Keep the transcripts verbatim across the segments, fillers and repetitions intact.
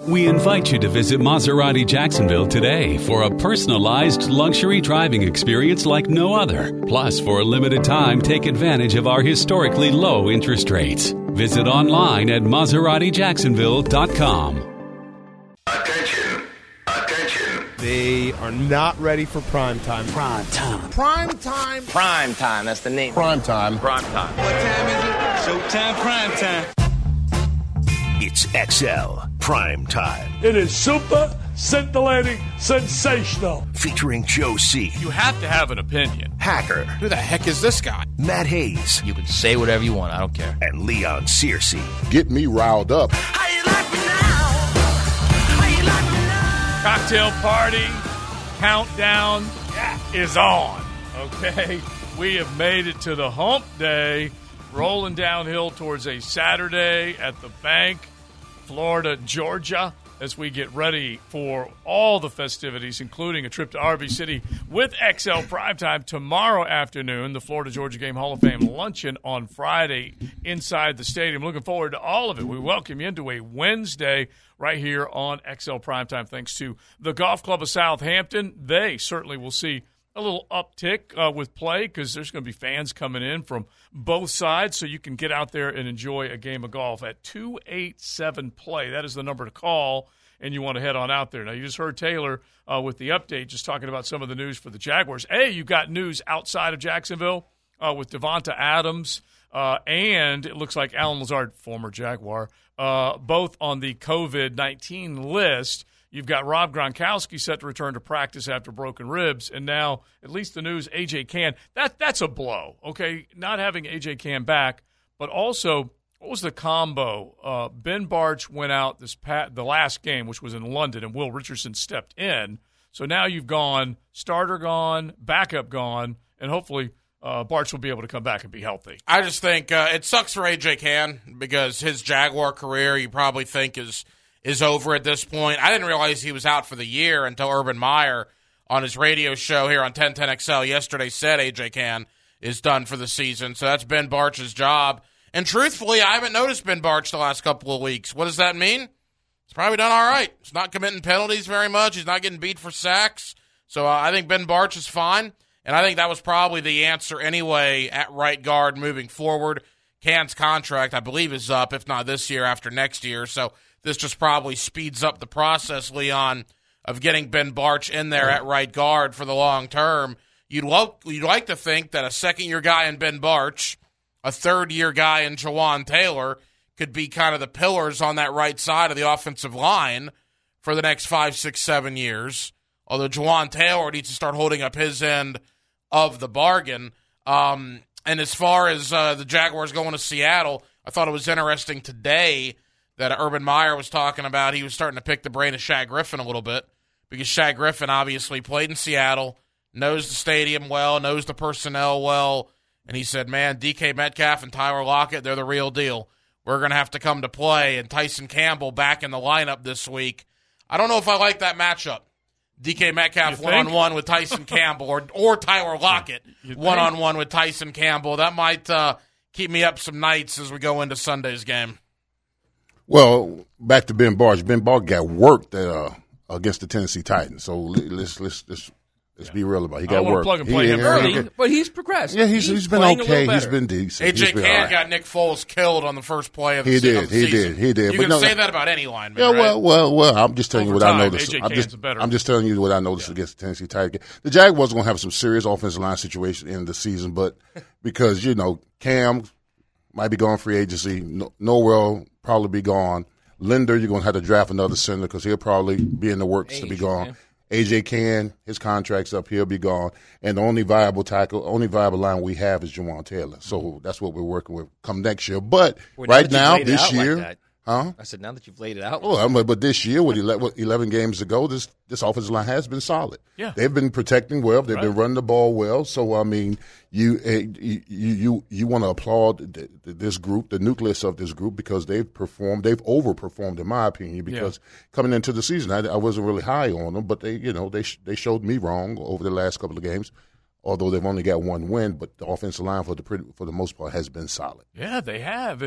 We invite you to visit Maserati Jacksonville today for a personalized luxury driving experience like no other. Plus, for a limited time, take advantage of our historically low interest rates. Visit online at Maserati Jacksonville dot com. Attention. Attention. They are not ready for prime time. Prime time. Prime time. Prime time. That's the name. Prime time. Prime time. What time is it? Showtime. Prime time. It's X L Prime Time. It is super scintillating, sensational. Featuring Joe C. You have to have an opinion. Hacker. Who the heck is this guy? Matt Hayes. You can say whatever you want. I don't care. And Leon Searcy. Get me riled up. How you like me now? How you like me now? Cocktail party countdown is on. Okay, we have made it to the hump day, rolling downhill towards a Saturday at the bank, Florida, Georgia, as we get ready for all the festivities, including a trip to R V City with X L Primetime tomorrow afternoon, the Florida-Georgia Game Hall of Fame luncheon on Friday inside the stadium. Looking forward to all of it. We welcome you into a Wednesday right here on X L Primetime, thanks to the Golf Club of Southampton. They certainly will see a little uptick uh, with play because there's going to be fans coming in from both sides, so you can get out there and enjoy a game of golf at two eight seven play. That is the number to call, and you want to head on out there. Now, you just heard Taylor uh, with the update, just talking about some of the news for the Jaguars. A, you got news outside of Jacksonville uh, with Devonta Adams, uh, and it looks like Allen Lazard, former Jaguar, uh, both on the COVID nineteen list. You've got Rob Gronkowski set to return to practice after broken ribs, and now, at least the news, A J. Cann. That, that's a blow, okay? Not having A J. Cann back, but also, what was the combo? Uh, Ben Bartch went out this pat, the last game, which was in London, and Will Richardson stepped in. So now you've gone, starter gone, backup gone, and hopefully uh, Bartch will be able to come back and be healthy. I just think uh, it sucks for A J. Cann because his Jaguar career, you probably think, is – is over at this point. I didn't realize he was out for the year until Urban Meyer on his radio show here on ten ten X L yesterday said A J. Cann is done for the season. So that's Ben Bartch's job. And truthfully, I haven't noticed Ben Bartch the last couple of weeks. What does that mean? He's probably done all right. He's not committing penalties very much. He's not getting beat for sacks. So uh, I think Ben Bartch is fine. And I think that was probably the answer anyway at right guard moving forward. Cann's contract, I believe, is up, if not this year, after next year. So this just probably speeds up the process, Leon, of getting Ben Bartch in there at right guard for the long term. You'd, lo- you'd like to think that a second-year guy in Ben Bartch, a third-year guy in Jawan Taylor, could be kind of the pillars on that right side of the offensive line for the next five, six, seven years. Although Jawan Taylor needs to start holding up his end of the bargain. Um, and as far as uh, the Jaguars going to Seattle, I thought it was interesting today that Urban Meyer was talking about. He was starting to pick the brain of Shaq Griffin a little bit because Shaq Griffin obviously played in Seattle, knows the stadium well, knows the personnel well, and he said, man, D K Metcalf and Tyler Lockett, they're the real deal. We're going to have to come to play, and Tyson Campbell back in the lineup this week. I don't know if I like that matchup. D K Metcalf one-on-one with Tyson Campbell or or Tyler Lockett one-on-one with Tyson Campbell. That might uh, keep me up some nights as we go into Sunday's game. Well, back to Ben Bartch. Ben Bartch got worked uh, against the Tennessee Titans. So let's let's let's, let's yeah. be real about it. He got worked. Plug and play he, him early, he, but he's progressed. Yeah, he's, he's, he's been okay. He's been decent. A J. Cann right. got Nick Foles killed on the first play of the, he se- did, of the he season. He did. He did. You but can no, say that about any lineman. Yeah. Right? Well, well, well. I'm just telling Over you what time, I noticed. A J. I'm Cann's just, better. I'm just telling you what I noticed yeah. against the Tennessee Titans. The Jaguars going to have some serious offensive line situation in the season, but because you know Cam might be going free agency, no, Noel probably be gone. Linder, you're going to have to draft another center because he'll probably be in the works Age, to be gone. Man. A J. Cann, his contract's up, he'll be gone. And the only viable tackle, only viable line we have is Jawan Taylor. So that's what we're working with come next year. But well, right now, this year, like huh? I said, now that you've laid it out. Well, I mean, but this year, with eleven games to go, this this offensive line has been solid. Yeah. They've been protecting well. They've right. been running the ball well. So, I mean, you you you, you want to applaud th- th- this group, the nucleus of this group, because they've performed, they've overperformed, in my opinion, because yeah. coming into the season, I, I wasn't really high on them, but they, you know, they they showed me wrong over the last couple of games. Although they've only got one win, but the offensive line for the pretty, for the most part has been solid. Yeah, they have, and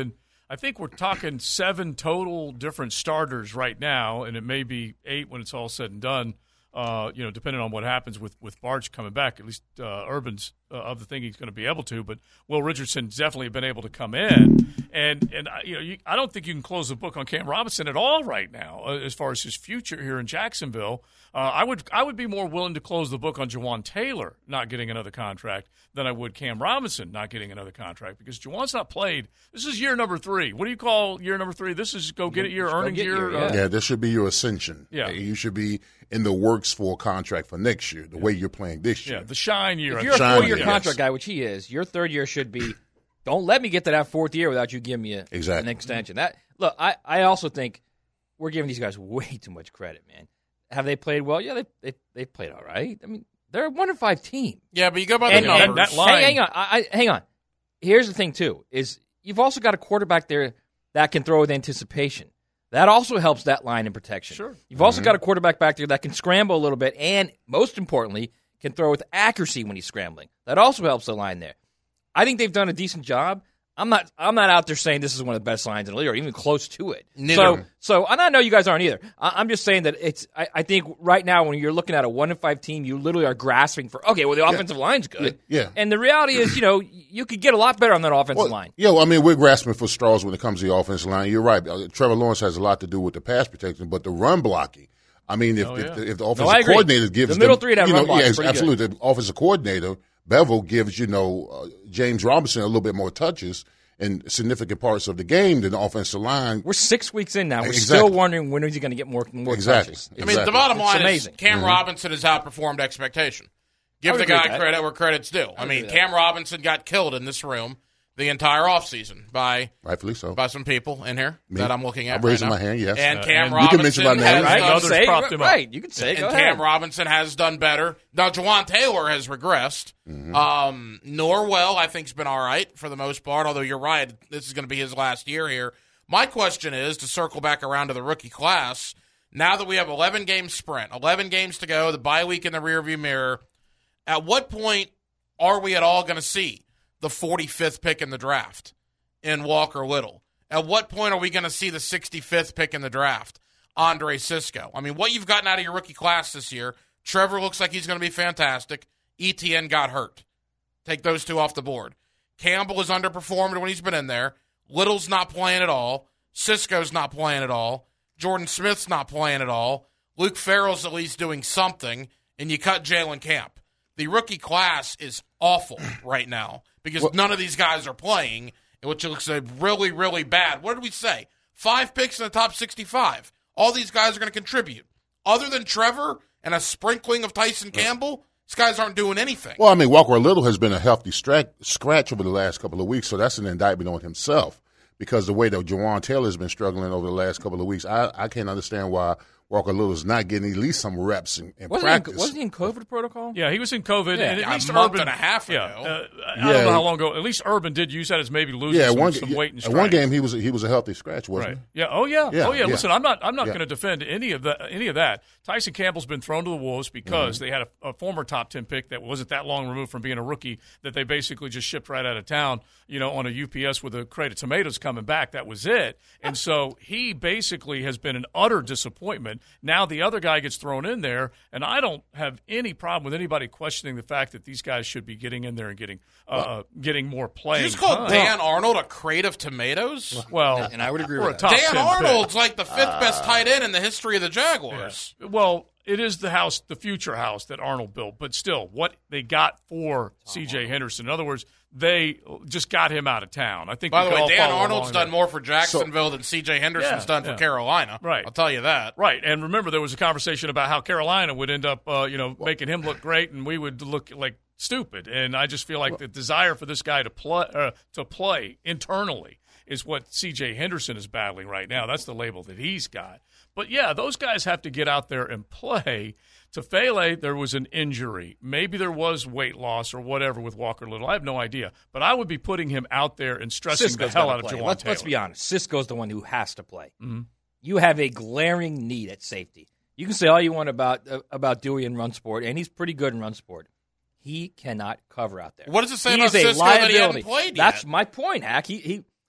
I think we're talking seven total different starters right now, and it may be eight when it's all said and done. Uh, you know, depending on what happens with, with Barch coming back, at least uh, Urban's uh, of the thing he's going to be able to. But Will Richardson's definitely been able to come in, and and uh, you know, you, I don't think you can close the book on Cam Robinson at all right now uh, as far as his future here in Jacksonville. Uh, I would I would be more willing to close the book on Jawan Taylor not getting another contract than I would Cam Robinson not getting another contract, because Jawan's not played. This is year number three. What do you call year number three? This is go get it year, earnings year. year yeah. yeah, this should be your ascension. Yeah, you should be in the works for a contract for next year, the yeah. way you're playing this year. Yeah, the shine year. If you're a four-year contract yes. guy, which he is, your third year should be, don't let me get to that fourth year without you giving me a, exactly. an extension. That Look, I, I also think we're giving these guys way too much credit, man. Have they played well? Yeah, they they they played all right. I mean, they're a one and five team. Yeah, but you go by and, the numbers. And that line. Hang, hang on, I, I, hang on. Here's the thing too: is you've also got a quarterback there that can throw with anticipation. That also helps that line in protection. Sure. You've mm-hmm. also got a quarterback back there that can scramble a little bit, and most importantly, can throw with accuracy when he's scrambling. That also helps the line there. I think they've done a decent job. I'm not I'm not out there saying this is one of the best lines in the league or even close to it. Neither. So, so and I know you guys aren't either. I, I'm just saying that it's. I, I think right now when you're looking at a one and five team, you literally are grasping for okay, well the offensive yeah. line's good. Yeah. And the reality is, you know, you could get a lot better on that offensive well, line. Yeah, well, I mean, we're grasping for straws when it comes to the offensive line. You're right. Trevor Lawrence has a lot to do with the pass protection, but the run blocking. I mean, if, oh, yeah. if, the, if the offensive no, coordinator gives the middle them, three that you run know, block yeah, is pretty absolutely. good. The offensive coordinator Bevel gives you know uh, James Robinson a little bit more touches in significant parts of the game than the offensive line. We're six weeks in now. We're exactly. still wondering when is he going to get more more exactly. touches. I mean, exactly. the bottom line it's amazing. is Cam mm-hmm. Robinson has outperformed expectation. Give the guy credit where credit's due. I, I mean, Cam Robinson got killed in this room the entire offseason by rightfully so by some people in here Me. that I'm looking at. I'm raising right my hand. Yes, and uh, Cam and Robinson you can mention my name. has right? done, Say, propped him up. right. You can say. And Go Cam ahead. Robinson has done better. Now, Jawan Taylor has regressed. Mm-hmm. Um, Norwell, I think, has been all right for the most part. Although you're right, this is going to be his last year here. My question is to circle back around to the rookie class. Now that we have eleven game sprint, eleven games to go, the bye week in the rearview mirror. At what point are we at all going to see the forty-fifth pick in the draft in Walker Little? At what point are we going to see the sixty-fifth pick in the draft, Andre Cisco? I mean, what you've gotten out of your rookie class this year, Trevor looks like he's going to be fantastic. Etienne got hurt. Take those two off the board. Campbell has underperformed when he's been in there. Little's not playing at all. Cisco's not playing at all. Jordan Smith's not playing at all. Luke Farrell's at least doing something, and you cut Jalen Camp. The rookie class is awful right now because well, none of these guys are playing, which looks like really, really bad. What did we say? Five picks in the top sixty-five. All these guys are going to contribute. Other than Trevor and a sprinkling of Tyson Campbell, these guys aren't doing anything. Well, I mean, Walker Little has been a healthy stra- scratch over the last couple of weeks, so that's an indictment on himself because the way that Jawan Taylor has been struggling over the last couple of weeks, I, I can't understand why Walker Little is not getting at least some reps in, in wasn't practice. He, wasn't he in COVID protocol? Yeah, he was in COVID. Yeah, and at a least month Urban, and a half ago. Yeah, uh, I yeah. don't know how long ago. At least Urban did use that as maybe losing yeah, some, one, some yeah, weight and at strength. one game he was he was a healthy scratch, wasn't right. he? Yeah. Oh yeah. yeah oh yeah. yeah. Listen, I'm not I'm not yeah. going to defend any of that. Any of that. Tyson Campbell's been thrown to the wolves because mm-hmm. they had a, a former top ten pick that wasn't that long removed from being a rookie that they basically just shipped right out of town. You know, on a U P S with a crate of tomatoes coming back. That was it. And so he basically has been an utter disappointment. Now the other guy gets thrown in there, and I don't have any problem with anybody questioning the fact that these guys should be getting in there and getting uh, well, getting more playing. You just call time. Dan Arnold a crate of tomatoes? Well, and I would agree with with that. Dan Arnold's pick. like the fifth uh, best tight end in the history of the Jaguars. Yeah. Well, it is the house, the future house that Arnold built, but still, what they got for C J Henderson. In other words, they just got him out of town. I think. By the way, Dan Arnold's Arnold's done there. more for Jacksonville so, than C J Henderson's yeah, done yeah. for Carolina. Right, I'll tell you that. Right, and remember, there was a conversation about how Carolina would end up, uh, you know, making him look great, and we would look like stupid. And I just feel like the desire for this guy to play uh, to play internally is what C J Henderson is battling right now. That's the label that he's got. But, yeah, those guys have to get out there and play. Tufele, there was an injury. Maybe there was weight loss or whatever with Walker Little. I have no idea. But I would be putting him out there and stressing Cisco's the hell out play. of Jawan let's, Taylor. let's be honest. Cisco's the one who has to play. Mm-hmm. You have a glaring need at safety. You can say all you want about uh, about Dewey in run sport, and he's pretty good in run sport. He cannot cover out there. What does it say he about is a Cisco liability. that he hadn't played That's yet? my point, Hack. He, he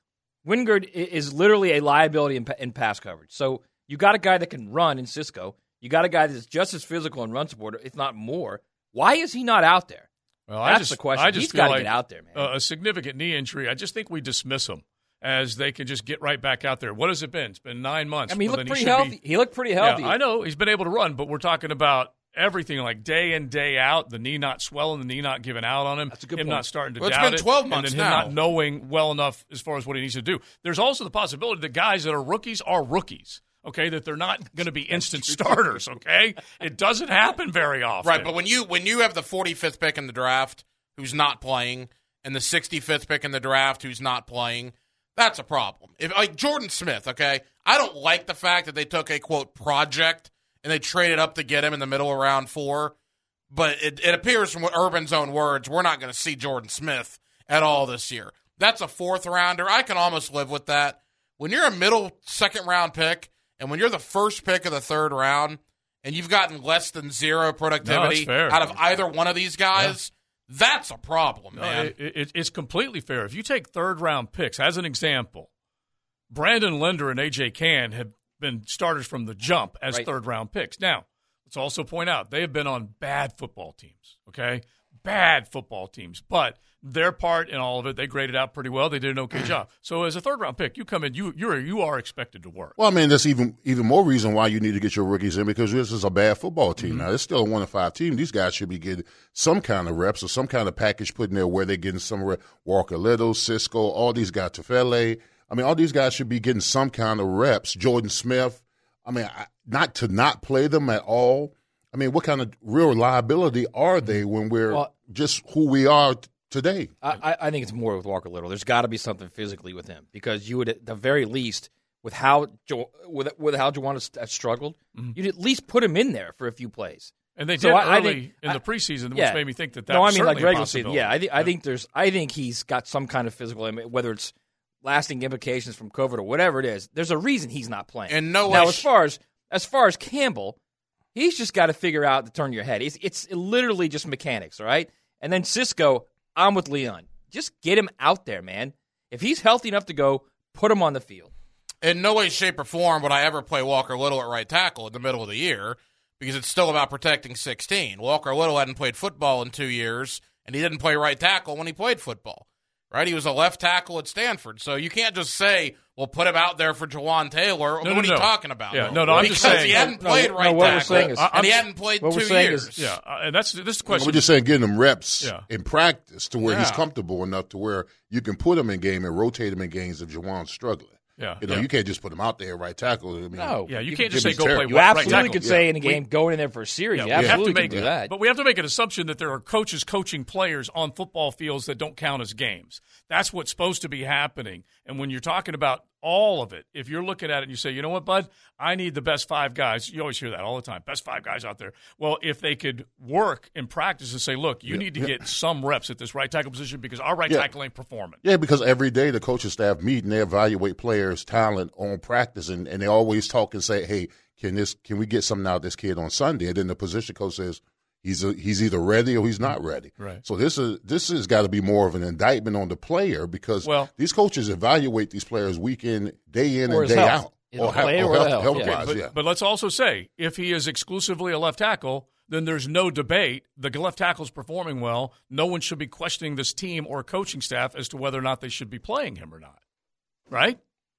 Wingard i- is literally a liability in, pa- in pass coverage. So you got a guy that can run in Cisco. You got a guy that's just as physical and run support, if not more. Why is he not out there? Well, That's I just, the question. I just He's feel got to like get out there, man. A, a significant knee injury. I just think we dismiss him as they can just get right back out there. What has it been? It's been nine months. I mean, he Well, looked then pretty should healthy. be- he looked pretty healthy. Yeah, I know he's been able to run, but we're talking about everything like day in, day out. The knee not swelling, the knee not giving out on him. That's a good him point. not starting to Well, it's doubt been it, twelve months and then him now. not knowing well enough as far as what he needs to do. There's also the possibility that guys that are rookies are rookies. Okay, that they're not going to be instant starters. Okay, it doesn't happen very often. Right, but when you when you have the forty-fifth pick in the draft who's not playing and the sixty-fifth pick in the draft who's not playing, that's a problem. If like Jordan Smith, okay, I don't like the fact that they took a quote project and they traded up to get him in the middle of round four, but it, it appears from what Urban's own words, we're not going to see Jordan Smith at all this year. That's a fourth rounder. I can almost live with that. When you're a middle second round pick, and when you're the first pick of the third round, and you've gotten less than zero productivity fair. out of either one of these guys, that's a problem, No, man. it, it, it's completely fair. If you take third round picks, as an example, Brandon Linder and A J Cann have been starters from the jump as Right. third round picks. Now, let's also point out they have been on bad football teams, okay? Bad football teams. But their part in all of it, they graded out pretty well. They did an okay job. So as a third round pick, you come in, you you're you are expected to work. Well, I mean, that's even even more reason why you need to get your rookies in because this is a bad football team. Mm-hmm. Now, it's still a one and five team. These guys should be getting some kind of reps or some kind of package put in there where they're getting some rep. Walker Little, Cisco, all these guys, Tefele. I mean, all these guys should be getting some kind of reps. Jordan Smith. I mean, I, not to not play them at all. I mean, what kind of real liability are they when we're Well- just who we are t- today? I, I- I think it's more with Walker Little. There's got to be something physically with him because you would, at the very least, with how jo- with, with how Juwan has, has struggled, Mm-hmm. you'd at least put him in there for a few plays. And they So did I- I early think- in I- the preseason, which yeah. made me think that that no, was I mean like certainly a regular season. possibility. Yeah, I, th- I think there's. I think he's got some kind of physical, I mean, whether it's lasting implications from COVID or whatever it is. There's a reason he's not playing. And no now, way as sh- far as as far as Campbell, he's just got to figure out to turn your head. It's, it's literally just mechanics, all right? And then Cisco, I'm with Leon. Just get him out there, man. If he's healthy enough to go, put him on the field. In no way, shape, or form would I ever play Walker Little at right tackle in the middle of the year because it's still about protecting sixteen. Walker Little hadn't played football in two years, and he didn't play right tackle when he played football. Right? He was a left tackle at Stanford. So you can't just say, well, put him out there for Jawan Taylor. No, what no, are you no. talking about? Yeah, no, no, I'm because just saying- he hadn't No, played no, right what we're tackle, saying is- and he hadn't played what we're two saying years. is- Yeah, uh, and that's this question. We're just saying getting them reps Yeah. in practice to where he's Yeah. comfortable enough to where you can put him in game and rotate him in games if Jawan's struggling. Yeah, You know, yeah. you can't just put him out there right tackle. I mean, No. Yeah, you, You can't can just say give go him play terrible. You right absolutely tackle. could say in a Yeah. game, going in there for a series. Yeah, you we have to absolutely make can do that. But we have to make an assumption that there are coaches coaching players on football fields that don't count as games. That's what's supposed to be happening. And when you're talking about all of it, if you're looking at it and you say, you know what, bud, I need the best five guys. You always hear that all the time, best five guys out there. Well, if they could work in practice and say, look, you need to get some reps at this right tackle position because our right Yeah. tackle ain't performing. Yeah, because every day the coaching staff meet and they evaluate players' talent on practice, and, and they always talk and say, "Hey, can this? Can we get something out of this kid on Sunday?" And then the position coach says he's a, he's either ready or he's not ready. Right. So this is this has got to be more of an indictment on the player because Well- these coaches evaluate these players week in, day in, Or and his day health. out. Either he- player or health, health, health yeah. wise, But, yeah. but let's also say, if he is exclusively a left tackle, then there's no debate. The left tackle is performing well. No one should be questioning this team or coaching staff as to whether or not they should be playing him or not. Right?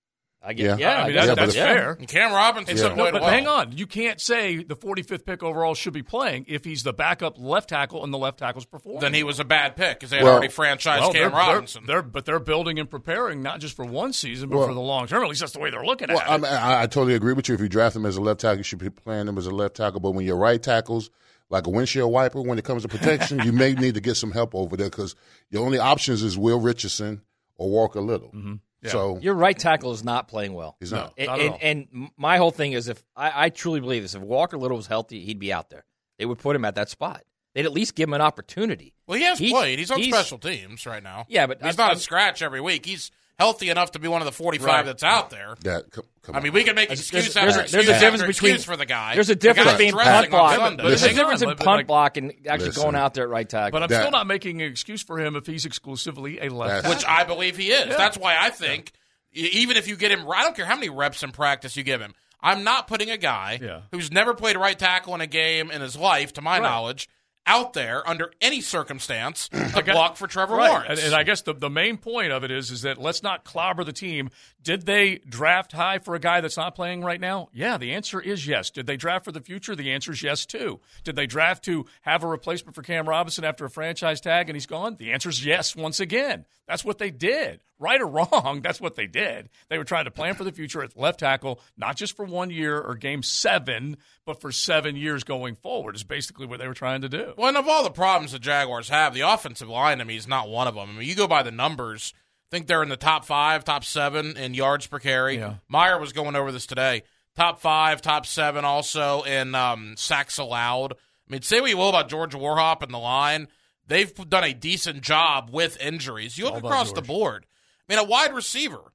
I get, yeah, Yeah. I mean, guess that, but that's if- fair. And Cam Robinson Yeah. No, played but well. hang on. You can't say the forty-fifth pick overall should be playing if he's the backup left tackle and the left tackle's performing. Then he was a bad pick because they had Well- already franchised Well, Cam they're, Robinson. They're, they're, but they're building and preparing not just for one season, but Well- for the long term. At least that's the way they're looking Well, at I, it. mean, I, I totally agree with you. If you draft him as a left tackle, you should be playing him as a left tackle. But when your right tackles, like a windshield wiper, when it comes to protection, you may need to get some help over there because your only options is Will Richardson or Walker Little. Mm-hmm. Yeah. So Your right tackle is not playing well. he's not. And, Not at all. and, and my whole thing is if I, I truly believe this, if Walker Little was healthy, he'd be out there. They would put him at that spot. They'd at least give him an opportunity. well, he has He's- played. He's on he's- special teams right now. Yeah, but he's I- not I- a scratch every week. He's healthy enough to be one of the forty-five Right. that's out there. That, come, come I on. mean, we can make There's- excuse there's- after there's a excuse difference after between- excuse for the guy. There's a The difference guy's between dressing punt on block. Sunday. There's a Hang difference on, in but punt like- block and actually Listen. going out there at right tackle. But I'm That- still not making an excuse for him if he's exclusively a left That's- tackle. Which I believe he is. Yeah. That's why I think E- Even if you get him, I don't care how many reps in practice you give him. I'm not putting a guy Yeah. who's never played right tackle in a game in his life, to my Right. knowledge, out there under any circumstance to Okay. block for Trevor Right. Lawrence. And, and I guess the, the main point of it is is that let's not clobber the team. Did they draft high for a guy that's not playing right now? Yeah, the answer is yes. Did they draft for the future? The answer is yes, too. Did they draft to have a replacement for Cam Robinson after a franchise tag and he's gone? The answer is yes, once again. That's what they did. Right or wrong, that's what they did. They were trying to plan for the future at left tackle, not just for one year or game seven, but for seven years going forward is basically what they were trying to do. Well, and of all the problems the Jaguars have, the offensive line, to me, is not one of them. I mean, you go by the numbers. I think they're in the top five, top seven in yards per carry. Yeah. Meyer was going over this today. Top five, top seven also in um, sacks allowed. I mean, say what you will about George Warhop and the line. They've done a decent job with injuries. You look All about across the George. board. I mean, a wide receiver.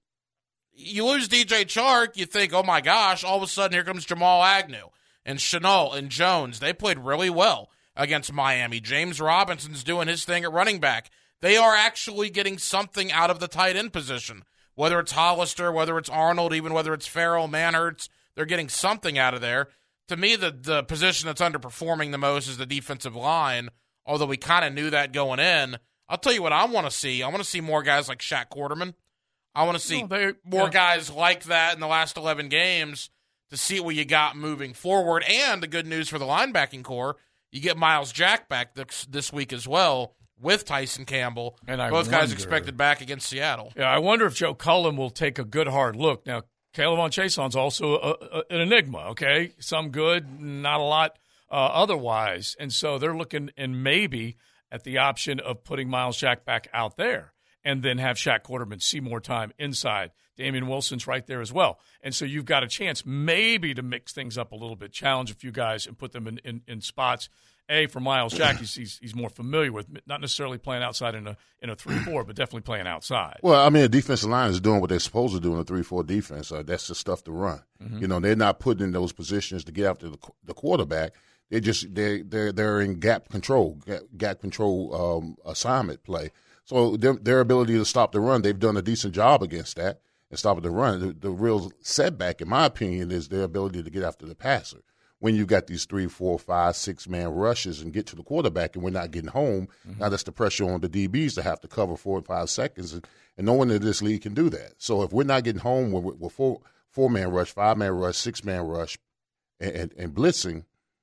You lose D J Chark, you think, oh my gosh, all of a sudden here comes Jamal Agnew and Chenault and Jones. They played really well against Miami. James Robinson's doing his thing at running back. They are actually getting something out of the tight end position. Whether it's Hollister, whether it's Arnold, even whether it's Farrell, Manhurts, they're getting something out of there. To me, the, the position that's underperforming the most is the defensive line, although we kind of knew that going in. I'll tell you what I want to see. I want to see more guys like Shaq Quarterman. I want to see No, they- more yeah. guys like that in the last eleven games to see what you got moving forward. And the good news for the linebacking core, you get Miles Jack back this, this week as well with Tyson Campbell. And I Both guys wonder- expected back against Seattle. Yeah, I wonder if Joe Cullen will take a good hard look. Now, Caleb on Chason's also a, a, an enigma, okay? Some good, not a lot uh, otherwise. And so they're looking and maybe at the option of putting Miles Jack back out there and then have Shaq Quarterman see more time inside. Damian Wilson's right there as well. And so you've got a chance maybe to mix things up a little bit, challenge a few guys and put them in, in, in spots. A, for Miles Jack, he's, he's he's more familiar with, not necessarily playing outside in a in a three four, but definitely playing outside. Well, I mean, the defensive line is doing what they're supposed to do in a three four defense. Uh, that's the stuff to run. Mhm. You know, they're not putting in those positions to get after the, the quarterback. They're just they they're they're in gap control, gap, gap control um, assignment play. So their, their ability to stop the run, they've done a decent job against that and stopping the run. The, the real setback, in my opinion, is their ability to get after the passer. When you've got these three, four, five, six-man rushes and get to the quarterback and we're not getting home, mm-hmm. now that's the pressure on the D Bs to have to cover four or five seconds, and, and no one in this league can do that. So if we're not getting home with, with four, four-man rush, five-man rush, six-man rush, and, and, and blitzing,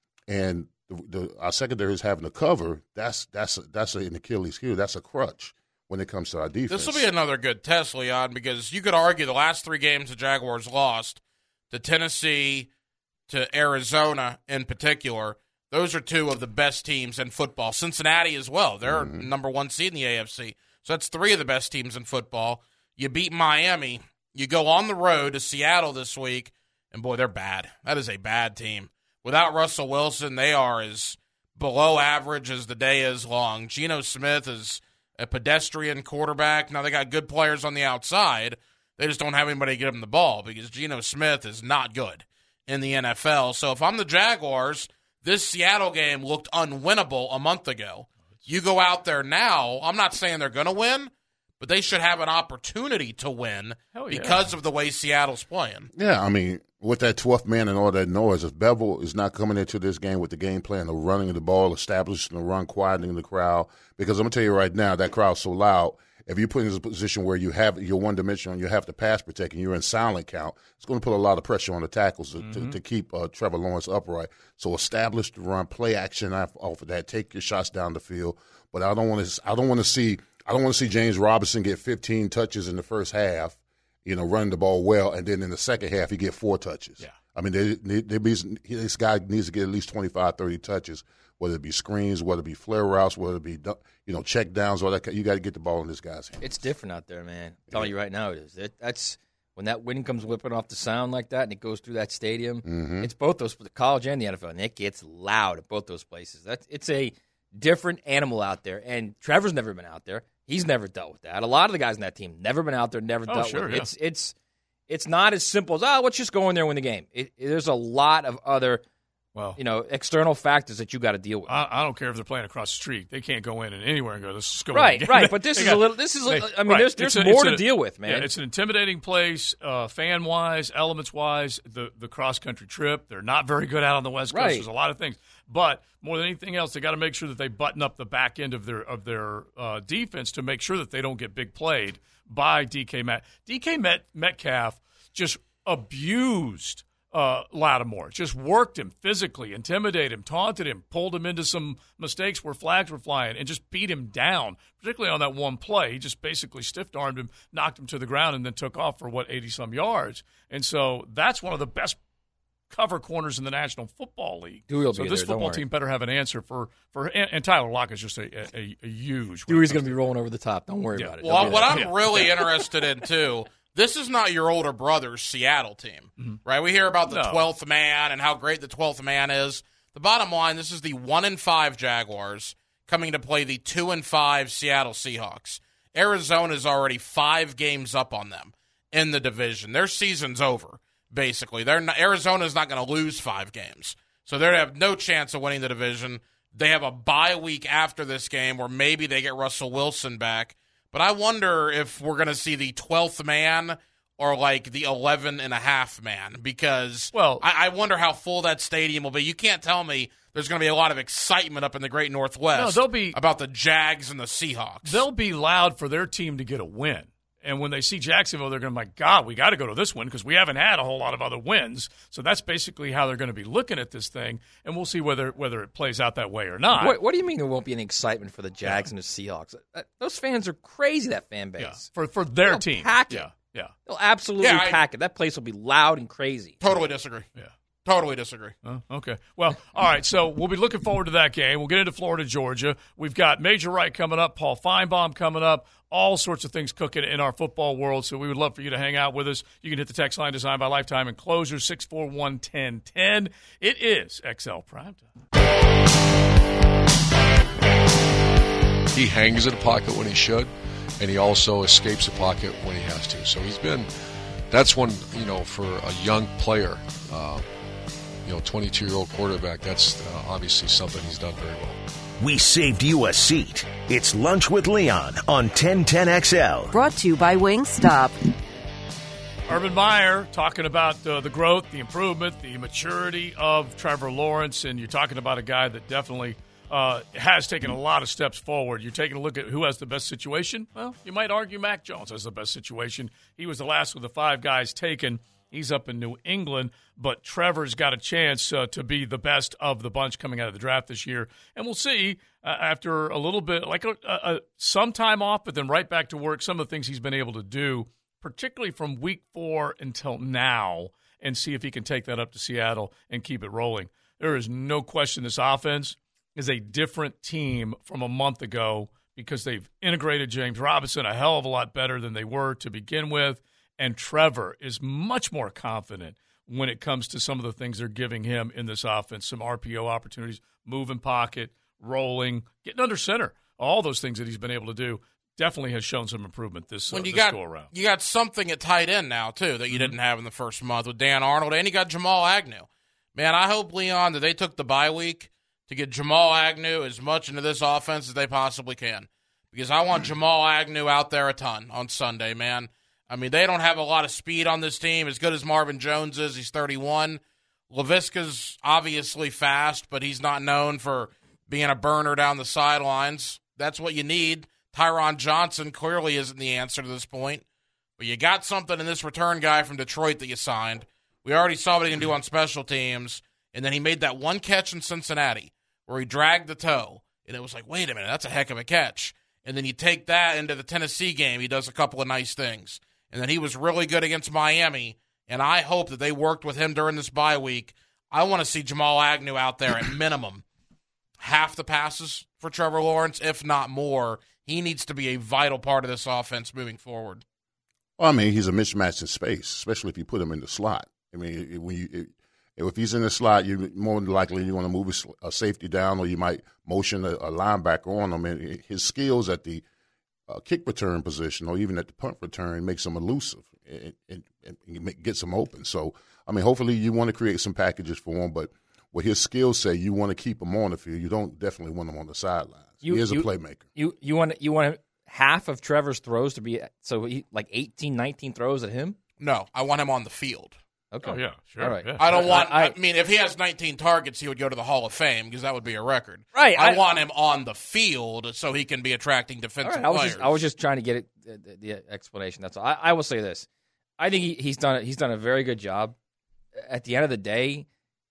and the, the, our secondary is having to cover, that's that's a, that's an Achilles heel. That's a crutch when it comes to our defense. This will be another good test, Leon, because you could argue the last three games the Jaguars lost to Tennessee, to Arizona in particular, those are two of the best teams in football. Cincinnati as well. They're mm-hmm. number one seed in the A F C. So that's three of the best teams in football. You beat Miami. You go on the road to Seattle this week, and, boy, they're bad. That is a bad team. Without Russell Wilson, they are as below average as the day is long. Geno Smith is a pedestrian quarterback. Now, they got good players on the outside. They just don't have anybody to get them the ball because Geno Smith is not good in the N F L. So if I'm the Jaguars, this Seattle game looked unwinnable a month ago. You go out there now, I'm not saying they're going to win, but they should have an opportunity to win yeah. because of the way Seattle's playing. Yeah, I mean, with that twelfth man and all that noise, if Bevel is not coming into this game with the game plan of running the ball, establishing the run, quieting the crowd, because I'm going to tell you right now, that crowd's so loud, if you put in a position where you have you're one dimensional and you have to pass protect and you're in silent count, it's going to put a lot of pressure on the tackles to, mm-hmm. to, to keep uh, Trevor Lawrence upright. So establish the run, play action off, off of that, take your shots down the field. But I don't want to. I don't want to see. I don't want to see James Robinson get fifteen touches in the first half, you know, running the ball well, and then in the second half he get four touches. Yeah. I mean, they, they, they be, this guy needs to get at least twenty-five, thirty touches, whether it be screens, whether it be flare routes, whether it be, you know, check downs, all that. You got to get the ball in this guy's hands. It's different out there, man. I'm telling you right now it is. It, that's when that wind comes whipping off the sound like that and it goes through that stadium. Mm-hmm. It's both those, the college and the N F L, and it gets loud at both those places. That's It's a different animal out there, and Trevor's never been out there. He's never dealt with that. A lot of the guys in that team never been out there, never oh, dealt sure, with it. yeah. It's it's it's not as simple as, oh, let's just go in there and win the game. It, it, there's a lot of other Well, you know, external factors that you got to deal with. I, I don't care if they're playing across the street; they can't go in and anywhere and go, "Let's just go." Right, in right. But this is got, a little. This is. They, I mean, right. there's there's a, more a, to deal with, man. Yeah, it's an intimidating place, uh, fan wise, elements wise. The the cross country trip, they're not very good out on the West Coast. Right. There's a lot of things, but more than anything else, they got to make sure that they button up the back end of their of their uh, defense to make sure that they don't get big played by D K Met. D K Met, Metcalf just abused uh, Lattimore, just worked him physically, intimidated him, taunted him, pulled him into some mistakes where flags were flying, and just beat him down, particularly on that one play. He just basically stiff-armed him, knocked him to the ground, and then took off for, what, eighty-some yards. And so that's one of the best cover corners in the National Football League. Dewey will so be this there, don't football worry. team better have an answer for, for and, and Tyler Lockett is just a, a, a huge. Dewey's going to be rolling over the top. Don't worry Yeah. about it. Well, Don't what be I'm there. really interested in, too, this is not your older brother's Seattle team, mm-hmm. right? We hear about the No. twelfth man and how great the twelfth man is. The bottom line, this is the one and five Jaguars coming to play the two and five Seattle Seahawks. Arizona's already five games up on them in the division. Their season's over, basically. They're not, Arizona's not going to lose five games, so they have no chance of winning the division. They have a bye week after this game where maybe they get Russell Wilson back. But I wonder if we're going to see the twelfth man or like the eleven and a half man, because well, I, I wonder how full that stadium will be. You can't tell me there's going to be a lot of excitement up in the Great Northwest No, they'll be, about the Jags and the Seahawks. They'll be loud for their team to get a win. And when they see Jacksonville, they're going to be like, God, we got to go to this one because we haven't had a whole lot of other wins. So that's basically how they're going to be looking at this thing, and we'll see whether whether it plays out that way or not. What, what do you mean there won't be any excitement for the Jags yeah. and the Seahawks? Uh, those fans are crazy, that fan base. Yeah. For for their They'll team. Pack it. Yeah, yeah. They'll absolutely yeah, I, pack it. That place will be loud and crazy. Totally disagree. Yeah. Totally disagree. Oh, okay. Well, all right, so we'll be looking forward to that game. We'll get into Florida, Georgia. We've got Major Wright coming up, Paul Feinbaum coming up, all sorts of things cooking in our football world, so we would love for you to hang out with us. You can hit the text line designed by Lifetime and Closer, six four one, one zero one zero. It is X L Primetime. He hangs in the pocket when he should, and he also escapes the pocket when he has to. So he's been – that's one, you know, for a young player – uh, you know, twenty-two-year-old quarterback, that's uh, obviously something he's done very well. We saved you a seat. It's Lunch with Leon on ten ten X L. Brought to you by Wingstop. Urban Meyer talking about uh, the growth, the improvement, the maturity of Trevor Lawrence, and you're talking about a guy that definitely uh, has taken a lot of steps forward. You're taking a look at who has the best situation. Well, you might argue Mac Jones has the best situation. He was the last of the five guys taken. He's up in New England, but Trevor's got a chance uh, to be the best of the bunch coming out of the draft this year. And we'll see uh, after a little bit, like a, a, some time off, but then right back to work, some of the things he's been able to do, particularly from week four until now, and see if he can take that up to Seattle and keep it rolling. There is no question this offense is a different team from a month ago because they've integrated James Robinson a hell of a lot better than they were to begin with. And Trevor is much more confident when it comes to some of the things they're giving him in this offense, some R P O opportunities, moving pocket, rolling, getting under center. All those things that he's been able to do definitely has shown some improvement this, uh, when you this got, go around. You got something at tight end now, too, that you mm-hmm. didn't have in the first month with Dan Arnold, and you got Jamal Agnew. Man, I hope, Leon, that they took the bye week to get Jamal Agnew as much into this offense as they possibly can, because I want Jamal Agnew out there a ton on Sunday, man. I mean, they don't have a lot of speed on this team. As good as Marvin Jones is, he's thirty-one. Laviska's obviously fast, but he's not known for being a burner down the sidelines. That's what you need. Tyron Johnson clearly isn't the answer to this point. But you got something in this return guy from Detroit that you signed. We already saw what he can do on special teams. And then he made that one catch in Cincinnati where he dragged the toe. And it was like, wait a minute, that's a heck of a catch. And then you take that into the Tennessee game. He does a couple of nice things. And then he was really good against Miami, and I hope that they worked with him during this bye week. I want to see Jamal Agnew out there at minimum half the passes for Trevor Lawrence, if not more. He needs to be a vital part of this offense moving forward. Well, I mean, he's a mismatch in space, especially if you put him in the slot. I mean, when you if he's in the slot, you more than likely you want to move a safety down, or you might motion a, a linebacker on him. And his skills at the Uh, kick return position or even at the punt return makes them elusive and, and, and gets them open. So, I mean, hopefully you want to create some packages for him, but with his skill set, you want to keep him on the field. You don't definitely want him on the sidelines. You, he is you, a playmaker. You you want you want half of Trevor's throws to be so he, like eighteen, nineteen throws at him? No, I want him on the field. Okay. Oh, yeah, sure. All right. Yeah. I don't want. I, I, I mean, if he has nineteen targets, he would go to the Hall of Fame because that would be a record. Right. I, I want him on the field so he can be attracting defensive right, I was players. just I was just trying to get it, the, the explanation. That's all. I, I will say this: I think he, he's done he's done a very good job. At the end of the day,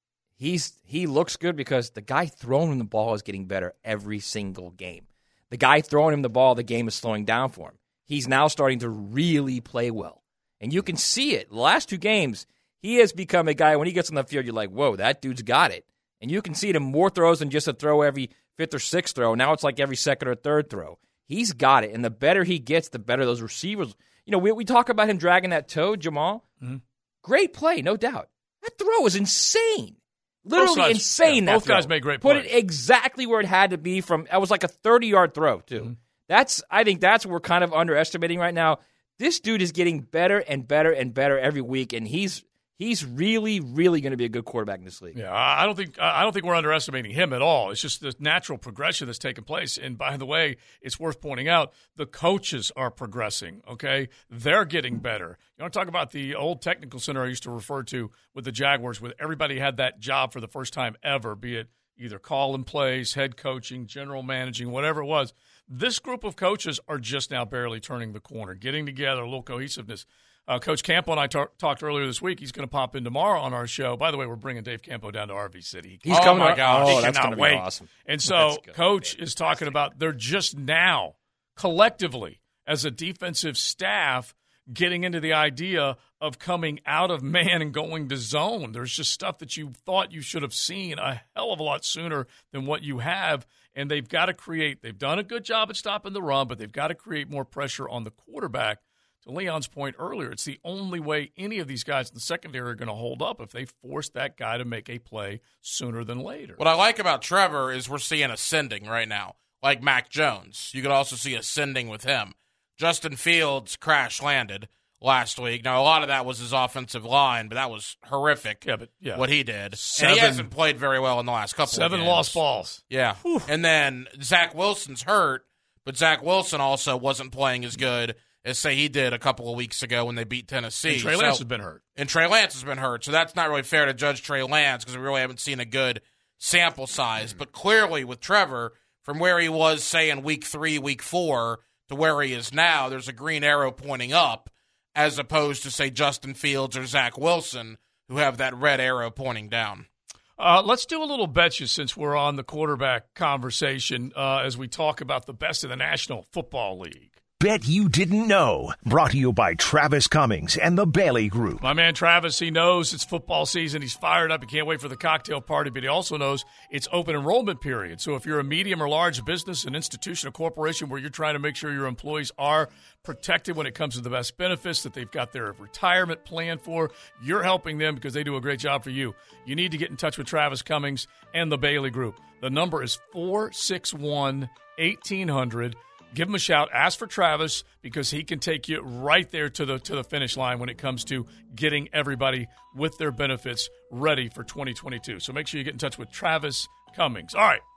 he's he looks good because the guy throwing him the ball is getting better every single game. The guy throwing him the ball, the game is slowing down for him. He's now starting to really play well, and you can see it. The last two games. He has become a guy, when he gets on the field, you're like, whoa, that dude's got it. And you can see it in more throws than just a throw every fifth or sixth throw. Now it's like every second or third throw. He's got it. And the better he gets, the better those receivers. You know, we, we talk about him dragging that toe, Jamal. Mm-hmm. Great play, no doubt. That throw was insane. Literally sides, insane. Yeah, that both throw. guys made great Put plays. it exactly where it had to be from. That was like a thirty-yard throw, too. Mm-hmm. That's. I think that's what we're kind of underestimating right now. This dude is getting better and better and better every week, and he's he's really, really going to be a good quarterback in this league. Yeah, I don't think I don't think we're underestimating him at all. It's just the natural progression that's taken place. And by the way, it's worth pointing out the coaches are progressing. Okay, they're getting better. You want to talk about the old technical center I used to refer to with the Jaguars, where everybody had that job for the first time ever, be it either calling plays, head coaching, general managing, whatever it was. This group of coaches are just now barely turning the corner, getting together, a little cohesiveness. Uh, Coach Campo and I tar- talked earlier this week. He's going to pop in tomorrow on our show. By the way, we're bringing Dave Campo down to R V City. He's oh coming. my gosh. Oh, he that's cannot going to wait. be awesome. And so That's Coach is talking about they're just now collectively as a defensive staff getting into the idea of coming out of man and going to zone. There's just stuff that you thought you should have seen a hell of a lot sooner than what you have, and they've got to create – they've done a good job at stopping the run, but they've got to create more pressure on the quarterback. To Leon's point earlier, it's the only way any of these guys in the secondary are going to hold up if they force that guy to make a play sooner than later. What I like about Trevor is we're seeing ascending right now, like Mac Jones. You could also see ascending with him. Justin Fields crash landed last week. Now, a lot of that was his offensive line, but that was horrific yeah, but, yeah. what he did. Seven, and he hasn't played very well in the last couple seven of games. Seven lost balls. Yeah. Whew. And then Zach Wilson's hurt, but Zach Wilson also wasn't playing as good as, say, he did a couple of weeks ago when they beat Tennessee. And Trey so, Lance has been hurt. And Trey Lance has been hurt, so that's not really fair to judge Trey Lance because we really haven't seen a good sample size. But clearly with Trevor, from where he was, say, in week three, week four, to where he is now, there's a green arrow pointing up as opposed to, say, Justin Fields or Zach Wilson, who have that red arrow pointing down. Uh, let's do a little betcha since we're on the quarterback conversation uh, as we talk about the best of the National Football League. Bet You Didn't Know. Brought to you by Travis Cummings and the Bailey Group. My man Travis, he knows it's football season. He's fired up. He can't wait for the cocktail party, but he also knows it's open enrollment period. So if you're a medium or large business, an institution, a corporation where you're trying to make sure your employees are protected when it comes to the best benefits, that they've got their retirement plan for, you're helping them because they do a great job for you. You need to get in touch with Travis Cummings and the Bailey Group. The number is four six one, eighteen hundred. Give him a shout. Ask for Travis because he can take you right there to the to the finish line when it comes to getting everybody with their benefits ready for twenty twenty-two. So make sure you get in touch with Travis Cummings. All right.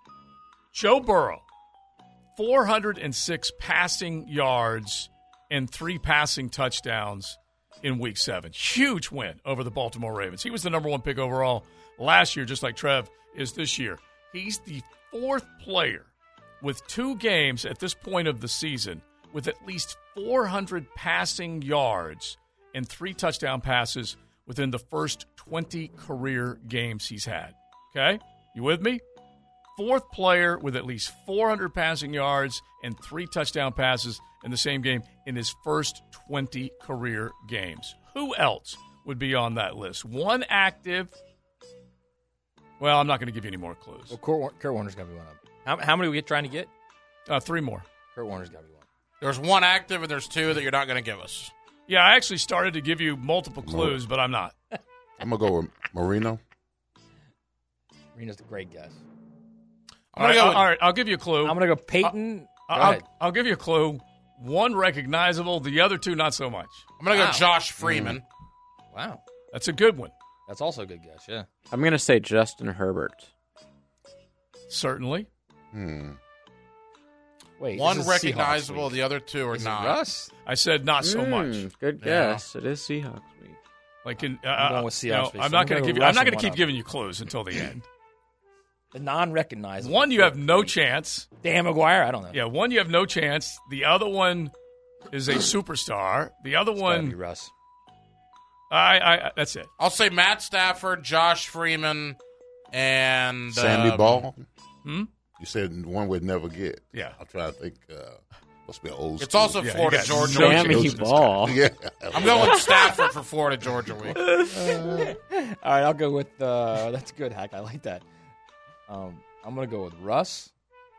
Joe Burrow, four hundred six passing yards and three passing touchdowns in week seven. Huge win over the Baltimore Ravens. He was the number one pick overall last year, just like Trev is this year. He's the fourth player with two games at this point of the season with at least four hundred passing yards and three touchdown passes within the first twenty career games he's had. Okay? You with me? Fourth player with at least four hundred passing yards and three touchdown passes in the same game in his first twenty career games. Who else would be on that list? One active. Well, I'm not going to give you any more clues. Well, Kurt, Kurt Warner's going to be one of them. How, how many are we trying to get? Uh, three more. Kurt Warner's got to be one. There's one active and there's two that you're not going to give us. Yeah, I actually started to give you multiple clues, but I'm not. I'm going to go with Marino. Marino's a great guess. All right, go all right, I'll give you a clue. I'm going to go Peyton. I'll, go I'll, ahead. I'll give you a clue. One recognizable, the other two not so much. I'm going to wow. go Josh Freeman. Mm. Wow. That's a good one. That's also a good guess, yeah. I'm going to say Justin Herbert. Certainly. Hmm. Wait, One this is recognizable, Seahawks the other two are Is it not. Russ? I said not so Mm, much. Good Yeah. guess. It is Seahawks week. Like in, uh, I'm going with you know, Seahawks. I'm So not I'm going gonna to give go you. I'm Russ not on going to one keep of giving you clues until the end. The non-recognizable. One, you have no chance. Dan McGuire? I don't know. Yeah, one you have no chance. The other one is a superstar. The other It's gotta be one, Russ. I, I, that's it. I'll say Matt Stafford, Josh Freeman, and Sandy um, Ball. Hmm? You said one would never get. Yeah. I'm trying to think. Uh, must be an old. It's school. also Yeah, Florida you got Georgia no week. Sammy chance. Ball. Yeah. I'm going with Stafford for Florida Georgia week. All right, I'll go with. Uh, that's good, Hack. I like that. Um, I'm gonna go with Russ.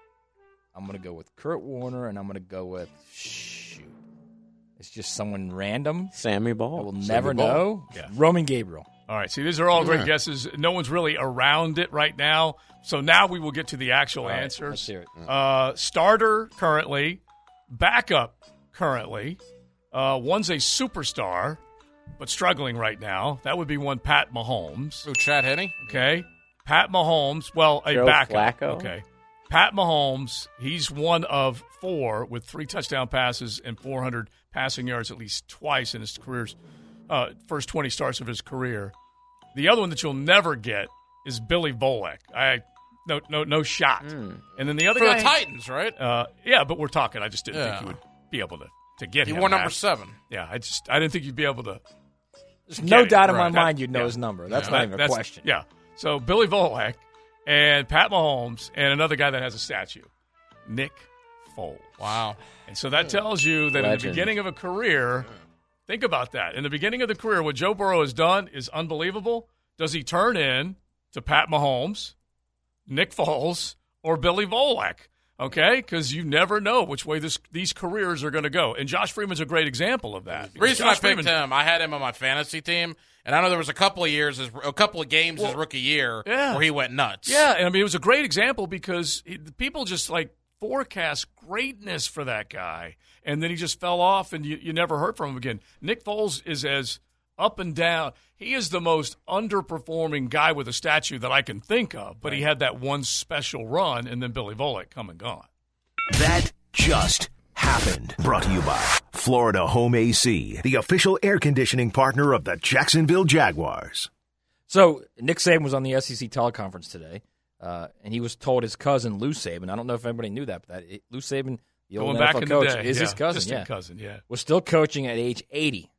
I'm gonna go with Kurt Warner, and I'm gonna go with shoot. It's just someone random. Sammy I Ball. will Sammy never Ball. know. Yeah. Roman Gabriel. All right. See, these are all great Yeah. guesses. No one's really around it right now. So now we will get to the actual All right, answers. let's hear it. Uh, starter currently, backup currently. Uh, one's a superstar, but struggling right now. That would be one Pat Mahomes. Ooh, Chad Henne? Okay. Pat Mahomes, well, a Joe backup. Flacco? Okay. Pat Mahomes, he's one of four with three touchdown passes and four hundred passing yards at least twice in his career's uh, first twenty starts of his career. The other one that you'll never get is Billy Volek. I no no no shot. Mm. And then the other For guy, the Titans, right? uh, yeah, but we're talking. I just didn't Yeah. think you would be able to to get He him. wore number Matt. seven. Yeah, I just I didn't think you'd be able to. There's no get it. doubt in my Right. mind That- you'd know yeah. his number. That's Yeah, not that- even a that's- question. Yeah. So Billy Volek and Pat Mahomes and another guy that has a statue, Nick Foles. Wow. And so that tells you that in Legend. the beginning of a career, think about that. In the beginning of the career, what Joe Burrow has done is unbelievable. Does he turn in to Pat Mahomes, Nick Foles, or Billy Volek? Okay, because you never know which way this, these careers are going to go. And Josh Freeman's a great example of that. The reason Josh I picked Freeman- him, I had him on my fantasy team, and I know there was a couple of years, his, a couple of games his rookie year yeah. where he went nuts. Yeah, and I mean, it was a great example because it, people just like forecast greatness for that guy, and then he just fell off, and you, you never heard from him again. Nick Foles is as up and down. He is the most underperforming guy with a statue that I can think of, but he had that one special run, and then Billy Volek come and gone. That just happened. Brought to you by Florida Home A C, the official air conditioning partner of the Jacksonville Jaguars. So Nick Saban was on the S E C teleconference today, uh, and he was told his cousin Lou Saban. I don't know if anybody knew that, but that it, Lou Saban, the Going old back N F L in coach, the day, is yeah, his cousin. distant Yeah, cousin, yeah. was still coaching at age eighty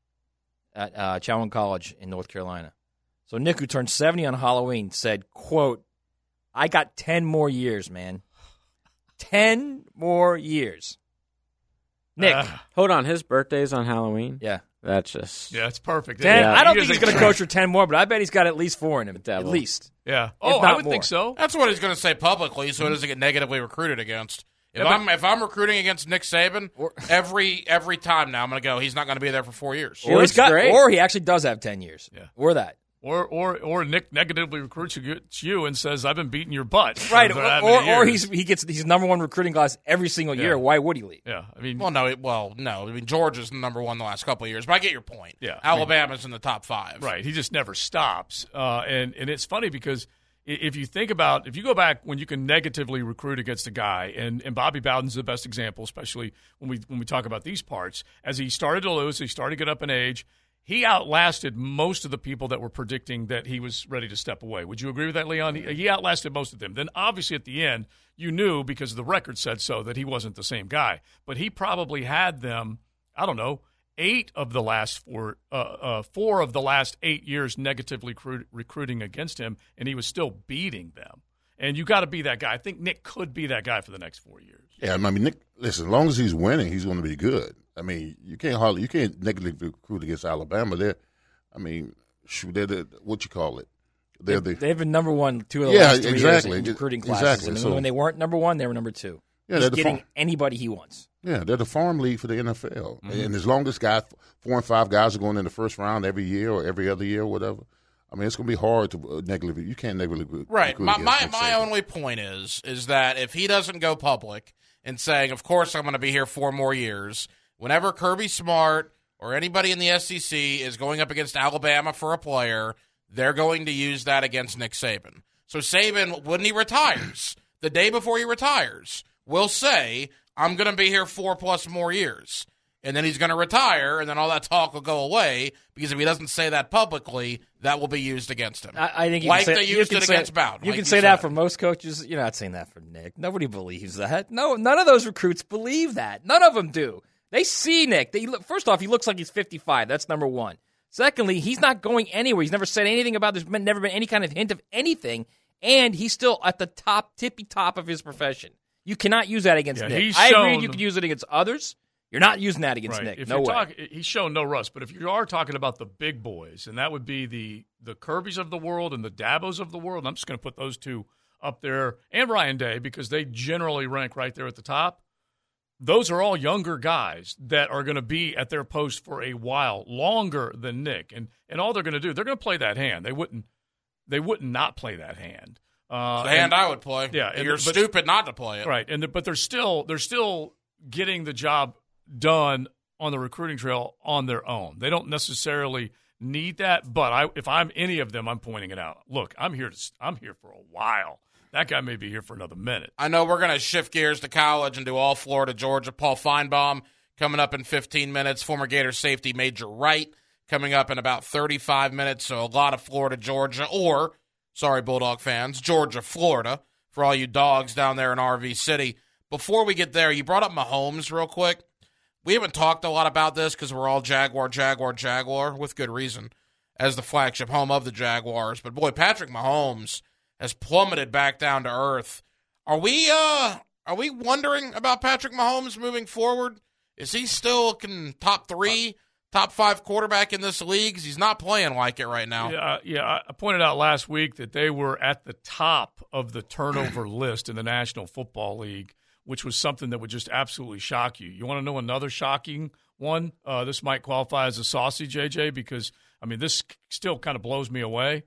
at uh, Chowan College in North Carolina. So Nick, who turned seventy on Halloween, said, "quote I got ten more years, man. Ten more years." Nick, Uh, Hold on, his birthday's on Halloween? yeah. That's just... yeah, it's perfect. ten. Yeah. I don't He think is he's a- going to coach for ten more, but I bet he's got at least four in him. At Devil. least. Yeah. Oh, I not would more. think so. That's what he's going to say publicly, so he doesn't get negatively recruited against. If Yeah, but- I'm if I'm recruiting against Nick Saban, every every time now I'm going to go. He's not going to be there for four years. Or, he's looks got, great. or he actually does have ten years. Yeah. Or that. Or, or, or Nick negatively recruits you and says, "I've been beating your butt." for Right. that Or, many or, or years." he's he gets he's number one recruiting class every single Yeah. year. Why would he leave? Yeah, I mean, Well, no, it, well, no. I mean, Georgia's number one the last couple of years, but I get your point. Yeah, I mean- Alabama's in the top five. right. He just never stops. Uh, and, and it's funny because i- if you think about, if you go back when you can negatively recruit against a guy, and, and Bobby Bowden's the best example, especially when we when we talk about these parts, as he started to lose, he started to get up in age, he outlasted most of the people that were predicting that he was ready to step away. Would you agree with that, Leon? He, he outlasted most of them. Then obviously at the end, you knew because the record said so that he wasn't the same guy. But he probably had them, I don't know, eight of the last four, uh, uh, four of the last eight years negatively recruit, recruiting against him, and he was still beating them. And you got to be that guy. I think Nick could be that guy for the next four years. Yeah, I mean, Nick. Listen, as long as he's winning, he's going to be good. I mean, you can't hardly you can't negatively recruit against Alabama. They're, I mean, shoot, they're the, what you call it? They're the They've been number one two of the Yeah, last three exactly. years in recruiting classes. Exactly. And So- when they weren't number one, they were number two. yeah, He's they're the getting farm, anybody he wants. yeah, they're the farm league for the N F L. Mm-hmm. And as long as guys, four and five guys are going in the first round every year or every other year or whatever, I mean, it's going to be hard to uh, negatively. You can't negatively recruit Right. My against my, Nick my Saban. only point is is that if he doesn't go public and saying, "Of course I'm going to be here four more years," whenever Kirby Smart or anybody in the S E C is going up against Alabama for a player, they're going to use that against Nick Saban. So Saban, when he retires, the day before he retires, will say, I'm going to be here four plus more years. And then he's going to retire, and then all that talk will go away, because if he doesn't say that publicly, that will be used against him. I, I think you like can say, they used it say, against Bowden. You like can you say said. that for most coaches. You're not saying that for Nick. Nobody believes that. No, none of those recruits believe that. None of them do. They see Nick. They look, first off, he looks like he's fifty-five. That's number one. Secondly, he's not going anywhere. He's never said anything about this. There's never been any kind of hint of anything, and he's still at the top, tippy top of his profession. You cannot use that against Yeah, Nick. he's I agree shown- you can use it against others. You're not using that against Right. Nick. If No you're way. talk- he's shown no rust. But if you are talking about the big boys, and that would be the the Kirbys of the world and the Dabos of the world, I'm just going to put those two up there, and Ryan Day, because they generally rank right there at the top. Those are all younger guys that are going to be at their post for a while, longer than Nick. And and all they're going to do, they're going to play that hand. They wouldn't they wouldn't not play that hand. Uh, The hand and- I would play. Yeah, and- You're but- stupid not to play it. Right, and the, but they're still they're still getting the job done on the recruiting trail on their own. They don't necessarily need that, but I, if I'm any of them, I'm pointing it out. Look, I'm here to I'm here for a while. That guy may be here for another minute. I know we're going to shift gears to college and do all Florida, Georgia. Paul Feinbaum coming up in fifteen minutes. Former Gator safety Major Wright coming up in about thirty-five minutes. So a lot of Florida, Georgia, or, sorry, Bulldog fans, Georgia, Florida, for all you dogs down there in R V City. Before we get there, you brought up Mahomes real quick. We haven't talked a lot about this because we're all Jaguar, Jaguar, Jaguar, with good reason, as the flagship home of the Jaguars. But, boy, Patrick Mahomes has plummeted back down to earth. Are we uh are we wondering about Patrick Mahomes moving forward? Is he still can top three, top five quarterback in this league? 'Cause he's not playing like it right now. Yeah, yeah. I pointed out last week that they were at the top of the turnover list in the National Football League, which was something that would just absolutely shock you. You want to know another shocking one? Uh, this might qualify as a saucy, J J, because, I mean, this still kind of blows me away.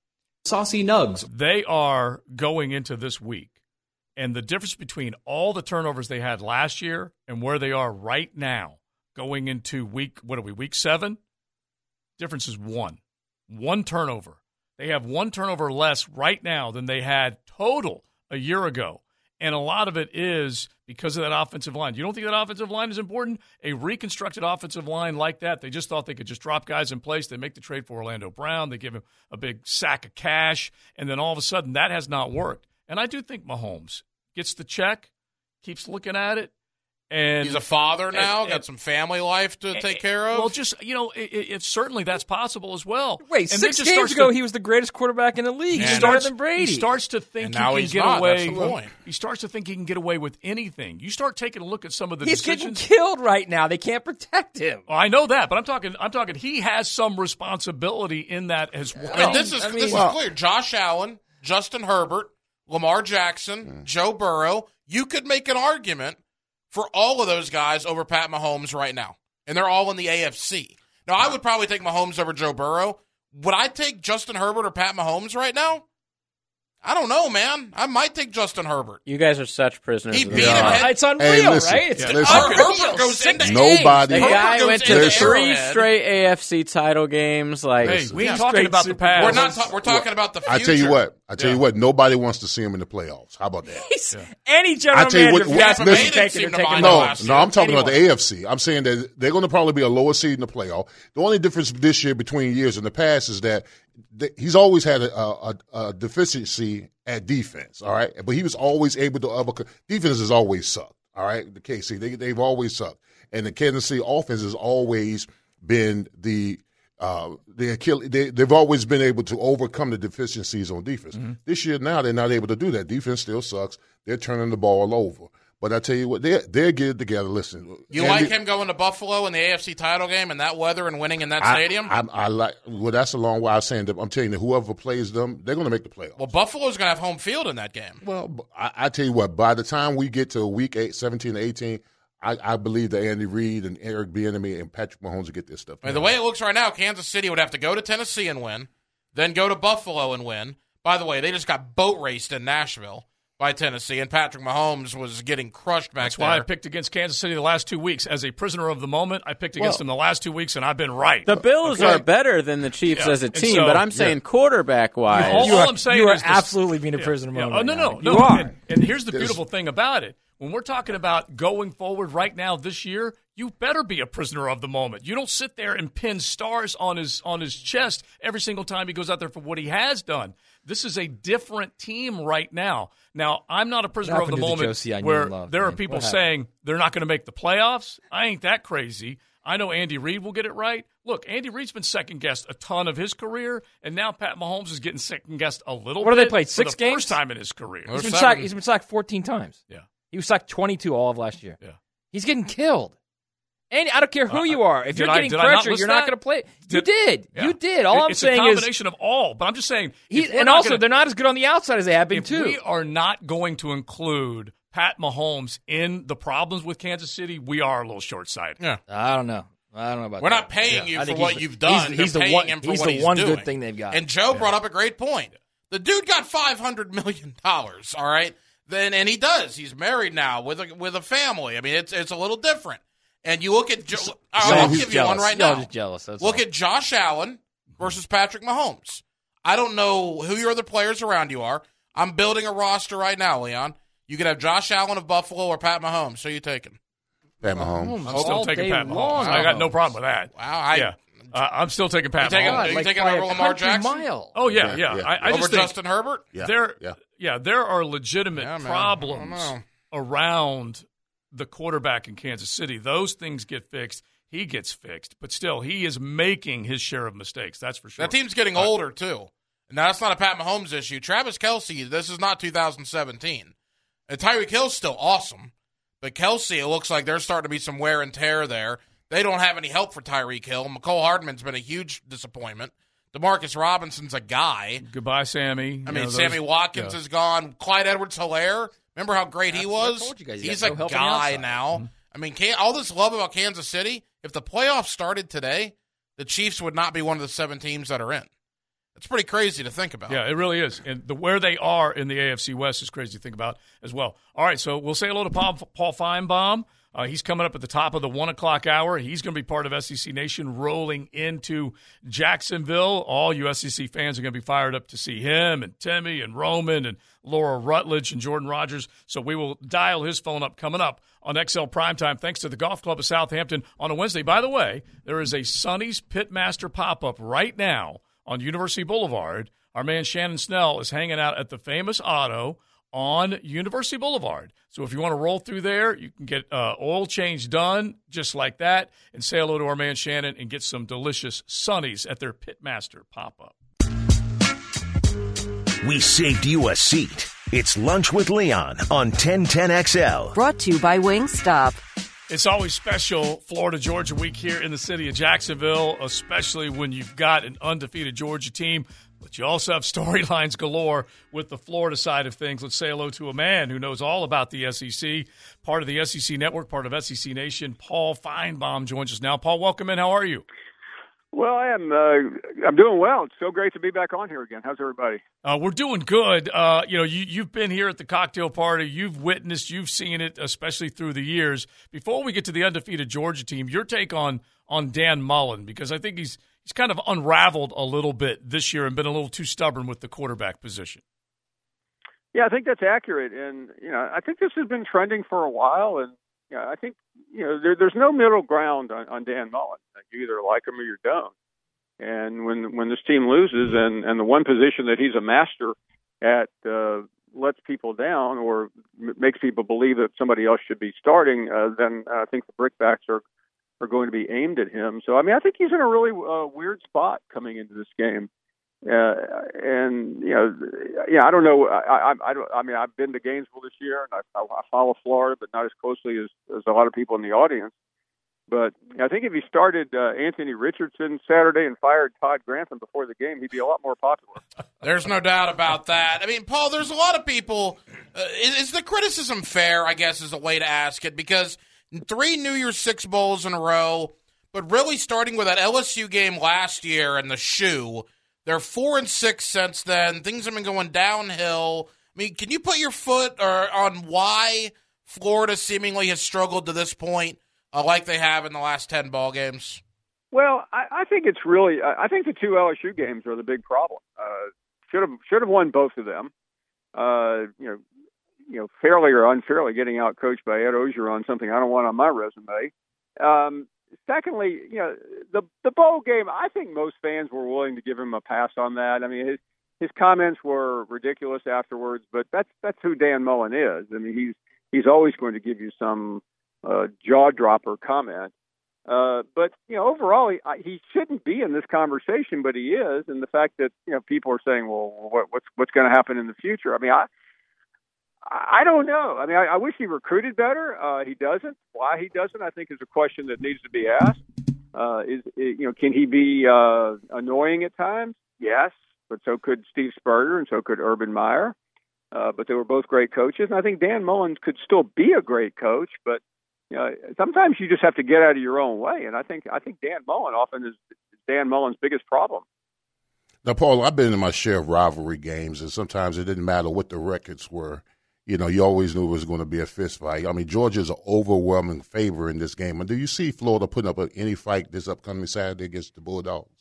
Saucy Nugs. They are going into this week, and the difference between all the turnovers they had last year and where they are right now going into week, what are we, week seven? Difference is one. One turnover. They have one turnover less right now than they had total a year ago. And a lot of it is because of that offensive line. You don't think that offensive line is important? A reconstructed offensive line like that, they just thought they could just drop guys in place. They make the trade for Orlando Brown. They give him a big sack of cash. And then all of a sudden, that has not worked. And I do think Mahomes gets the check, keeps looking at it. And He's a father now, and, got some family life to take care of. Well, just, you know, it, it, it, certainly that's possible as well. Wait, and six just games starts ago, to, he was the greatest quarterback in the league. He He started starts, than Brady. he starts to think And he now can he's get not. away. That's the point. He starts to think he can get away with anything. You start taking a look at some of the He's decisions. getting killed right now. They can't protect him. Oh, I know that, but I'm talking. I'm talking. He has some responsibility in that as well. I mean, this is I mean- this Well- is clear. Josh Allen, Justin Herbert, Lamar Jackson, Joe Burrow. You could make an argument for all of those guys over Pat Mahomes right now, and they're all in the A F C. Now, I would probably take Mahomes over Joe Burrow. Would I take Justin Herbert or Pat Mahomes right now? I don't know, man. I might take Justin Herbert. You guys are such prisoners. He of beat the him moment. head- It's unreal, Hey, listen, right? It's yeah, unreal. listen. Herbert goes Six into Nobody- The Herbert guy goes went into to Listen. three Arrowhead. straight A F C title games. Like, Hey, we ain't Yeah. talking Straight about the Super past. We're not. Ta- we're talking about the future. I tell you what. I tell Yeah. you what. Nobody wants to see him in the playoffs. How about that? He's- Any general I tell you manager what- of Jasper listen- would take They it didn't and take seem it. to mind No, last no, year. I'm talking about Anyone. the A F C. I'm saying that they're going to probably be a lower seed in the playoff. The only difference this year between years in the past is that th- he's always had a, a, a deficiency at defense, all right? But he was always able to overcome. Defense has always sucked, all right? The K C, they, they've always sucked. And the Kansas City offense has always been the uh, the Achilles. They, they've always been able to overcome the deficiencies on defense. Mm-hmm. This year now they're not able to do that. Defense still sucks. They're turning the ball over. But I tell you what, they're, they're getting together. Listen. You Andy- like him going to Buffalo in the A F C title game and that weather and winning in that I- stadium? I, I like. Well, that's a long way. I was saying that. I'm telling you, whoever plays them, they're going to make the playoffs. well, Buffalo's going to have home field in that game. Well, b- I, I tell you what. By the time we get to week eight, seventeen, eighteen, I, I believe that Andy Reid and Eric Bieniemy and Patrick Mahomes will get this stuff. I mean, the way it looks right now, Kansas City would have to go to Tennessee and win, then go to Buffalo and win. By the way, they just got boat raced in Nashville by Tennessee, and Patrick Mahomes was getting crushed back That's there. why I picked against Kansas City the last two weeks. As a prisoner of the moment, I picked against Well, them the last two weeks, and I've been right. The Bills Okay? are better than the Chiefs Yeah. as a And team, so- but I'm saying yeah. quarterback-wise. All, You all are- I'm saying you are is this- absolutely being a yeah, prisoner of yeah. the Oh, no, moment no, right no. now. You are. And, and here's the There's- beautiful thing about it. When we're talking about going forward right now this year, you better be a prisoner of the moment. You don't sit there and pin stars on his on his chest every single time he goes out there for what he has done. This is a different team right now. Now, I'm not a prisoner of the happened to the moment Josie I knew where and loved, there are man? people What happened? saying they're not going to make the playoffs. I ain't that crazy. I know Andy Reid will get it right. Look, Andy Reid's been second-guessed a ton of his career, and now Pat Mahomes is getting second-guessed a little What bit. have they played, for six the games? First time in his career. He's been, sacked, he's been sacked fourteen times. Yeah. He was sacked twenty-two all of last year. Yeah. He's getting killed. And I don't care who Uh, you are. If did you're I- getting did I not pressure, list you're not that? going to play. You Did- did. Yeah. You did. All It- I'm it's saying a is combination of all. But I'm just saying, he, if we're and not also gonna- they're not as good on the outside as they have been if too. we are not going to include Pat Mahomes in the problems with Kansas City, we are a little short-sighted. Yeah. I don't know. I don't know about We're that. not paying Yeah. you I for think what he's- you've done. He's, he's They're the paying one. him for he's what the he's one doing. good thing they've got. And Joe brought up a great point. The dude got five hundred million dollars. All right, then and he does. He's married now with a with a family. I mean, it's it's a little different. And you look at, jo- I'll he's give you jealous. one right Y'all now. just jealous, that's Look all. at Josh Allen versus Patrick Mahomes. I don't know who your other players around you are. I'm building a roster right now, Leon. You could have Josh Allen of Buffalo or Pat Mahomes. So you taking? Pat Mahomes. I'm still All taking day Pat Mahomes. long. I got no problem with that. Wow, I- yeah. Uh, I'm still taking Pat You taking- Mahomes. you like taking by over a Lamar country Jackson? mile. Oh yeah, yeah. Yeah, yeah. I, I Over just think Justin Herbert? Yeah. there, yeah. yeah, there are legitimate Yeah, man. I problems don't know. around the quarterback in Kansas City. Those things get fixed. He gets fixed, but still, he is making his share of mistakes. That's for sure. That team's getting older, too. Now, that's not a Pat Mahomes issue. Travis Kelce, this is not two thousand seventeen. And Tyreek Hill's still awesome, but Kelce, it looks like there's starting to be some wear and tear there. They don't have any help for Tyreek Hill. McCole Hardman's been a huge disappointment. Demarcus Robinson's a guy. Goodbye, Sammy. I You mean, know, those- Sammy Watkins yeah. is gone. Clyde Edwards-Helaire, remember how great he That's- was? I told you guys, he He's got a no help on the guy outside. now. Mm-hmm. I mean, can, all this love about Kansas City, if the playoffs started today, the Chiefs would not be one of the seven teams that are in. It's pretty crazy to think about. Yeah, it really is. And the where they are in the A F C West is crazy to think about as well. All right, so we'll say hello to Paul, Paul Feinbaum. Uh, he's coming up at the top of the one o'clock hour. He's going to be part of S E C Nation rolling into Jacksonville. All you S E C fans are going to be fired up to see him and Timmy and Roman and Laura Rutledge and Jordan Rogers. So we will dial his phone up coming up on X L Primetime thanks to the Golf Club of Southampton on a Wednesday. By the way, there is a Sonny's Pitmaster pop-up right now on University Boulevard. Our man Shannon Snell is hanging out at the Famous Auto on University Boulevard. So if you want to roll through there, you can get uh, oil change done just like that and say hello to our man Shannon and get some delicious Sunnies at their Pitmaster pop-up. We saved you a seat. It's Lunch with Leon on ten ten X L. Brought to you by Wingstop. It's always special Florida-Georgia week here in the city of Jacksonville, especially when you've got an undefeated Georgia team. But you also have storylines galore with the Florida side of things. Let's say hello to a man who knows all about the S E C, part of the S E C Network, part of S E C Nation. Paul Feinbaum joins us now. Paul, welcome in. How are you? Well, I am. Uh, I'm doing well. It's so great to be back on here again. How's everybody? Uh, we're doing good. Uh, you know, you, you've been here at the cocktail party. You've witnessed, you've seen it, especially through the years. Before we get to the undefeated Georgia team, your take on on Dan Mullen, because I think he's he's kind of unraveled a little bit this year and been a little too stubborn with the quarterback position. Yeah, I think that's accurate. And, you know, I think this has been trending for a while. And, you know, I think, you know, there, there's no middle ground on, on Dan Mullen. You either like him or you don't. And when when this team loses and, and the one position that he's a master at uh, lets people down or m- makes people believe that somebody else should be starting, uh, then I think the brickbats are, are going to be aimed at him. So, I mean, I think he's in a really uh, weird spot coming into this game. Uh, and, you know, yeah, I don't know. I, I, I, don't, I mean, I've been to Gainesville this year, and I, I follow Florida, but not as closely as, as a lot of people in the audience. But I think if he started uh, Anthony Richardson Saturday and fired Todd Grantham before the game, he'd be a lot more popular. There's no doubt about that. I mean, Paul, there's a lot of people. Uh, is, is the criticism fair, I guess, is a way to ask it, because three New Year's Six Bowls in a row, but really starting with that L S U game last year and the shoe, they're four and six since then. Things have been going downhill. I mean, can you put your foot or on why Florida seemingly has struggled to this point, uh, like they have in the last ten ball games? Well, I, I think it's really. I think the two L S U games are the big problem. Uh, should have should have won both of them. Uh, you know, you know, fairly or unfairly getting out coached by Ed Ogeron, something I don't want on my resume. Um, secondly, you know, the the bowl game. I think most fans were willing to give him a pass on that. I mean, his his comments were ridiculous afterwards, but that's that's who Dan Mullen is. I mean, he's he's always going to give you some uh, jaw dropper comment. Uh, but, you know, overall, he, he shouldn't be in this conversation, but he is. And the fact that, you know, people are saying, well, what, what's what's going to happen in the future? I mean, I I don't know. I mean, I, I wish he recruited better. Uh, he doesn't. Why he doesn't, I think, is a question that needs to be asked. Uh, is, is you know, can he be uh, annoying at times? Yes, but so could Steve Spurrier and so could Urban Meyer. Uh, but they were both great coaches. And I think Dan Mullen could still be a great coach, but you know, sometimes you just have to get out of your own way, and I think I think Dan Mullen often is Dan Mullen's biggest problem. Now, Paul, I've been in my share of rivalry games, and sometimes it didn't matter what the records were. You know, you always knew it was going to be a fist fight. I mean, Georgia's an overwhelming favor in this game. And do you see Florida putting up any fight this upcoming Saturday against the Bulldogs?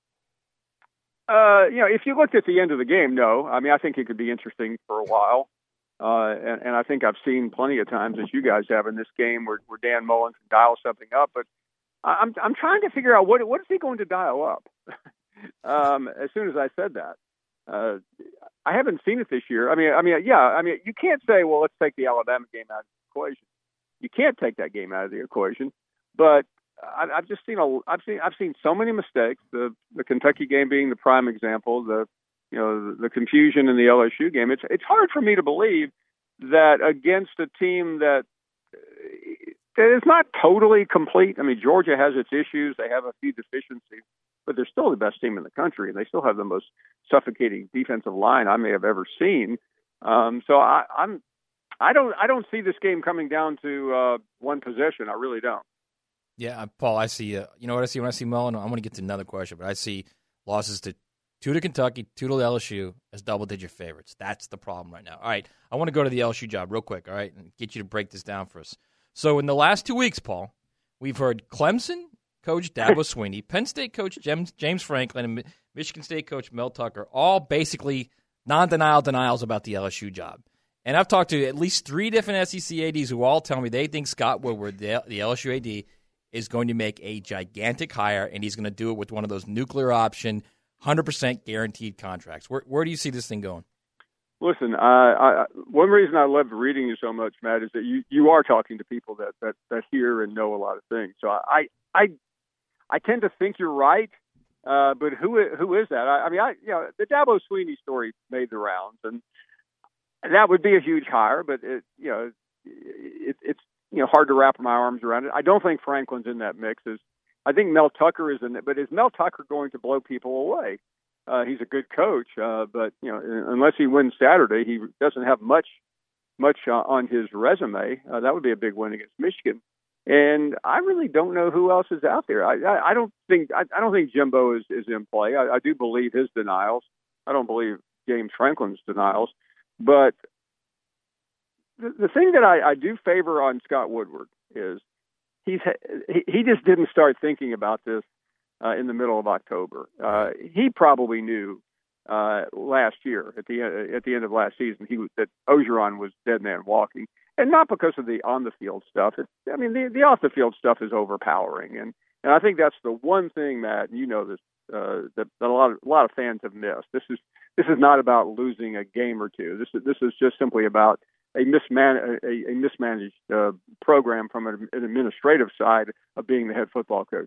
Uh, you know, if you looked at the end of the game, no. I mean, I think it could be interesting for a while. Uh, and, and I think I've seen plenty of times, as you guys have in this game, where, where Dan Mullen can dial something up. But I'm I'm trying to figure out what what is he going to dial up. um, as soon as I said that, uh, I haven't seen it this year. I mean, I mean, yeah, I mean, you can't say, well, let's take the Alabama game out of the equation. You can't take that game out of the equation. But I, I've just seen a I've seen I've seen so many mistakes. The the Kentucky game being the prime example. The You know, the confusion in the L S U game. It's it's hard for me to believe that against a team that that is not totally complete. I mean, Georgia has its issues. They have a few deficiencies, but they're still the best team in the country, and they still have the most suffocating defensive line I may have ever seen. Um, so I, I'm I don't I don't see this game coming down to uh, one possession. I really don't. Yeah, Paul, I see. Uh, you know what I see when I see Mullen? I'm going to get to another question, but I see losses to two to Kentucky, two to L S U as double-digit favorites. That's the problem right now. All right, I want to go to the L S U job real quick, all right, and get you to break this down for us. So in the last two weeks, Paul, we've heard Clemson coach Dabo Swinney, Penn State coach James, James Franklin, and Michigan State coach Mel Tucker, all basically non-denial denials about the L S U job. And I've talked to at least three different S E C A Ds who all tell me they think Scott Woodward, the, the L S U A D, is going to make a gigantic hire, and he's going to do it with one of those nuclear option one hundred percent guaranteed contracts. Where where do you see this thing going? Listen, I, I, one reason I love reading you so much, Matt, is that you, you are talking to people that, that, that hear and know a lot of things. So I I I tend to think you're right, uh, but who who is that? I, I mean, I you know the Dabo Swinney story made the rounds, and that would be a huge hire, but it you know it, it's you know hard to wrap my arms around it. I don't think Franklin's in that mix. Is I think Mel Tucker is in it, but is Mel Tucker going to blow people away? Uh, he's a good coach, uh, but you know, unless he wins Saturday, he doesn't have much, much uh, on his resume. Uh, that would be a big win against Michigan, and I really don't know who else is out there. I, I, I don't think I, I don't think Jimbo is, is in play. I, I do believe his denials. I don't believe James Franklin's denials, but the, the thing that I, I do favor on Scott Woodward is. He's he, he just didn't start thinking about this uh, in the middle of October. Uh, he probably knew uh, last year at the uh, at the end of last season he was, that Ogeron was dead man walking, and not because of the on the field stuff. It, I mean, the the off the field stuff is overpowering, and, and I think that's the one thing, Matt, and you know this uh, that, that a lot of a lot of fans have missed. This is this is not about losing a game or two. This is this is just simply about a, misman- a, a mismanaged uh, program from an, an administrative side of being the head football coach.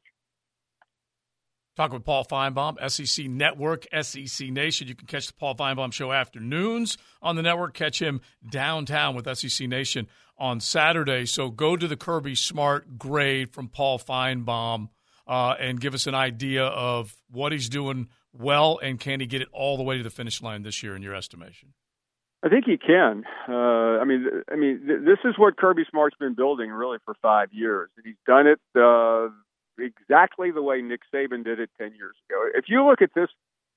Talking with Paul Feinbaum, S E C Network, S E C Nation. You can catch the Paul Feinbaum Show afternoons on the network. Catch him downtown with S E C Nation on Saturday. So go to the Kirby Smart grade from Paul Feinbaum uh, and give us an idea of what he's doing well, and can he get it all the way to the finish line this year in your estimation? I think he can. Uh, I mean, I mean, th- this is what Kirby Smart's been building really for five years, and he's done it uh, exactly the way Nick Saban did it ten years ago. If you look at this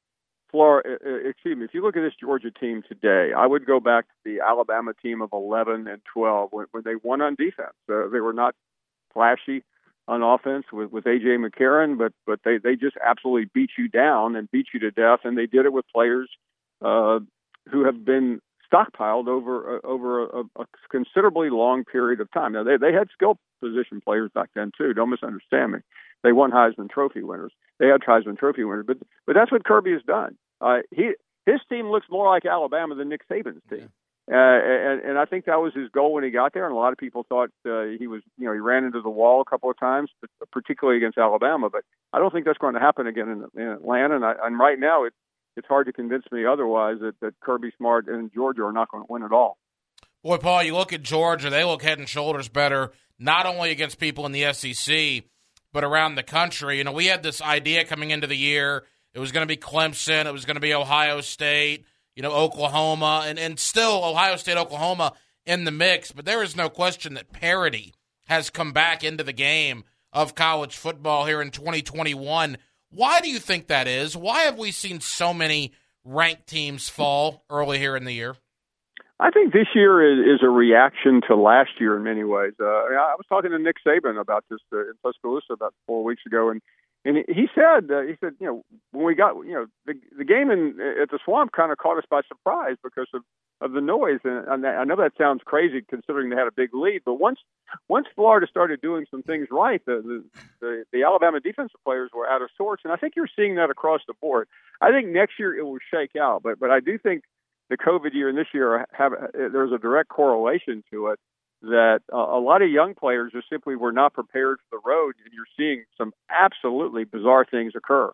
Florida, excuse me, if you look at this Georgia team today, I would go back to the Alabama team of eleven and twelve when, when they won on defense. Uh, they were not flashy on offense with, with A J McCarron, but but they, they just absolutely beat you down and beat you to death, and they did it with players uh, who have been stockpiled over uh, over a, a considerably long period of time. Now, they, they had skill position players back then, too. Don't misunderstand me. They won Heisman Trophy winners. They had Heisman Trophy winners, but but that's what Kirby has done. Uh, he his team looks more like Alabama than Nick Saban's team, uh, and and I think that was his goal when he got there. And a lot of people thought uh, he was, you know, he ran into the wall a couple of times, but particularly against Alabama. But I don't think that's going to happen again in, in Atlanta. And, I, and right now, it, it's hard to convince me otherwise that, that Kirby Smart and Georgia are not going to win at all. Boy, Paul, you look at Georgia; they look head and shoulders better, not only against people in the S E C, but around the country. You know, we had this idea coming into the year. It was going to be Clemson. It was going to be Ohio State, you know, Oklahoma, and, and still Ohio State, Oklahoma in the mix. But there is no question that parity has come back into the game of college football here in twenty twenty-one. Why do you think that is? Why have we seen so many ranked teams fall early here in the year? I think this year is, is a reaction to last year in many ways. Uh, I was talking to Nick Saban about this uh, in Tuscaloosa about four weeks ago, and And he said, uh, he said, you know, when we got, you know, the the game in at the Swamp kind of caught us by surprise because of, of the noise. And, and I know that sounds crazy considering they had a big lead, but once once Florida started doing some things right, the the, the, the Alabama defensive players were out of sorts, and I think you're seeing that across the board. I think next year it will shake out, but but I do think the COVID year and this year have there's a direct correlation to it. That uh, a lot of young players just simply were not prepared for the road, and you're seeing some absolutely bizarre things occur.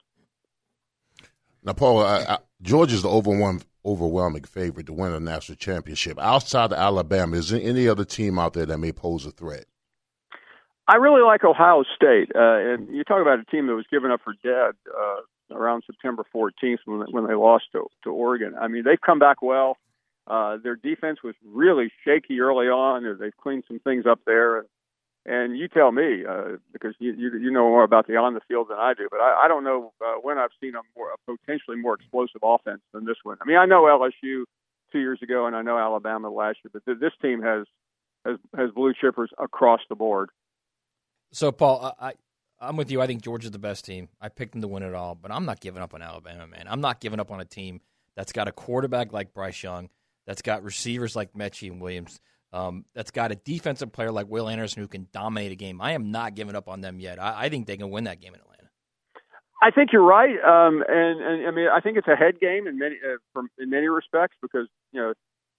Now, Paul, I, I, Georgia's the overwhelming, overwhelming favorite to win a national championship. Outside of Alabama, is there any other team out there that may pose a threat? I really like Ohio State, uh, and you talk about a team that was given up for dead uh, around September fourteenth when, when they lost to, to Oregon. I mean, they've come back well. Uh, their defense was really shaky early on. They've cleaned some things up there. And you tell me, uh, because you, you you know more about the on the field than I do, but I, I don't know uh, when I've seen a, more, a potentially more explosive offense than this one. I mean, I know L S U two years ago, and I know Alabama last year, but th- this team has, has has blue chippers across the board. So, Paul, I, I'm with you. I think Georgia's the best team. I picked them to win it all, but I'm not giving up on Alabama, man. I'm not giving up on a team that's got a quarterback like Bryce Young, that's got receivers like Mechie and Williams, um, that's got a defensive player like Will Anderson who can dominate a game. I am not giving up on them yet. I, I think they can win that game in Atlanta. I think you're right, um, and, and I mean I think it's a head game in many uh, from, in many respects because you know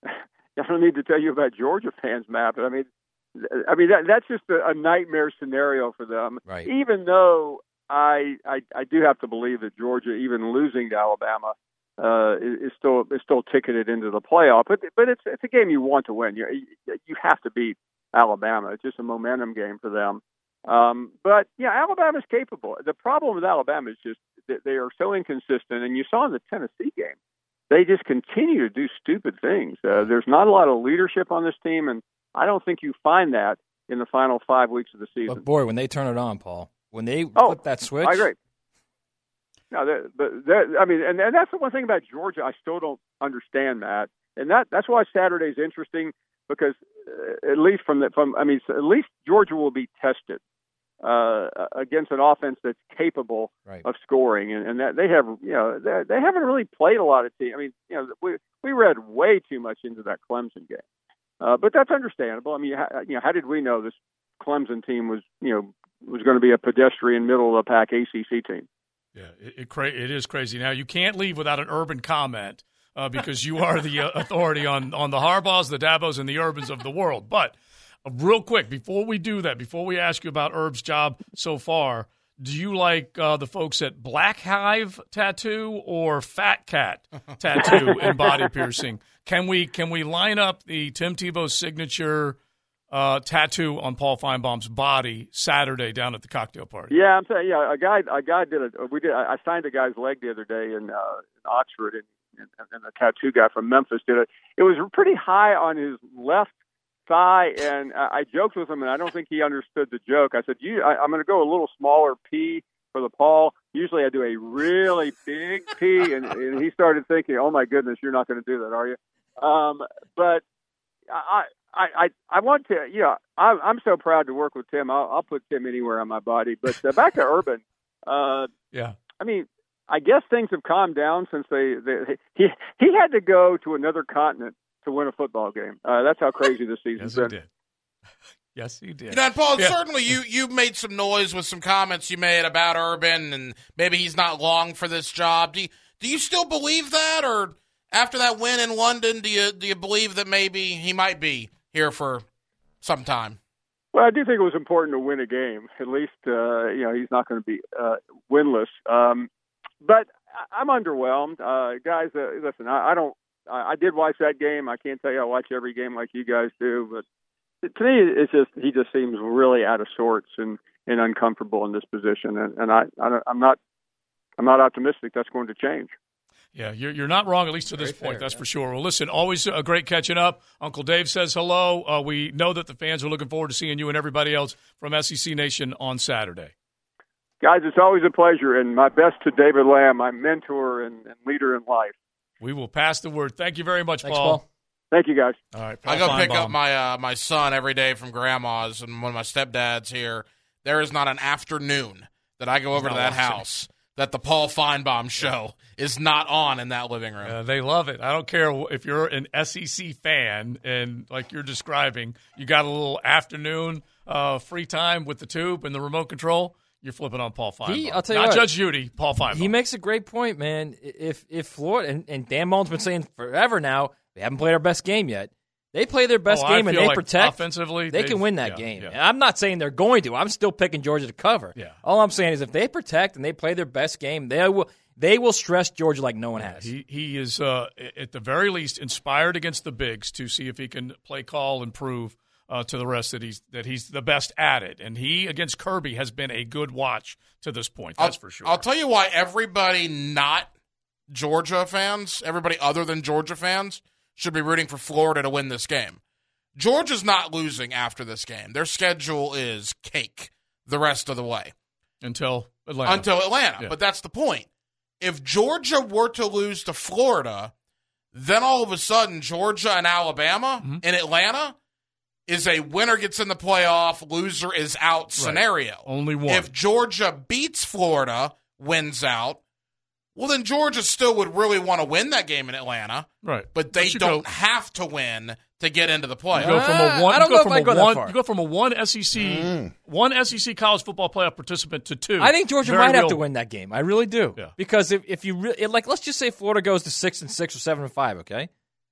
I don't need to tell you about Georgia fans, Matt. But I mean, I mean that, that's just a, a nightmare scenario for them. Right. Even though I, I I do have to believe that Georgia, even losing to Alabama, Uh, is still is still ticketed into the playoff, but but it's it's a game you want to win. You you have to beat Alabama. It's just a momentum game for them. Um, but yeah, Alabama's capable. The problem with Alabama is just that they are so inconsistent. And you saw in the Tennessee game, they just continue to do stupid things. Uh, there's not a lot of leadership on this team, and I don't think you find that in the final five weeks of the season. But boy, when they turn it on, Paul, when they oh, flip that switch, I agree. No, that, but that, I mean, and, and that's the one thing about Georgia I still don't understand, Matt. And that that's why Saturday's interesting because uh, at least from the from I mean, at least Georgia will be tested uh, against an offense that's capable right. of scoring, and, and that they have you know they, they haven't really played a lot of teams. I mean, you know, we we read way too much into that Clemson game, uh, but that's understandable. I mean, how, you know, how did we know this Clemson team was you know was going to be a pedestrian middle of the pack A C C team? Yeah, it it, cra- it is crazy. Now, you can't leave without an Urban comment uh, because you are the uh, authority on, on the Harbaughs, the Dabos, and the Urbans of the world. But uh, real quick, before we do that, before we ask you about Urb's job so far, do you like uh, the folks at Black Hive Tattoo or Fat Cat Tattoo and Body Piercing? Can we can we line up the Tim Tebow signature Uh, tattoo on Paul Feinbaum's body Saturday down at the cocktail party? Yeah, I'm saying, yeah, a guy, a guy did it. We did. I signed a guy's leg the other day in, uh, in Oxford, and, and, and the tattoo guy from Memphis did it. It was pretty high on his left thigh, and I, I joked with him, and I don't think he understood the joke. I said, "You, I, I'm going to go a little smaller P for the Paul. usually I do a really big pee, and, and he started thinking, "Oh my goodness, you're not going to do that, are you?" Um, but I, I, I, I want to, you know, I'm, I'm so proud to work with Tim. I'll, I'll put Tim anywhere on my body. But uh, back to Urban. Uh, yeah. I mean, I guess things have calmed down since they, they he he had to go to another continent to win a football game. Uh, that's how crazy this season's yes, been. He did. Yes, he did. You know, and Paul, yeah. certainly you you made some noise with some comments you made about Urban, and maybe he's not long for this job. Do you, do you still believe that, or after that win in London, do you do you believe that maybe he might be here for some time? Well, I do think it was important to win a game. At least, uh, you know, he's not going to be uh, winless. Um, but I'm underwhelmed. Uh, guys, uh, listen, I, I don't. I, I did watch that game. I can't tell you I watch every game like you guys do, but to me, it's just he just seems really out of sorts and, and uncomfortable in this position, and, and I, I I'm not I'm not optimistic that's going to change. Yeah, you're you're not wrong, at least to this Very point, fair, that's yeah. for sure. Well, listen, always a great catching up. Uncle Dave says hello. Uh, we know that the fans are looking forward to seeing you and everybody else from S E C Nation on Saturday. Guys, it's always a pleasure, and my best to David Lamb, my mentor and, and leader in life. We will pass the word. Thank you very much, Thanks, Paul. Paul. Thank you, guys. All right, Paul I go pick Feinbaum. up my uh, my son every day from grandma's, and when my stepdad's here, there is not an afternoon that I go over to Not that watching. house that the Paul Feinbaum show is not on in that living room. Uh, they love it. I don't care if you're an S E C fan and, like you're describing, you got a little afternoon uh, free time with the tube and the remote control, you're flipping on Paul Feinbaum. He, I'll tell you Not what, Judge Judy, Paul Feinbaum. He makes a great point, man. If if Florida and, and Dan Mullen's been saying forever now, they haven't played our best game yet. They play their best Oh, I game and feel they like protect. offensively, they they've- can win that yeah, game. yeah. And I'm not saying they're going to. I'm still picking Georgia to cover. Yeah. All I'm saying is if they protect and they play their best game, they will they will stress Georgia like no one has. He he is uh, at the very least inspired against the bigs to see if he can play call and prove uh, to the rest that he's that he's the best at it. And he against Kirby has been a good watch to this point. That's I'll, for sure. I'll tell you why everybody not Georgia fans, everybody other than Georgia fans, should be rooting for Florida to win this game. Georgia's not losing after this game. Their schedule is cake the rest of the way. Until Atlanta. Until Atlanta. Yeah. But that's the point. If Georgia were to lose to Florida, then all of a sudden Georgia and Alabama Mm-hmm. in Atlanta is a winner gets in the playoff, loser is out scenario. Only one. If Georgia beats Florida, wins out, well, then Georgia still would really want to win that game in Atlanta. Right. But they But you don't go- have to win to get into the You playoffs. go from a Uh, one. I don't you go know from if I'd a go that one. far. You go from a one S E C, one S E C college football playoff participant to two. I think Georgia Very might have real- to win that game. I really do. Yeah. Because if, if you re- like, let's just say Florida goes to six and six or seven and five, okay?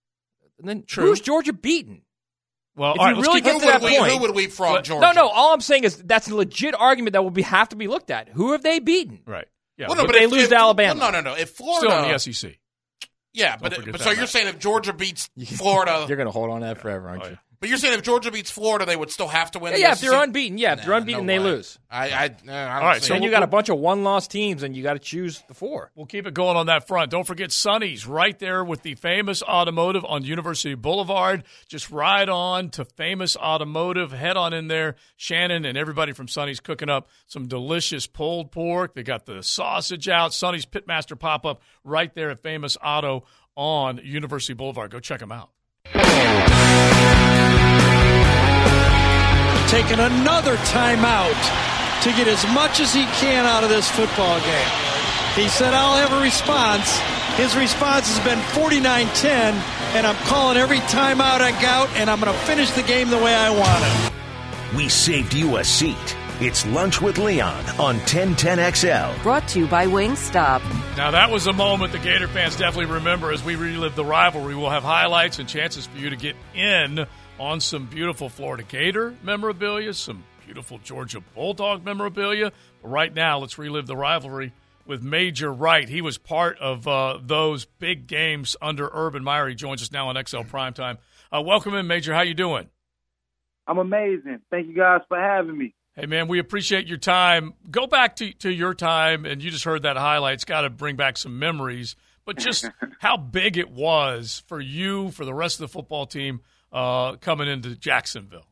And then True. who's Georgia beating? Well, If all you right, let's really keep- get Who to would, that we, point, who would leapfrog But- Georgia? no, no. All I'm saying is that's a legit argument that will be have to be looked at. Who have they beaten? right. Yeah. Well, no, If but they if, lose if, to Alabama. well, no, no, no. If Florida, Still in the S E C. yeah, Don't but, forget but that so you're match. saying if Georgia beats Florida, You're going to hold on to that forever, aren't Oh, you? yeah. but you're saying if Georgia beats Florida, they would still have to win. Yeah, the yeah, if S E C? they're unbeaten, yeah, if they're Nah, unbeaten, no they way. lose. I, I, I don't All right, see so Then it. you got a bunch of one-loss teams, and you got to choose the four. We'll keep it going on that front. Don't forget Sonny's right there with the Famous Automotive on University Boulevard. Just ride on to Famous Automotive. Head on in there. Shannon and everybody from Sonny's cooking up some delicious pulled pork. They got the sausage out. Sonny's Pitmaster pop-up right there at Famous Auto on University Boulevard. Go check them out. Taking another timeout to get as much as he can out of this football game. He said, I'll have a response. His response has been forty-nine ten, and I'm calling every timeout I got, and I'm going to finish the game the way I want it. We saved you a seat. It's Lunch with Leon on ten ten X L. Brought to you by Wingstop. Now, that was a moment the Gator fans definitely remember as we relive the rivalry. We'll have highlights and chances for you to get in on some beautiful Florida Gator memorabilia, some beautiful Georgia Bulldog memorabilia. But right now, let's relive the rivalry with Major Wright. He was part of uh, those big games under Urban Meyer. He joins us now on X L Primetime. Uh, welcome in, Major. How you doing? I'm amazing. Thank you guys for having me. Hey, man, we appreciate your time. Go back to, to your time, and you just heard that highlight. It's got to bring back some memories. But just how big it was for you, for the rest of the football team uh, coming into Jacksonville.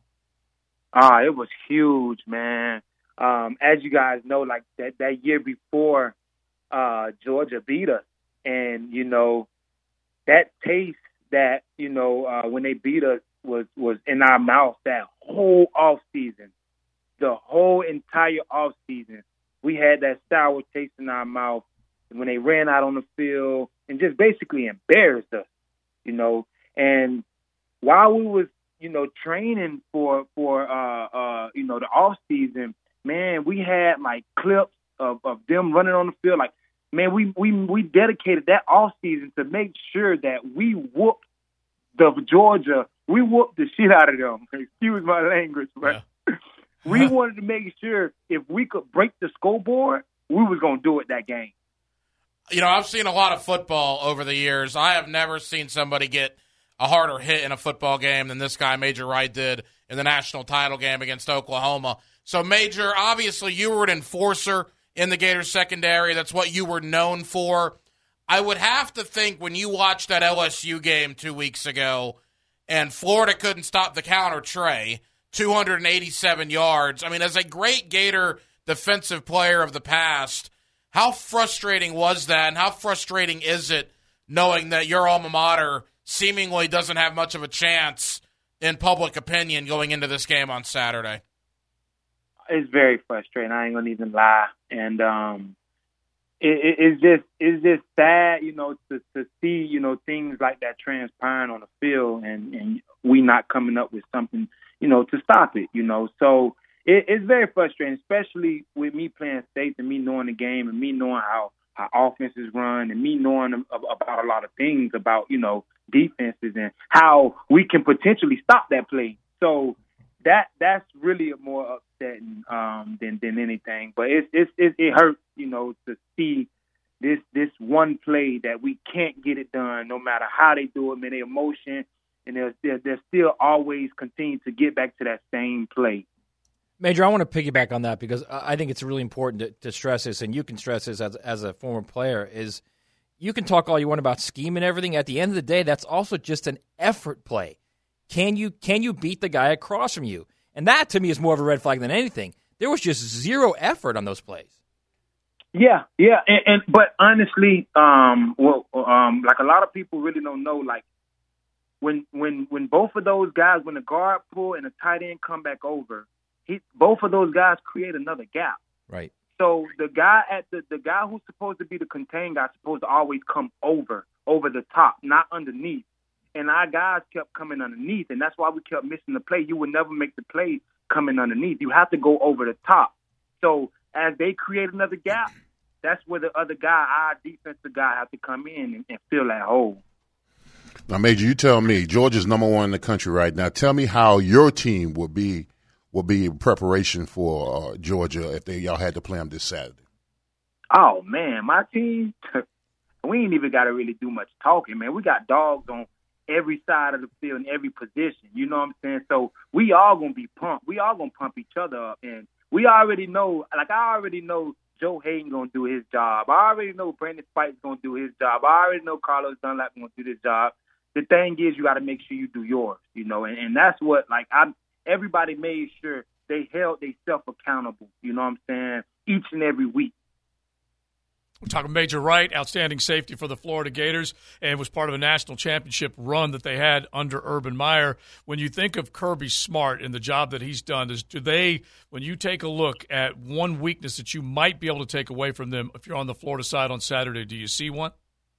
Ah, it was huge, man. Um, as you guys know, like that, that year before, uh, Georgia beat us. And, you know, that taste that, you know, uh, when they beat us was, was in our mouth that whole off season, the whole entire off season. We had that sour taste in our mouth when they ran out on the field and just basically embarrassed us, you know. And while we was, you know, training for, for uh, uh, you know, the off season, man, we had like clips of, of them running on the field. Like, man, we, we, we dedicated that off season to make sure that we whooped the Georgia, we whooped the shit out of them. Excuse my language, but yeah. We wanted to make sure if we could break the scoreboard, we was going to do it that game. You know, I've seen a lot of football over the years. I have never seen somebody get a harder hit in a football game than this guy, Major Wright, did in the national title game against Oklahoma. So, Major, obviously you were an enforcer in the Gators secondary. That's what you were known for. I would have to think when you watched that L S U game two weeks ago and Florida couldn't stop the counter Trey, two hundred eighty-seven yards. I mean, as a great Gator defensive player of the past, how frustrating was that, and how frustrating is it knowing that your alma mater seemingly doesn't have much of a chance in public opinion going into this game on Saturday? It's very frustrating. I ain't gonna even lie, and um, it, it, it's just it's just sad, you know, to to see, you know, things like that transpiring on the field, and and we not coming up with something, you know, to stop it, you know. So it, it's very frustrating, especially with me playing safety and me knowing the game and me knowing how how offenses run and me knowing about a lot of things about, you know, defenses and how we can potentially stop that play. So that that's really more upsetting um, than than anything. But it's it's it, it hurts, you know, to see this this one play that we can't get it done, no matter how they do it, man. Their emotion, and they're, they're they're still always continue to get back to that same play. Major, I want to piggyback on that because I think it's really important to, to stress this, and you can stress this as as a former player. Is you can talk all you want about scheme and everything. At the end of the day, that's also just an effort play. Can you can you beat the guy across from you? And that, to me, is more of a red flag than anything. There was just zero effort on those plays. Yeah, yeah, and, and but honestly, um, well, um, like a lot of people really don't know, like when when when both of those guys, when the guard pull and the tight end come back over, he, both of those guys create another gap. Right. So the guy at the the guy who's supposed to be the contained guy is supposed to always come over over the top, not underneath. And our guys kept coming underneath, and that's why we kept missing the play. You would never make the play coming underneath. You have to go over the top. So as they create another gap, that's where the other guy, our defensive guy, have to come in and, and fill that hole. Now, Major, you tell me, Georgia's number one in the country right now. Tell me how your team will be will be in preparation for uh, Georgia if they y'all had to play them this Saturday. Oh, man, my team, we ain't even got to really do much talking, man. We got dogs on every side of the field in every position. You know what I'm saying? So we all going to be pumped. We all going to pump each other up. And we already know, like I already know Joe Hayden going to do his job. I already know Brandon Spike's going to do his job. I already know Carlos Dunlap going to do his job. The thing is, you got to make sure you do yours, you know, and, and that's what, like, I'm, everybody made sure they held themselves accountable, you know what I'm saying, each and every week. We're talking Major Wright, outstanding safety for the Florida Gators, and was part of a national championship run that they had under Urban Meyer. When you think of Kirby Smart and the job that he's done, is do they, when you take a look at one weakness that you might be able to take away from them if you're on the Florida side on Saturday, do you see one?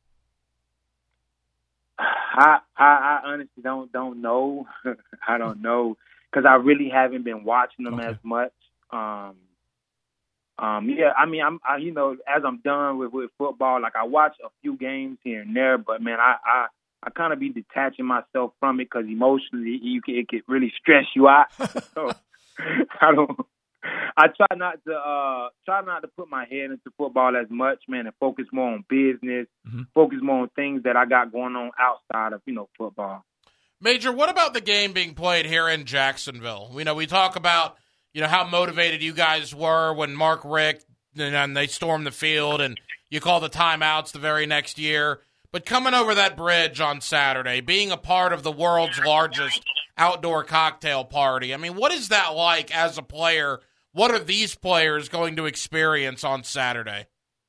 I I, I honestly don't don't know. I don't know because I really haven't been watching them okay. as much. Um, Um, yeah, I mean, I'm, I, you know, as I'm done with, with football, like I watch a few games here and there, but man, I, I, I kind of be detaching myself from it because emotionally, you can, it can really stress you out. So I don't, I try not to, uh, try not to put my head into football as much, man, and focus more on business, mm-hmm. focus more on things that I got going on outside of, you know, football. Major, what about the game being played here in Jacksonville? You know, we talk about, you know, how motivated you guys were when Mark Richt and they stormed the field and you call the timeouts the very next year. But coming over that bridge on Saturday, being a part of the world's largest outdoor cocktail party, I mean, what is that like as a player? What are these players going to experience on Saturday?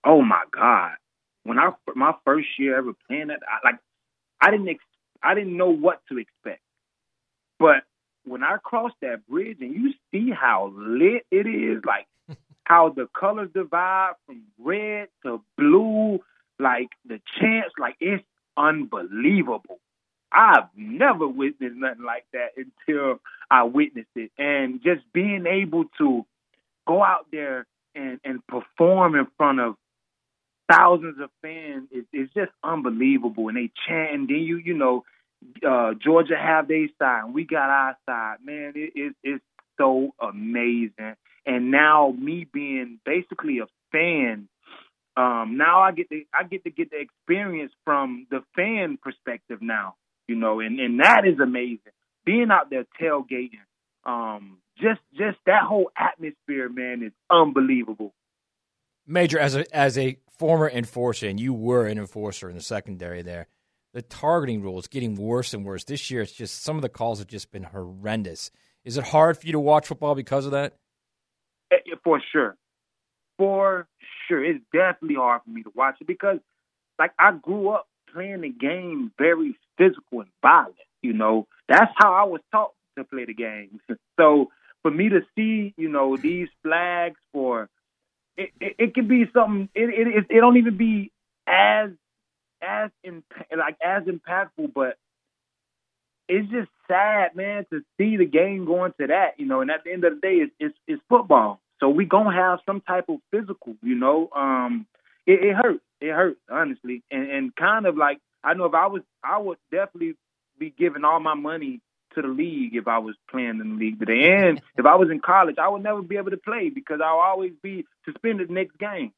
oh my God, when I my first year ever playing that, I, like I didn't ex- I didn't know what to expect, but when I crossed that bridge and you see how lit it is, like how the colors divide from red to blue, like the chants, like it's unbelievable. I've never witnessed nothing like that until I witnessed it. And just being able to go out there and, and perform in front of thousands of fans is, is just unbelievable. And they chant, and then you, you know, uh, Georgia have their side, and we got our side. Man, it, it, it's so amazing. And now me being basically a fan, um, now I get to I get to get the experience from the fan perspective now, you know, and, and that is amazing. Being out there tailgating, um, just just that whole atmosphere, man, is unbelievable. Major, as a as a former enforcer, and you were an enforcer in the secondary there, the targeting rule is getting worse and worse. This year, it's just some of the calls have just been horrendous. Is it hard for you to watch football because of that? For sure. For sure. It's definitely hard for me to watch it because, like, I grew up playing the game very physical and violent, you know. That's how I was taught to play the game. So for me to see, you know, these flags for it, it, it could be something. It, it it don't even be as as in, like as impactful, but it's just sad, man, to see the game going to that, you know. And at the end of the day, it's it's, it's football, so we gonna have some type of physical, you know. Um, it, it hurts, it hurts, honestly, and and kind of like I know if I was, I would definitely be giving all my money to the league if I was playing in the league today. And if I was in college, I would never be able to play because I'll always be suspended the next game.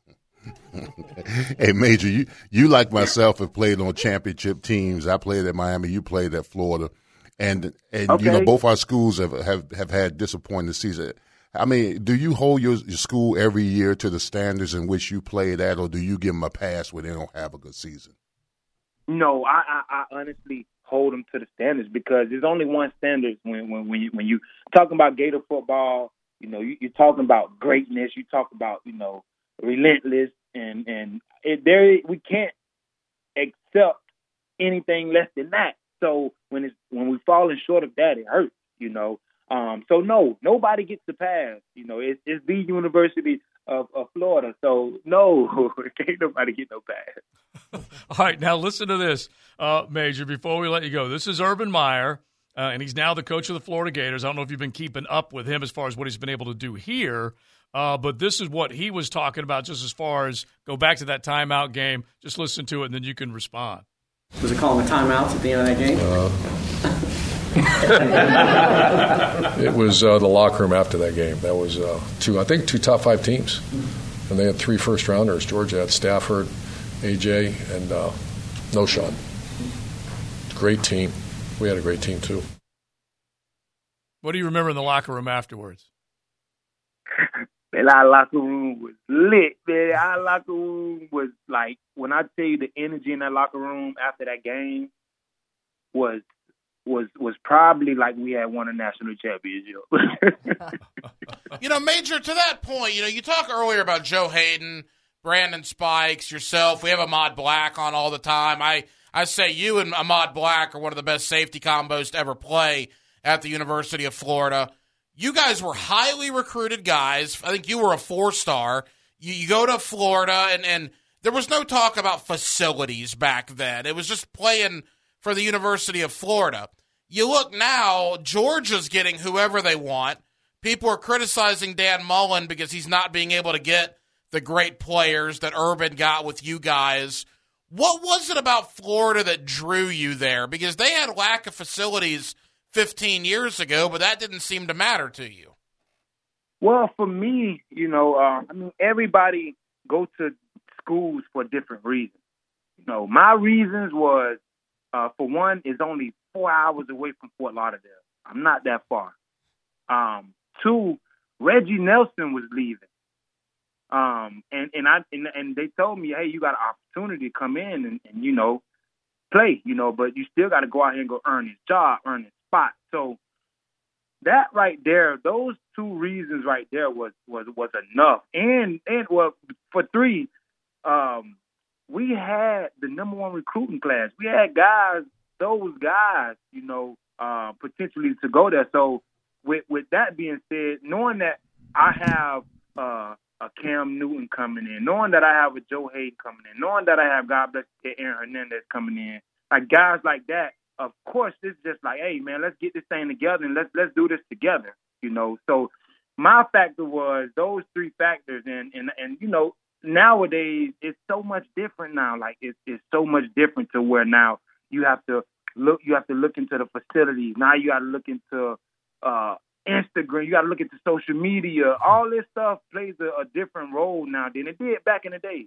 Hey, Major, you, you like myself have played on championship teams. I played at Miami. You played at Florida. And, and okay. you know, both our schools have, have, have had disappointing seasons. I mean, do you hold your, your school every year to the standards in which you played at, or do you give them a pass when they don't have a good season? No, I, I, I honestly hold them to the standards because there's only one standard when when when you, when you talking about Gator football. You know, you, you're talking about greatness. You talk about, you know, relentless, and and it, there we can't accept anything less than that. So when it's when we falling short of that, it hurts. You know, um, so no, nobody gets the pass. You know, it's it's the University of, of Florida. So no, can't nobody get no pass. All right, now listen to this, uh, Major, before we let you go. This is Urban Meyer, uh, and he's now the coach of the Florida Gators. I don't know if you've been keeping up with him as far as what he's been able to do here, uh, but this is what he was talking about just as far as go back to that timeout game. Just listen to it, and then you can respond. Was it calling the timeouts at the end of that game? Uh, it was uh, the locker room after that game. That was uh, two, I think, two top five teams. And they had three first-rounders. Georgia had Stafford, A J, and uh, No Sean. Great team. We had a great team, too. What do you remember in the locker room afterwards? Man, our locker room was lit, man. Our locker room was like, when I tell you the energy in that locker room after that game was was was probably like we had won a national championship. You know, Major, to that point, you know, you talk earlier about Joe Hayden, Brandon Spikes, yourself. We have Ahmad Black on all the time. I, I say you and Ahmad Black are one of the best safety combos to ever play at the University of Florida. You guys were highly recruited guys. I think you were a four-star. You, you go to Florida, and, and there was no talk about facilities back then. It was just playing for the University of Florida. You look now, Georgia's getting whoever they want. People are criticizing Dan Mullen because he's not being able to get the great players that Urban got with you guys. What was it about Florida that drew you there? Because they had lack of facilities fifteen years ago, but that didn't seem to matter to you. Well, for me, you know, uh, I mean, everybody go to schools for different reasons. You know, my reasons was, uh, for one, is only four hours away from Fort Lauderdale. I'm not that far. Um, two, Reggie Nelson was leaving. Um, and, and I and, and they told me, hey, you got an opportunity to come in and, and you know, play, you know, but you still got to go out here and go earn his job, earn his spot. So that right there, those two reasons right there was was was enough. And and well, for three, um, we had the number one recruiting class. We had guys, those guys, you know, uh, potentially to go there. So with with that being said, knowing that I have uh, a Cam Newton coming in, knowing that I have a Joe Hayden coming in, knowing that I have, God bless you, Aaron Hernandez coming in, like guys like that, of course, it's just like, hey, man, let's get this thing together and let's let's do this together, you know. So my factor was those three factors, and and and you know, nowadays it's so much different now. Like it's it's so much different to where now you have to look, you have to look into the facilities. Now you got to look into uh, Instagram. You got to look into social media. All this stuff plays a, a different role now than it did back in the day.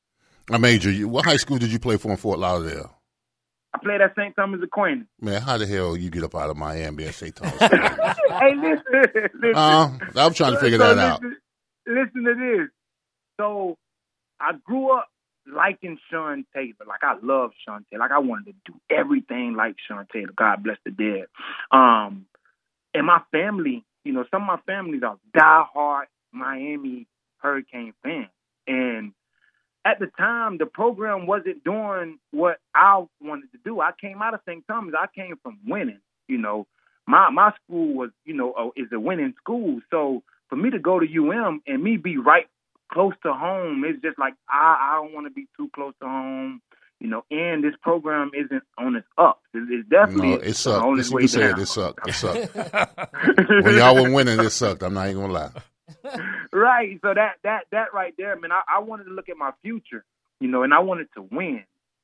I Major, you, what high school did you play for in Fort Lauderdale? I played at Saint Thomas Aquinas. Man, how the hell you get up out of Miami and Saint Thomas? Hey, listen, listen. Uh, I'm trying to figure so that listen, out. Listen to this. So I grew up liking Sean Taylor. Like, I love Sean Taylor. Like, I wanted to do everything like Sean Taylor. God bless the dead. Um, and my family, you know, some of my families are diehard Miami Hurricane fans. And at the time, the program wasn't doing what I wanted to do. I came out of Saint Thomas. I came from winning. You know, my my school was, you know, uh, is a winning school. So for me to go to U M and me be right close to home, it's just like I, I don't want to be too close to home. You know, and this program isn't on its up. It's, it's definitely No, it sucked. on This its what way you said. down. It sucked. It sucked. When y'all were winning, it sucked. I'm not even gonna lie. Right. So that that that right there, man, I, I wanted to look at my future, you know, and I wanted to win.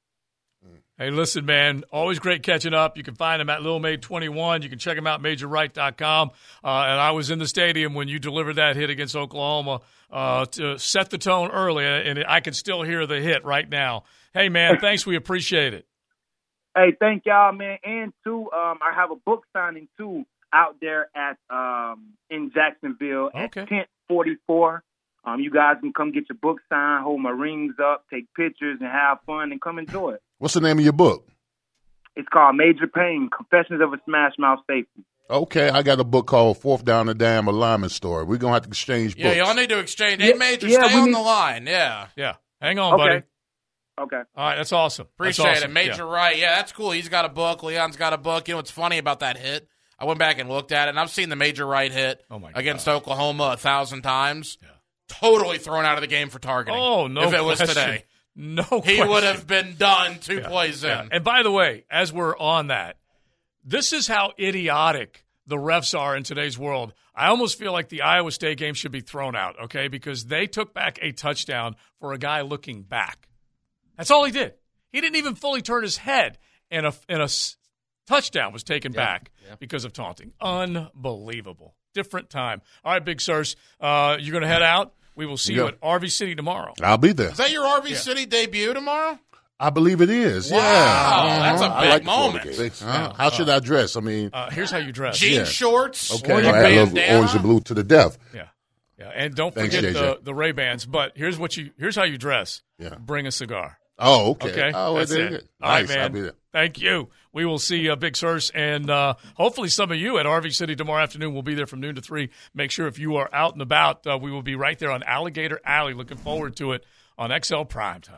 Hey, listen, man, always great catching up. You can find him at Lil Made twenty-one. You can check him out at major right dot com. Uh, and I was in the stadium when you delivered that hit against Oklahoma uh, to set the tone early, and I can still hear the hit right now. Hey, man, thanks. We appreciate it. Hey, thank y'all, man. And, too, um, I have a book signing, too, out there at um, in Jacksonville Okay. at Tent forty-four. Um, you guys can come get your book signed, hold my rings up, take pictures, and have fun, and come enjoy it. What's the name of your book? It's called Major Payne, Confessions of a Smash Mouth Safety. Okay, I got a book called Fourth Down the Damn Alignment Story. We're gonna have to exchange books. Yeah, y'all need to exchange. Yeah, Hey, Major, yeah, stay we on need- the line. Yeah. Yeah. Hang on, Okay. buddy. Okay. All right, that's awesome. That's Appreciate awesome. it. Major Yeah. Wright. Yeah, that's cool. He's got a book. Leon's got a book. You know what's funny about that hit? I went back and looked at it, and I've seen the Major Wright hit Oh my against Oklahoma a thousand times. Yeah. Totally thrown out of the game for targeting. Oh, no If it was question. today. No He question. would have been done two Yeah, plays in. yeah. And by the way, as we're on that, this is how idiotic the refs are in today's world. I almost feel like the Iowa State game should be thrown out, okay, because they took back a touchdown for a guy looking back. That's all he did. He didn't even fully turn his head, and a, and a s- touchdown was taken Yeah, back yeah. because of taunting. Unbelievable. Different time. All right, Big Sirs, uh, you're going to head out. We will see Yeah. you at R V City tomorrow. I'll be there. Is that your R V Yeah. City debut tomorrow? I believe it is. Wow, Yeah, that's a Uh-huh. I big like the Florida moment. Gators. Huh? How should I dress? I mean, Uh, here's how you dress. Jean Yeah. shorts. okay, orange I love bandana. orange and blue to the death. Yeah, yeah, and don't Thanks, forget J J. the the Ray Bans. But here's what you here's how you dress. Yeah. Bring a cigar. Oh, okay. Okay, Oh, that's there it. you go. All right, Nice. I'll be man. there. Thank you. We will see uh, Big Sirs and uh, hopefully some of you at R V City tomorrow afternoon. We'll be there from noon to three. Make sure if you are out and about, uh, we will be right there on Alligator Alley. Looking forward to it on X L Primetime.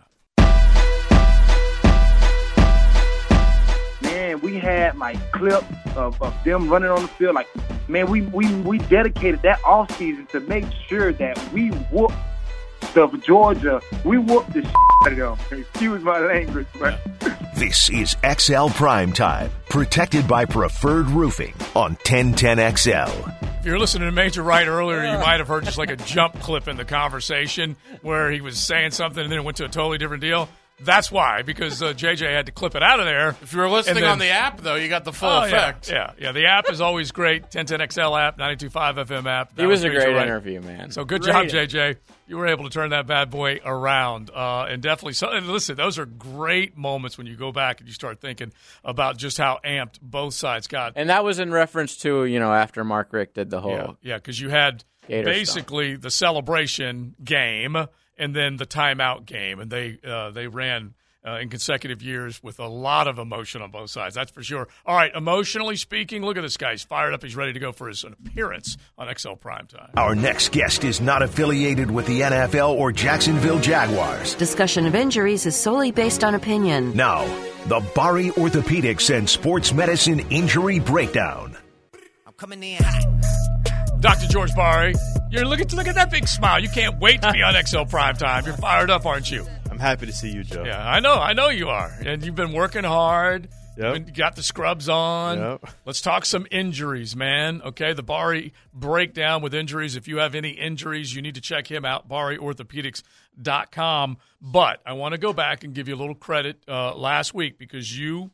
Man, we had like clips of, of them running on the field. Like, man, we we, we dedicated that off season to make sure that we whooped the Georgia. We whooped the shit out of them. Excuse my language, but This is X L Prime Time, protected by Preferred Roofing on ten ten X L. If you're listening to Major Wright earlier, you might have heard just like a jump clip in the conversation where he was saying something and then it went to a totally different deal. That's why, because uh, J J had to clip it out of there. If you were listening And then- on the app, though, you got the full Oh, yeah, effect. Yeah, yeah. The app is always great. ten ten X L app, ninety-two point five F M app. That He was a Major great Wright. interview, man. So good Great job, J J. You were able to turn that bad boy around, uh, and definitely. So, and listen, those are great moments when you go back and you start thinking about just how amped both sides got. And that was in reference to, you know, after Mark Richt did the whole. Yeah, yeah, because you had Gator basically the celebration game and then the timeout game, and they uh, they ran uh, in consecutive years with a lot of emotion on both sides. That's for sure. All right, emotionally speaking, look at this guy. He's fired up. He's ready to go for his appearance on X L Primetime. Our next guest is not affiliated with the N F L or Jacksonville Jaguars. Discussion of injuries is solely based on opinion. Now, the Bari Orthopedics and Sports Medicine Injury Breakdown. I'm coming in hot. Doctor George Bari, you're looking look at that big smile. You can't wait to be on X L Primetime. You're fired up, aren't you? I'm happy to see you, Joe. Yeah, I know. I know you are. And you've been working hard. Yep. You got the scrubs on. Yep. Let's talk some injuries, man. Okay, the Bari breakdown with injuries. If you have any injuries, you need to check him out, bari orthopedics dot com. But I want to go back and give you a little credit uh, last week because you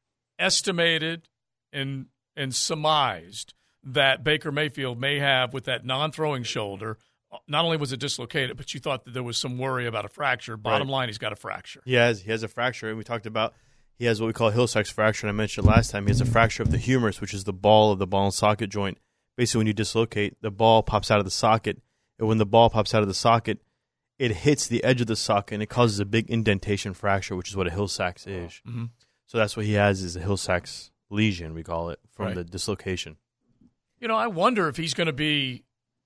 estimated and and surmised that Baker Mayfield may have with that non-throwing shoulder. Not only was it dislocated, but you thought that there was some worry about a fracture. Bottom right. line, he's got a fracture. He has, he has a fracture, and we talked about he has what we call Hill-Sachs fracture, and I mentioned last time he has a fracture of the humerus, which is the ball of the ball and socket joint. Basically, when you dislocate, the ball pops out of the socket, and when the ball pops out of the socket, it hits the edge of the socket, and it causes a big indentation fracture, which is what a Hill-Sachs is. Mm-hmm. So that's what he has is a Hill-Sachs lesion, we call it, from Right. the dislocation. You know, I wonder if he's going to be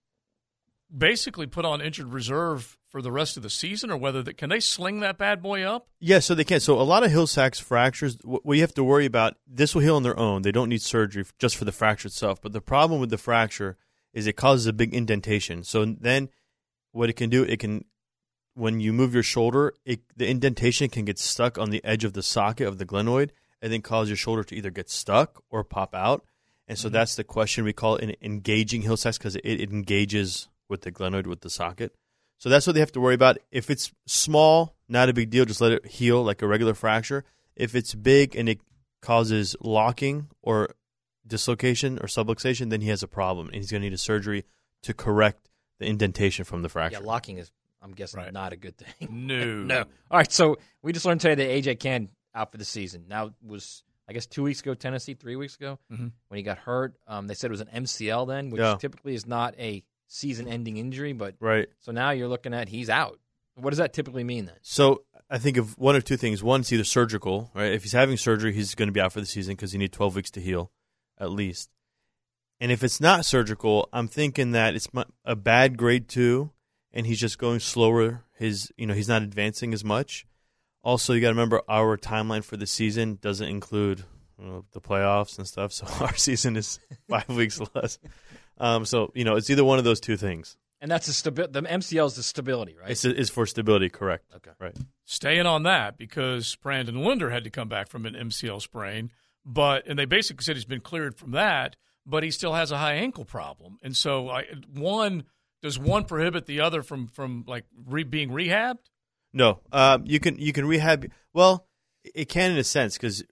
basically put on injured reserve for the rest of the season, or whether they, can they sling that bad boy up? Yeah, so they can. So a lot of Hill-Sachs fractures, what you have to worry about, this will heal on their own. They don't need surgery just for the fracture itself. But the problem with the fracture is it causes a big indentation. So then what it can do, it can, when you move your shoulder, it, the indentation can get stuck on the edge of the socket of the glenoid and then cause your shoulder to either get stuck or pop out. And so mm-hmm. that's the question. We call it an engaging Hill-Sachs because it, it engages with the glenoid, with the socket. So that's what they have to worry about. If it's small, not a big deal. Just let it heal like a regular fracture. If it's big and it causes locking or dislocation or subluxation, then he has a problem, and he's going to need a surgery to correct the indentation from the fracture. Yeah, locking is, I'm guessing, Right. not a good thing. No. no. All right, so we just learned today that A J Cann out for the season. Now, it was, I guess, two weeks ago, Tennessee, three weeks ago, mm-hmm. when he got hurt. Um, they said it was an M C L then, which Yeah. typically is not a season-ending injury. But Right. So now you're looking at he's out. What does that typically mean then? So I think of one of two things. One, it's either surgical, right? If he's having surgery, he's going to be out for the season because he needs twelve weeks to heal, at least. And if it's not surgical, I'm thinking that it's a bad grade two, and he's just going slower. His, you know, he's not advancing as much. Also, you got to remember our timeline for the season doesn't include you know, the playoffs and stuff. So our season is five weeks less. Um, so you know, it's either one of those two things. And that's the stabi- the M C L is the stability, right? It's, it's for stability, correct? Okay, right. Staying on that, because Brandon Linder had to come back from an M C L sprain, but and they basically said he's been cleared from that, but he still has a high ankle problem. And so, I, one does one prohibit the other from from like re, being rehabbed? No, um, you can you can rehab. Well, it can in a sense because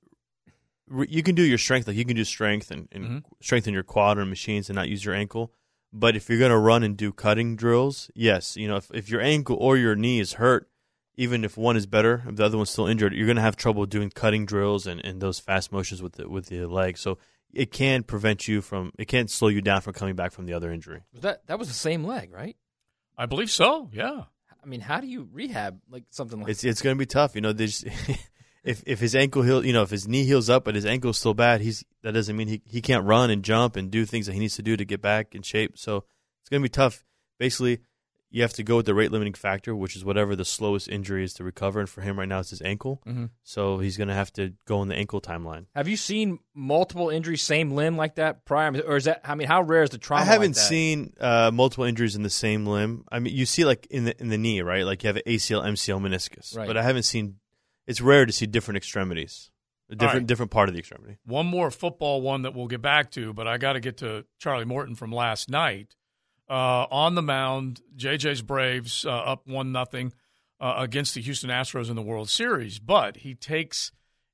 re- you can do your strength, like you can do strength and, and mm-hmm. strengthen your quad or machines and not use your ankle. But if you're going to run and do cutting drills, yes, you know, if, if your ankle or your knee is hurt, even if one is better, if the other one's still injured, you're going to have trouble doing cutting drills and, and those fast motions with the, with the leg. So it can prevent you from, it can slow you down from coming back from the other injury. Was that that was the same leg, right? I believe so. Yeah. I mean, how do you rehab like something like? It's it's going to be tough. You know, they just, if if his ankle heal, you know, if his knee heals up but his ankle's still bad, he's that doesn't mean he he can't run and jump and do things that he needs to do to get back in shape. So it's going to be tough. Basically, you have to go with the rate limiting factor, which is whatever the slowest injury is to recover. And for him right now, it's his ankle. Mm-hmm. So he's going to have to go in the ankle timeline. Have you seen multiple injuries, same limb like that prior? Or is that, I mean, how rare is the trauma I haven't like that? seen uh, multiple injuries in the same limb. I mean, you see like in the in the knee, right? Like you have an A C L, M C L, meniscus. Right. But I haven't seen, it's rare to see different extremities, a different, right. different part of the extremity. One more football one that we'll get back to, but I got to get to Charlie Morton from last night. Uh, on the mound, J J's Braves uh, up one nothing uh, against the Houston Astros in the World Series, but he takes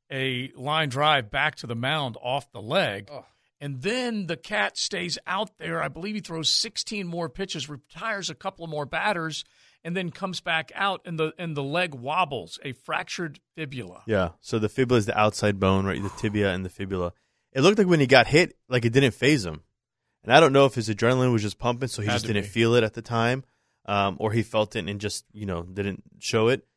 a line drive back to the mound off the leg, oh. and then the cat stays out there. I believe he throws sixteen more pitches, retires a couple of more batters, and then comes back out, and the and the leg wobbles, a fractured fibula. Yeah, so the fibula is the outside bone, right? The tibia and the fibula. It looked like when he got hit, like it didn't faze him. And I don't know if his adrenaline was just pumping, so he Had just to didn't be. feel it at the time, um, or he felt it and just, you know, didn't show it.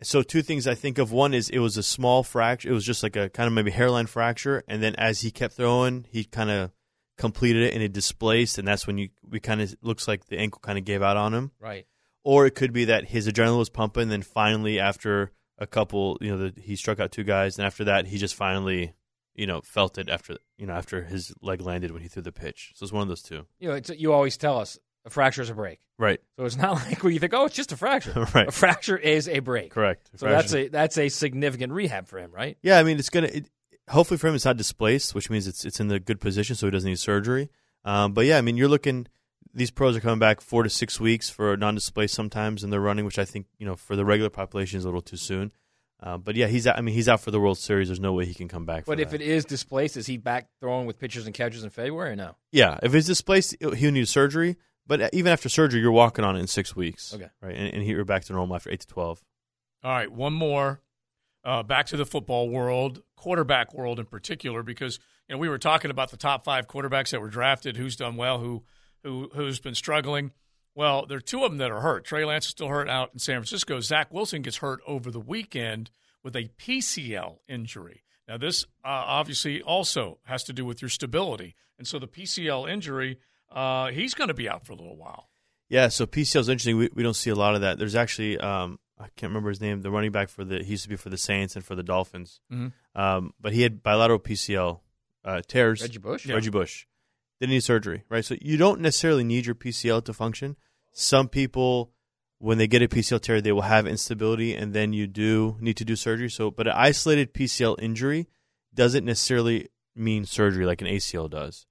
So two things I think of. One is it was a small fracture. It was just like a kind of maybe hairline fracture. And then as he kept throwing, he kind of completed it and it displaced. And that's when you we kind of looks like the ankle kind of gave out on him. Right. Or it could be that his adrenaline was pumping. Then finally, after a couple, you know, the, he struck out two guys. And after that, he just finally, you know, felt it after, you know, after his leg landed when he threw the pitch. So it's one of those two. You know, it's, you always tell us a fracture is a break. Right. So it's not like when you think, oh, it's just a fracture. Right. A fracture is a break. Correct. So that's a that's a significant rehab for him, right? Yeah, I mean, it's gonna. It, hopefully for him, it's not displaced, which means it's it's in the good position, so he doesn't need surgery. Um, but yeah, I mean, you're looking. These pros are coming back four to six weeks for non-displaced sometimes, and they're running, which I think you know for the regular population is a little too soon. Uh, but yeah, he's out, I mean, he's out for the World Series. There's no way he can come back. But for if that. it is displaced, is he back throwing with pitchers and catchers in February or no? Yeah, if it's displaced, he'll need surgery. But even after surgery, you're walking on it in six weeks. Okay. Right, and, and you're back to normal after eight to twelve. All right, one more. Uh, back to the football world, quarterback world in particular, because you know we were talking about the top five quarterbacks that were drafted, who's done well, who who who's been struggling. Well, there are two of them that are hurt. Trey Lance is still hurt out in San Francisco. Zach Wilson gets hurt over the weekend with a P C L injury. Now, this uh, obviously also has to do with your stability, and so the P C L injury. Uh, he's going to be out for a little while. Yeah, so P C L is interesting. We we don't see a lot of that. There's actually um, I can't remember his name. The running back for the he used to be for the Saints and for the Dolphins. Mm-hmm. Um, but he had bilateral P C L uh, tears. Reggie Bush. Reggie yeah. Bush didn't need surgery, right? So you don't necessarily need your P C L to function. Some people, when they get a P C L tear, they will have instability, and then you do need to do surgery. So, but an isolated P C L injury doesn't necessarily mean surgery like an A C L does.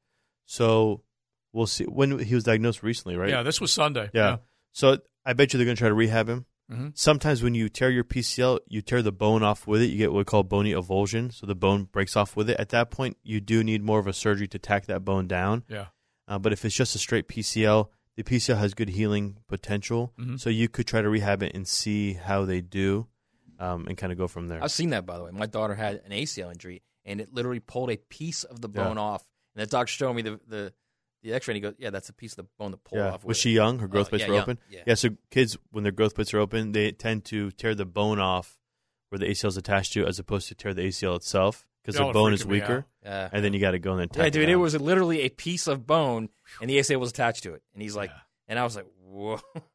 So. We'll see. When he was diagnosed recently, right? Yeah, this was Sunday. Yeah. yeah. So I bet you they're going to try to rehab him. Mm-hmm. Sometimes when you tear your P C L, you tear the bone off with it. You get what we call bony avulsion, so the bone breaks off with it. At that point, you do need more of a surgery to tack that bone down. Yeah. Uh, but if it's just a straight P C L, the P C L has good healing potential, mm-hmm. so you could try to rehab it and see how they do um, and kind of go from there. I've seen that, by the way. My daughter had an A C L injury, and it literally pulled a piece of the bone Yeah. off. And the doctor showed me the, the, the x-ray, and he goes, yeah, that's a piece of the bone that pulled yeah. off. Was she young? Her growth uh, plates yeah, were young. open? Yeah. yeah, so kids, when their growth plates are open, they tend to tear the bone off where the A C L is attached to, as opposed to tear the A C L itself, because the bone is weaker, yeah. and then you got to go in and tack Yeah, dude, it, it was literally a piece of bone, and the A C L was attached to it. And he's like, yeah. and I was like, whoa.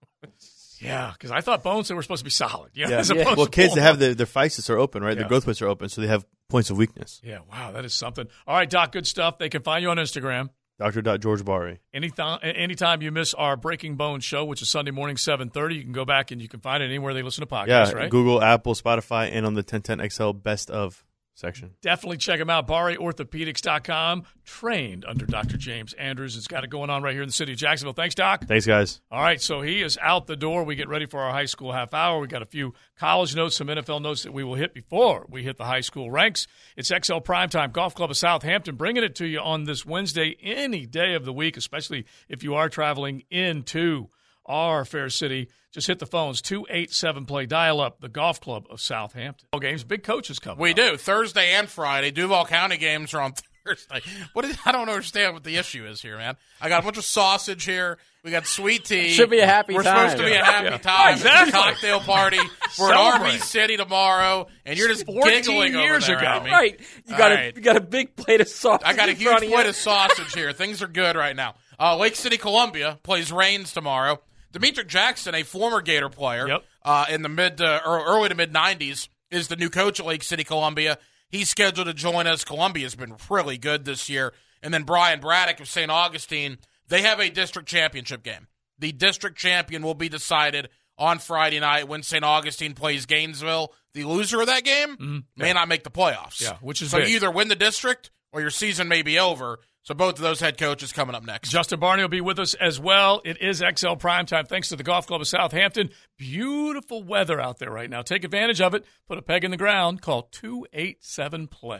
Yeah, because I thought bones, they were supposed to be solid. You know, yeah. as yeah. opposed Well, to kids that pull have the, their physis are open, right? Yeah. Their growth plates are open, so they have points of weakness. Yeah, wow, that is something. All right, Doc, good stuff. They can find you on Instagram. Doctor George Barry. Anytime, anytime you miss our Breaking Bones show, which is Sunday morning, seven thirty, you can go back and you can find it anywhere they listen to podcasts, yeah, right? Google, Apple, Spotify, and on the ten ten X L Best Of section. Definitely check him out, Barry Orthopedics dot com, trained under Doctor James Andrews. It's got it going on right here in the city of Jacksonville. Thanks, Doc. Thanks, guys. All right, so he is out the door. We get ready for our high school half hour. We got a few college notes, some N F L notes that we will hit before we hit the high school ranks. It's X L Primetime Golf Club of Southampton, bringing it to you on this Wednesday, any day of the week, especially if you are traveling into our fair city. Just hit the phones, two eight seven play, dial up, the Golf Club of Southampton. Games, big coaches coming We up. do. Thursday and Friday. Duval County games are on Thursday. What is, I don't understand what the issue is here, man. I got a bunch of sausage here. We got sweet tea. Should be a happy We're time. We're supposed to be a Yeah. happy Yeah. time. Exactly. It's a cocktail party. We're at R V City tomorrow, and you're just fourteen giggling years over there ago. at me. Right. You All got, right. a, you got a big plate of sausage. I got a in front huge of plate you. of sausage here. Things are good right now. Uh, Lake City, Columbia plays Reigns tomorrow. Demetric Jackson, a former Gator player Yep. uh, in the mid uh, or early to mid nineties, is the new coach at Lake City, Columbia. He's scheduled to join us. Columbia's been really good this year. And then Brian Braddock of Saint Augustine, they have a district championship game. The district champion will be decided on Friday night when Saint Augustine plays Gainesville. The loser of that game Mm-hmm. may yeah. not make the playoffs. Yeah, which is so big. you either win the district or your season may be over. So both of those head coaches coming up next. Justin Barney will be with us as well. It is X L Primetime thanks to the Golf Club of Southampton. Beautiful weather out there right now. Take advantage of it. Put a peg in the ground. Call two eight seven play.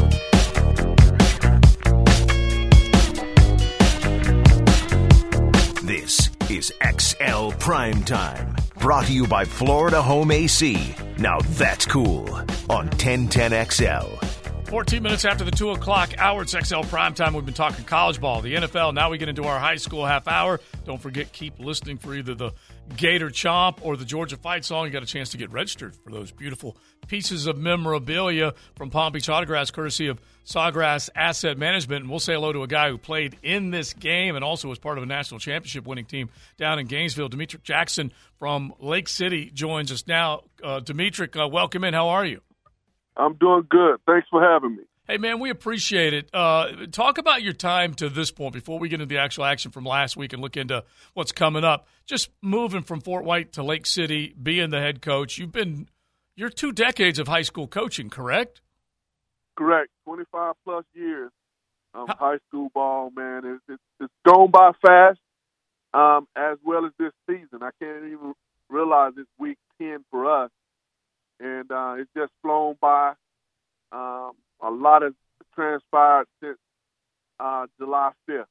This is X L Primetime, brought to you by Florida Home A C. Now that's cool on ten ten X L. fourteen minutes after the two o'clock hour, it's X L Primetime. We've been talking college ball, the N F L. Now we get into our high school half hour. Don't forget, keep listening for either the Gator Chomp or the Georgia Fight Song. You got a chance to get registered for those beautiful pieces of memorabilia from Palm Beach Autographs, courtesy of Sawgrass Asset Management. And we'll say hello to a guy who played in this game and also was part of a national championship winning team down in Gainesville. Demetric Jackson from Lake City joins us now. Uh, Demetric, uh, welcome in. How are you? I'm doing good. Thanks for having me. Hey, man, we appreciate it. Uh, talk about your time to this point before we get into the actual action from last week and look into what's coming up. Just moving from Fort White to Lake City, being the head coach. You've been – you're two decades of high school coaching, correct? Correct. twenty-five plus years of um, high school ball, man. It's, it's, it's gone by fast, um, as well as this season. I can't even realize it's week ten for us. And uh, it's just flown by. Um, a lot has transpired since uh, July fifth.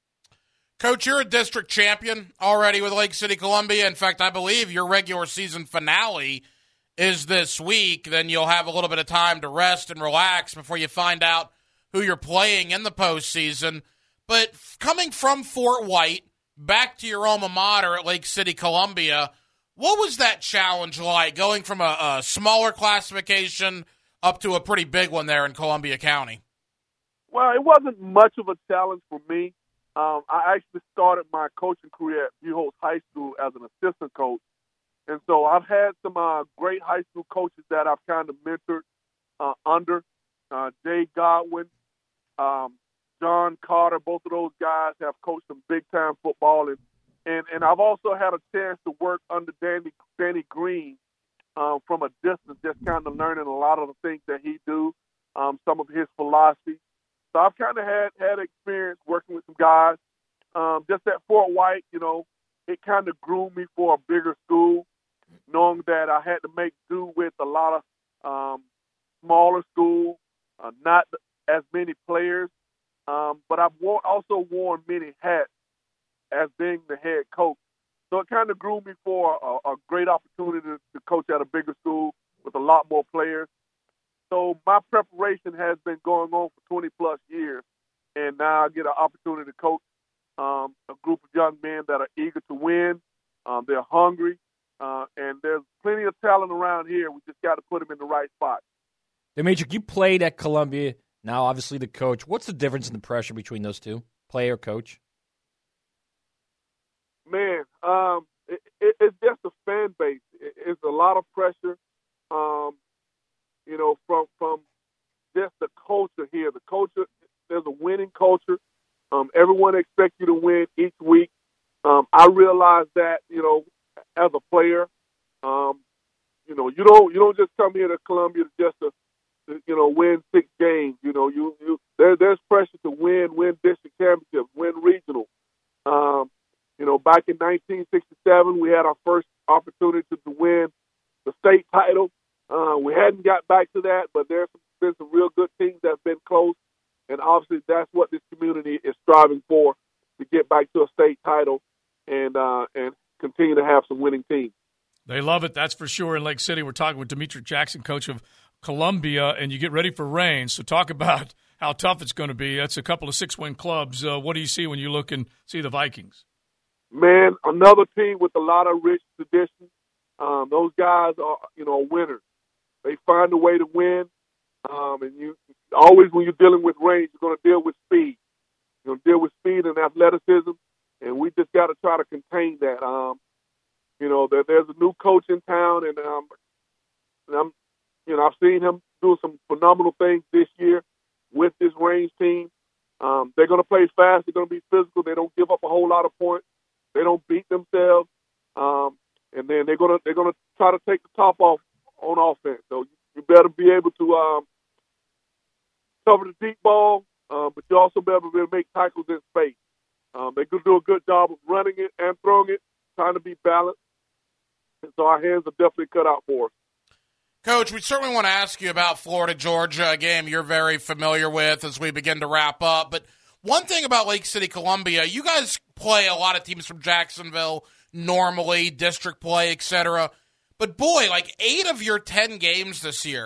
Coach, you're a district champion already with Lake City Columbia. In fact, I believe your regular season finale is this week. Then you'll have a little bit of time to rest and relax before you find out who you're playing in the postseason. But coming from Fort White back to your alma mater at Lake City Columbia, what was that challenge like, going from a, a smaller classification up to a pretty big one there in Columbia County? Well, it wasn't much of a challenge for me. Um, I actually started my coaching career at Buchholz High School as an assistant coach. And so I've had some uh, great high school coaches that I've kind of mentored uh, under. Uh, Jay Godwin, um, John Carter, both of those guys have coached some big-time football. And, and, and I've also had a chance to work under Danny, Danny Green uh, from a distance, just kind of learning a lot of the things that he do, um, some of his philosophy. So I've kind of had, had experience working with some guys. Um, just at Fort White, you know, it kind of groomed me for a bigger school, knowing that I had to make do with a lot of um, smaller schools, uh, not as many players. Um, but I've wore, also worn many hats as being the head coach. So it kind of groomed me for a, a great opportunity to, to coach at a bigger school with a lot more players. So my preparation has been going on for twenty plus years, and now I get an opportunity to coach um, a group of young men that are eager to win. Um, they're hungry, uh, and there's plenty of talent around here. We just got to put them in the right spot. Demetric, you played at Columbia, now obviously the coach. What's the difference in the pressure between those two, player, coach? Man, um, it, it, it's just a fan base. It, it's a lot of pressure. Um, You know, from from just the culture here. The culture, there's a winning culture. Um, everyone expects you to win each week. Um, I realize that, you know, as a player, um, you know, you don't you don't just come here to Columbia just to, to you know, win six games. You know, you you there, there's pressure to win, win district championships, win regional. Um, you know, back in nineteen sixty-seven, we had our first opportunity to, to win the state title. Uh, we hadn't got back to that, but there's been some real good teams that have been close, and obviously that's what this community is striving for, to get back to a state title and uh, and continue to have some winning teams. They love it, that's for sure. In Lake City, we're talking with Demetric Jackson, coach of Columbia, and you get ready for rain. So talk about how tough it's going to be. That's a couple of six-win clubs. Uh, what do you see when you look and see the Vikings? Man, another team with a lot of rich tradition. Um, those guys are, you know, winners. They find a way to win, um, and you always, when you're dealing with range, you're going to deal with speed. You're going to deal with speed and athleticism, and we just got to try to contain that. Um, you know, there, there's a new coach in town, and, um, and I'm, you know, I've seen him do some phenomenal things this year with this range team. Um, they're going to play fast. They're going to be physical. They don't give up a whole lot of points. They don't beat themselves, um, and then they're going to they're going to try to take the top off on offense. So you better be able to um, cover the deep ball, uh, but you also better be able to make tackles in space. Um, they could do a good job of running it and throwing it, trying to be balanced. And so our hands are definitely cut out for us. Coach, we certainly want to ask you about Florida-Georgia, a game you're very familiar with as we begin to wrap up. But one thing about Lake City, Columbia, you guys play a lot of teams from Jacksonville normally, district play, et cetera. But, boy, like eight of your ten games this year,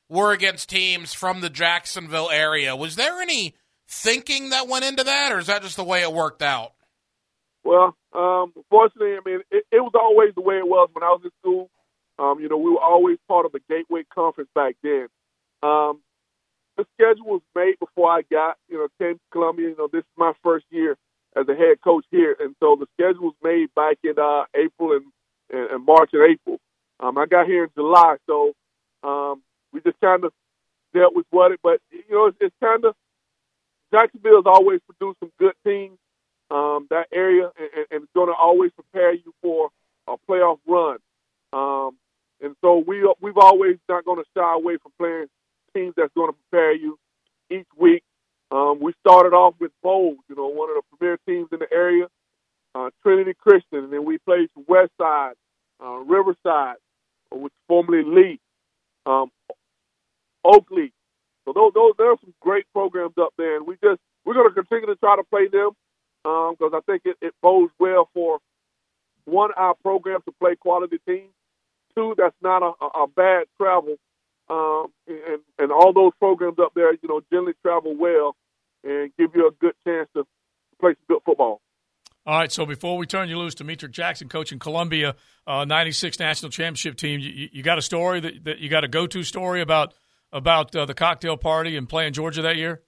were against teams from the Jacksonville area. Was there any thinking that went into that, or is that just the way it worked out? Well, um, fortunately, I mean, it, it was always the way it was when I was in school. Um, you know, we were always part of the Gateway Conference back then. Um, the schedule was made before I got, you know, came to Columbia. You know, this is my first year as a head coach here, and so the schedule was made back in uh, April and, and, and March and April. Um, I got here in July, so um, we just kind of dealt with what it. But you know, it's, it's kind of Jacksonville's always produced some good teams. Um, that area, and, and it's going to always prepare you for a playoff run. Um, and so we, we've always not going to shy away from playing teams that's going to prepare you each week. Um, we started off with Bowles, you know, one of the premier teams in the area, uh, Trinity Christian, and then we played some West Side, uh, Riverside, which is formerly Lee, um, Oakley. So those, those, there are some great programs up there, and we just, we're going to continue to try to play them. Because um, I think it, it bodes well for, one, our program to play quality teams. Two, that's not a, a, a bad travel. Um, and, and all those programs up there, you know, generally travel well and give you a good chance to play some good football. All right, so before we turn you loose, Demetric Jackson, coaching Columbia, uh, ninety-six national championship team, you, you got a story that, that you got a go-to story about about uh, the cocktail party and playing Georgia that year?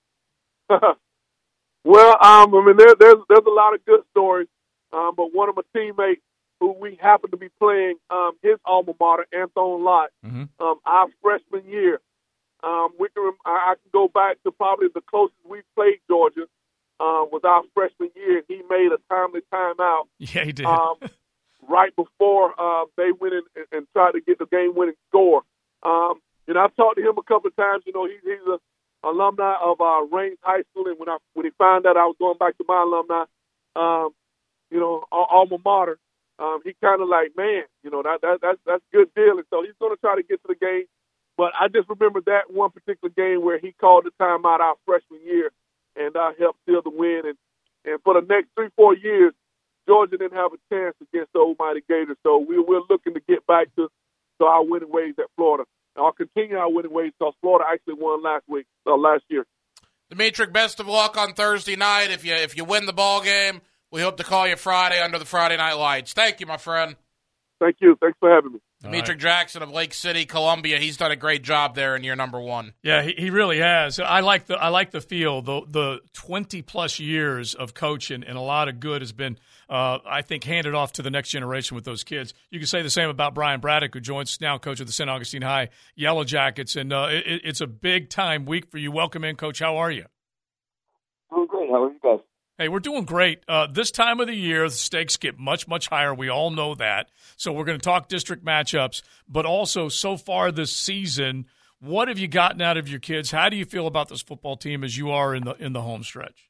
Well, um, I mean, there, there's there's a lot of good stories, um, but one of my teammates who we happened to be playing um, his alma mater, Anthony Lott, mm-hmm. um, our freshman year. Um, we can I, I can go back to probably the closest we played Georgia uh, was our freshman year, and he made a timely timeout. Yeah, he did. Um, right before uh, they went in and, and tried to get the game-winning score. Um, you know, I've talked to him a couple of times. You know, he, he's a alumni of uh, Raines High School, and when I when he found out I was going back to my alumni, um, you know, alma mater, um, he kind of like, man, you know, that, that that's that's a good deal, and so he's going to try to get to the game. But I just remember that one particular game where he called the timeout our freshman year, and I uh, helped seal the win. And and for the next three four years, Georgia didn't have a chance against the Old Mighty Gators, so we we're looking to get back to to our winning ways at Florida. I'll continue our winning ways because Florida actually won last week, uh, last year. Demetric, best of luck on Thursday night. If you if you win the ball game, we hope to call you Friday under the Friday Night Lights. Thank you, my friend. Thank you. Thanks for having me. Demetric right. Jackson of Lake City, Columbia. He's done a great job there in year number one. Yeah, he, he really has. I like the I like the feel. The the twenty plus years of coaching and a lot of good has been, uh, I think, handed off to the next generation with those kids. You can say the same about Brian Braddock, who joins now coach of the Saint Augustine High Yellow Jackets, and uh, it, it's a big time week for you. Welcome in, Coach. How are you? Doing great. How are you guys? Hey, we're doing great. Uh, this time of the year, the stakes get much, much higher. We all know that. So we're going to talk district matchups, but also so far this season, what have you gotten out of your kids? How do you feel about this football team as you are in the in the home stretch?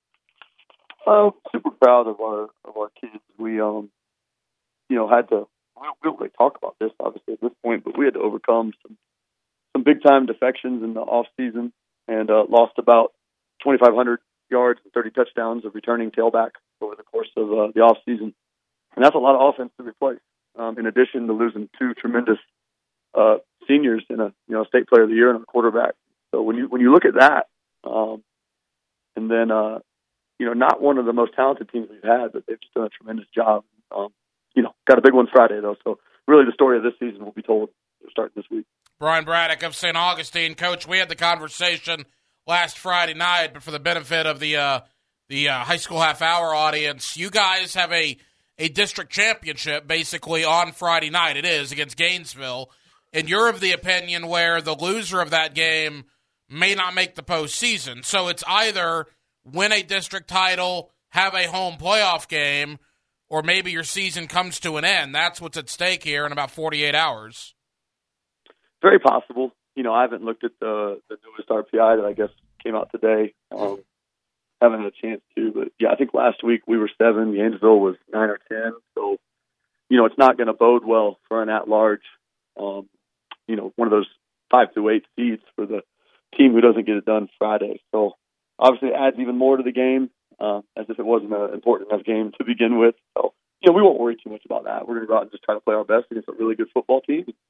Uh, super proud of our of our kids. We um, you know, had to. We don't, we don't really talk about this obviously at this point, but we had to overcome some some big time defections in the off season and uh, lost about twenty-five hundred yards and thirty touchdowns of returning tailback over the course of uh, the off season, and that's a lot of offense to replace. Um, in addition to losing two tremendous uh, seniors in a you know state player of the year and a quarterback. So when you when you look at that, um, and then uh, you know not one of the most talented teams we've had, but they've just done a tremendous job. Um, you know, got a big one Friday though. So really, the story of this season will be told starting this week. Brian Braddock of Saint Augustine, Coach. We had the conversation last Friday night, but for the benefit of the uh, the uh, high school half hour audience, you guys have a, a district championship basically on Friday night. It is against Gainesville, and you're of the opinion where the loser of that game may not make the postseason. So it's either win a district title, have a home playoff game, or maybe your season comes to an end. That's what's at stake here in about forty-eight hours. Very possible. You know, I haven't looked at the, the newest R P I that I guess came out today. Um, haven't had a chance to, but yeah, I think last week we were seven. Gainesville was nine or ten. So, you know, it's not going to bode well for an at-large, um, you know, one of those five to eight seeds for the team who doesn't get it done Friday. So, obviously, it adds even more to the game, uh, as if it wasn't an important enough game to begin with. So, you know, we won't worry too much about that. We're going to go out and just try to play our best against a really good football team.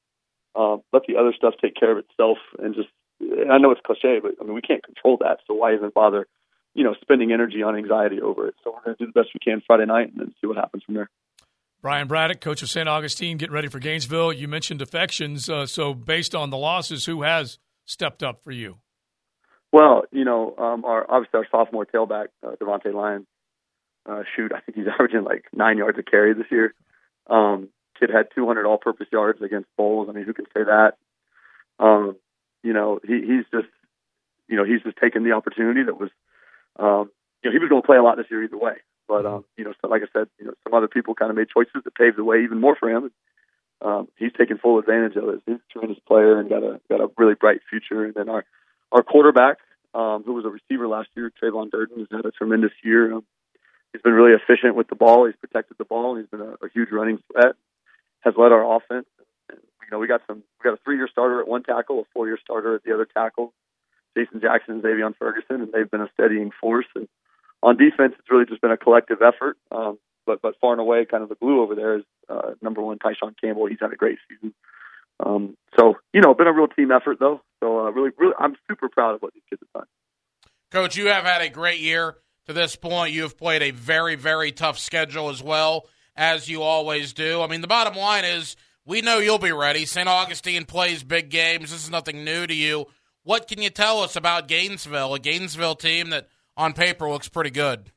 um, let the other stuff take care of itself. And just, and I know it's cliche, but I mean, we can't control that. So why even bother, you know, spending energy on anxiety over it? So we're going to do the best we can Friday night and then see what happens from there. Brian Braddock, coach of Saint Augustine, getting ready for Gainesville. You mentioned defections. Uh, so based on the losses, who has stepped up for you? Well, you know, um, our obviously our sophomore tailback, uh, Devontae Lyons, uh, shoot, I think he's averaging like nine yards a carry this year. Um, kid had two hundred all-purpose yards against Bowles. I mean, who can say that? Um, you know, he, he's just, you know, he's just taken the opportunity that was, um, you know, he was going to play a lot this year either way. But, um, you know, so like I said, you know, some other people kind of made choices that paved the way even more for him. Um, he's taken full advantage of it. He's a tremendous player and got a got a really bright future. And then our our quarterback, um, who was a receiver last year, Trayvon Durden, has had a tremendous year. Um, he's been really efficient with the ball. He's protected the ball. And he's been a, a huge running threat. Has led our offense. And, you know, we got some. We got a three-year starter at one tackle, a four-year starter at the other tackle, Jason Jackson and Xavion Ferguson, and they've been a steadying force. And on defense, it's really just been a collective effort. Um, but but far and away, kind of the glue over there is uh, number one, Tyshawn Campbell. He's had a great season. Um, so you know, been a real team effort though. So uh, really, really, I'm super proud of what these kids have done. Coach, you have had a great year to this point. You have played a very, very tough schedule as well, as you always do. I mean, the bottom line is we know you'll be ready. Saint Augustine plays big games. This is nothing new to you. What can you tell us about Gainesville, a Gainesville team that on paper looks pretty good?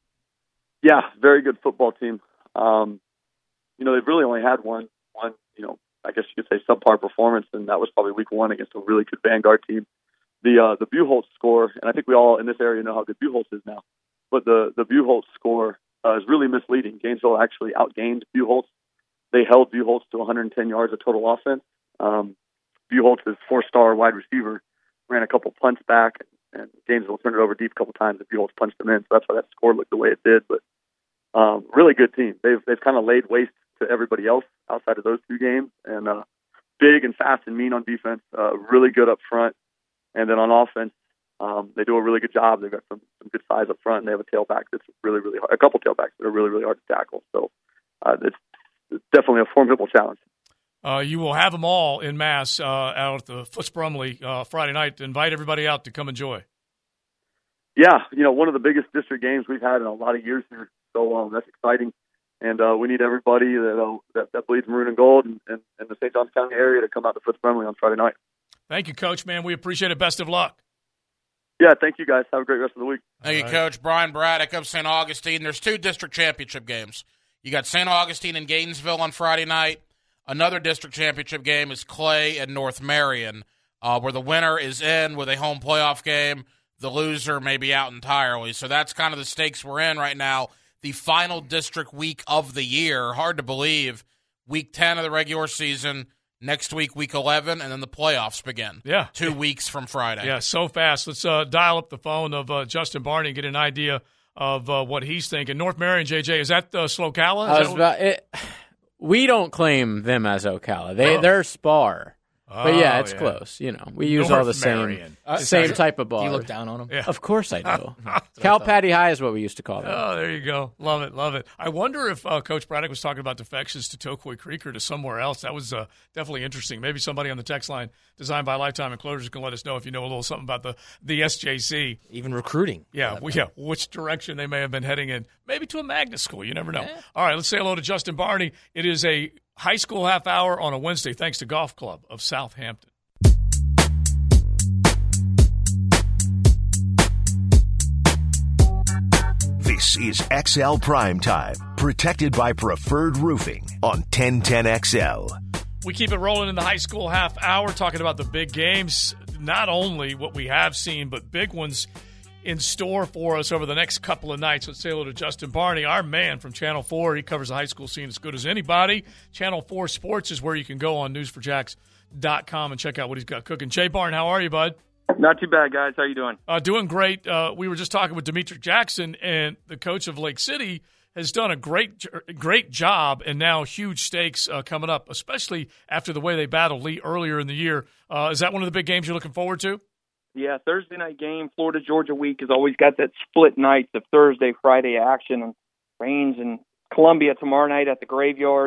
Yeah, very good football team. Um, you know, they've really only had one, one, you know, I guess you could say subpar performance, and that was probably week one against a really good Vanguard team. The uh, the Buchholz score, and I think we all in this area know how good Buchholz is now, but the, the Buchholz score uh, is really misleading. Gainesville actually outgained Buchholz. They held Buchholz to one hundred ten yards of total offense. Um, Buchholz's four-star wide receiver ran a couple punts back, and Gainesville turned it over deep a couple times, and Buchholz punched them in. So that's why that score looked the way it did. But um, really good team. They've they've kind of laid waste to everybody else outside of those two games, and uh, big and fast and mean on defense. Uh, really good up front, and then on offense, um, they do a really good job. They've got some, some good size up front, and they have a tailback that's really really hard. A couple tailbacks that are really really hard to tackle. So uh, it's, it's definitely a formidable challenge. Uh, you will have them all in mass uh, out at the Foots Brumley uh, Friday night. Invite everybody out to come enjoy. Yeah, you know, one of the biggest district games we've had in a lot of years here. So um, that's exciting. And uh, we need everybody that, uh, that that bleeds maroon and gold in, in, in the Saint Johns County area to come out to Foots Brumley on Friday night. Thank you, Coach, man. We appreciate it. Best of luck. Yeah, thank you, guys. Have a great rest of the week. Thank you, right. Coach. Brian Braddock of Saint Augustine. There's two district championship games. You got Saint Augustine and Gainesville on Friday night. Another district championship game is Clay and North Marion, uh, where the winner is in with a home playoff game. The loser may be out entirely. So that's kind of the stakes we're in right now. The final district week of the year. Hard to believe. Week ten of the regular season. Next week, week eleven, and then the playoffs begin. Yeah. Two weeks from Friday. Yeah, so fast. Let's uh, dial up the phone of uh, Justin Barney and get an idea of uh, what he's thinking. North Marion, J J, is that uh, Slocala? Is I was that about, it, we don't claim them as Ocala. They, oh. They're Spar. But, yeah, Oh, it's yeah. close. You know, we use North all the Marion. same uh, same type of ball. Do you look down on them? Yeah. Of course I do. Cal Patty High is what we used to call them. Oh, there you go. Love it, love it. I wonder if uh, Coach Braddock was talking about defections to Tokoi Creek or to somewhere else. That was uh, definitely interesting. Maybe somebody on the text line, designed by Lifetime Enclosures, can let us know if you know a little something about the, the S J C. Even recruiting. Yeah, well, yeah, which direction they may have been heading in. Maybe to a magnet school. You never know. Yeah. All right, let's say hello to Justin Barney. It is a high school half hour on a Wednesday, thanks to Golf Club of Southampton. This is X L Prime Time, protected by Preferred Roofing on ten ten X L. We keep it rolling in the high school half hour, talking about the big games, not only what we have seen, but big ones in store for us over the next couple of nights. Let's say hello to Justin Barney, our man from Channel four. He covers the high school scene as good as anybody. Channel four Sports is where you can go on news for jacks dot com and check out what he's got cooking. Jay Barn, how are you, bud? Not too bad, guys. How you doing? Uh, doing great. Uh, we were just talking with Demetric Jackson, and the coach of Lake City has done a great great job, and now huge stakes uh, coming up, especially after the way they battled Lee earlier in the year. Uh, is that one of the big games you're looking forward to? Yeah, Thursday night game, Florida-Georgia week has always got that split nights of Thursday, Friday action, and Range and Columbia tomorrow night at the Graveyard.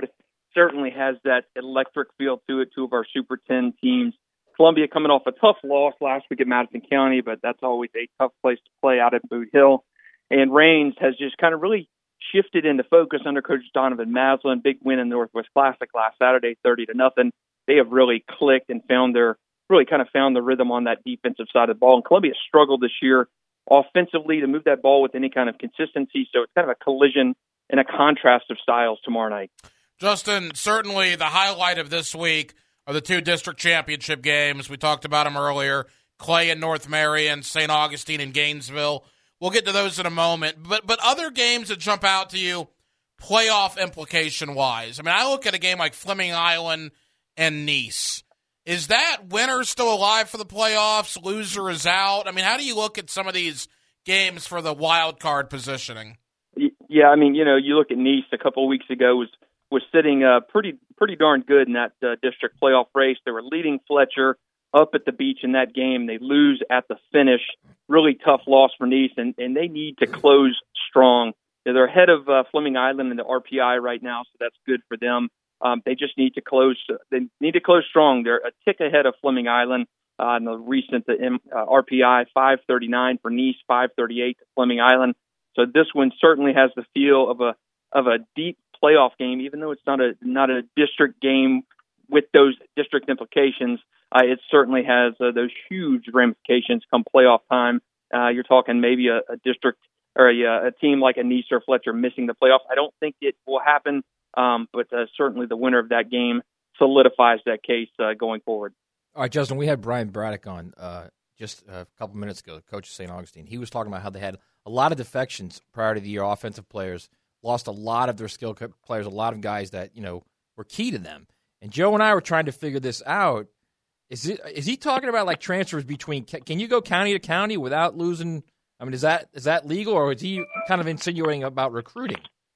certainly has that electric feel to it, two of our Super ten teams. Columbia coming off a tough loss last week at Madison County, but that's always a tough place to play out at Boot Hill. And Raines has just kind of really shifted into focus under Coach Donovan Maslin. Big win in the Northwest Classic last Saturday, thirty to nothing. They have really clicked and found their really kind of found the rhythm on that defensive side of the ball. And Columbia struggled this year offensively to move that ball with any kind of consistency. So it's kind of a collision and a contrast of styles tomorrow night. Justin, certainly the highlight of this week are the two district championship games. We talked about them earlier. Clay and North Marion, Saint Augustine and Gainesville. We'll get to those in a moment. But but other games that jump out to you playoff implication-wise. I mean, I look at a game like Fleming Island and Nice. Is that winner still alive for the playoffs? Loser is out? I mean, how do you look at some of these games for the wild card positioning? Yeah, I mean, you know, you look at Nice a couple of weeks ago was was sitting uh, pretty pretty darn good in that uh, district playoff race. They were leading Fletcher up at the beach in that game. They lose at the finish. Really tough loss for Nice, and, and they need to close strong. They're ahead of uh, Fleming Island in the R P I right now, so that's good for them. Um, they just need to close. They need to close strong. They're a tick ahead of Fleming Island uh, in the recent uh, R P I, five thirty-nine for Nice, five thirty-eight to Fleming Island. So this one certainly has the feel of a of a deep playoff game, even though it's not a not a district game with those district implications. Uh, it certainly has uh, those huge ramifications come playoff time. Uh, you're talking maybe a, a district or a, a team like a Nice or Fletcher missing the playoffs. I don't think it will happen. Um, but uh, certainly the winner of that game solidifies that case uh, going forward. All right, Justin, we had Brian Braddock on uh, just a couple minutes ago, coach of Saint Augustine. He was talking about how they had a lot of defections prior to the year, offensive players, lost a lot of their skill players, a lot of guys that, you know, were key to them. And Joe and I were trying to figure this out. Is it is he talking about, like, transfers between – can you go county to county without losing – I mean, is that is that legal, or is he kind of insinuating about recruiting?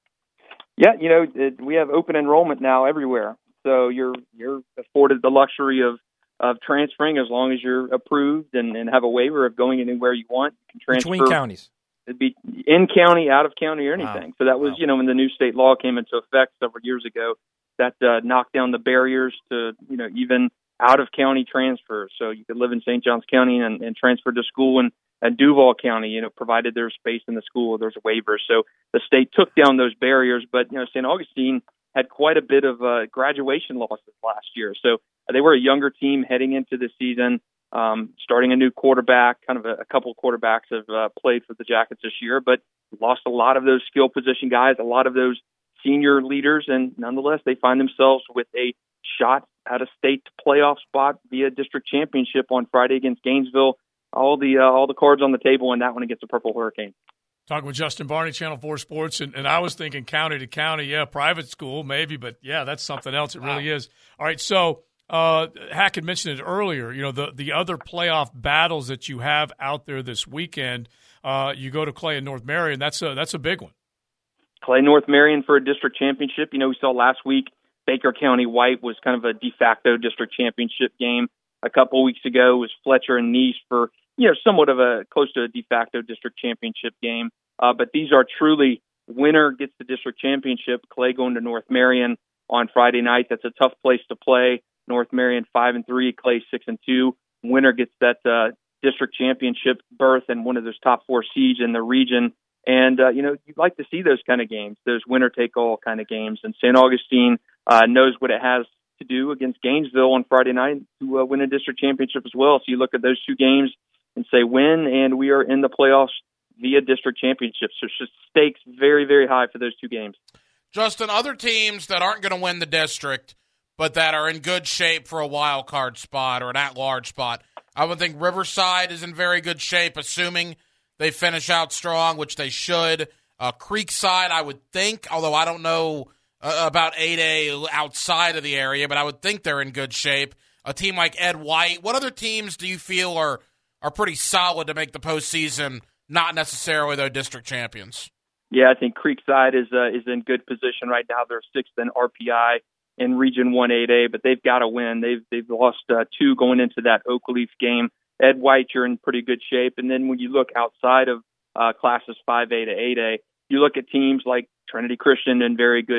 Yeah, you know, it, we have open enrollment now everywhere, so you're you're afforded the luxury of, of transferring as long as you're approved and, and have a waiver of going anywhere you want. You can transfer between counties. It'd be in county, out of county, or anything. Wow. So that was, wow. you know, when the new state law came into effect several years ago, that uh, knocked down the barriers to, you know, even out of county transfers. So you could live in Saint Johns County and, and transfer to school in at Duval County, you know, provided there's space in the school, there's a waiver. So the state took down those barriers, but, you know, Saint Augustine had quite a bit of uh, graduation losses last year. So they were a younger team heading into the season, um, starting a new quarterback. Kind of a, a couple of quarterbacks have uh, played for the Jackets this year, but lost a lot of those skill position guys, a lot of those senior leaders, and nonetheless, they find themselves with a shot at a state playoff spot via district championship on Friday against Gainesville. All the uh, all the cards on the table in that one against the Purple Hurricane. Talking with Justin Barney, Channel four Sports, and, and I was thinking county to county, yeah, private school maybe, but yeah, that's something else. It really wow. is. All right, so uh, Hack had mentioned it earlier. You know, the the other playoff battles that you have out there this weekend. Uh, you go to Clay and North Marion. That's a that's a big one. Clay North Marion for a district championship. You know, we saw last week Baker County White was kind of a de facto district championship game. A couple weeks ago was Fletcher and Nice for, you know, somewhat of a close to a de facto district championship game. Uh, but these are truly winner gets the district championship. Clay going to North Marion on Friday night. That's a tough place to play. North Marion five and three, Clay six and two. Winner gets that uh, district championship berth and one of those top four seeds in the region. And uh, you know, you'd like to see those kind of games, those winner take all kind of games. And Saint Augustine uh, knows what it has to do against Gainesville on Friday night to uh, win a district championship as well. So you look at those two games and say win, and we are in the playoffs via district championships. So it's just stakes very, very high for those two games. Justin, other teams that aren't going to win the district, but that are in good shape for a wild card spot or an at-large spot, I would think Riverside is in very good shape, assuming they finish out strong, which they should. Uh, Creekside, I would think, although I don't know uh, about eight A outside of the area, but I would think they're in good shape. A team like Ed White, what other teams do you feel are are pretty solid to make the postseason, not necessarily their district champions? Yeah, I think Creekside is uh, is in good position right now. They're sixth in R P I in Region one eight A, but they've got to win. They've they've lost uh, two going into that Oakleaf game. Ed White, you're in pretty good shape. And then when you look outside of uh, classes five A to eight A, you look at teams like Trinity Christian in very good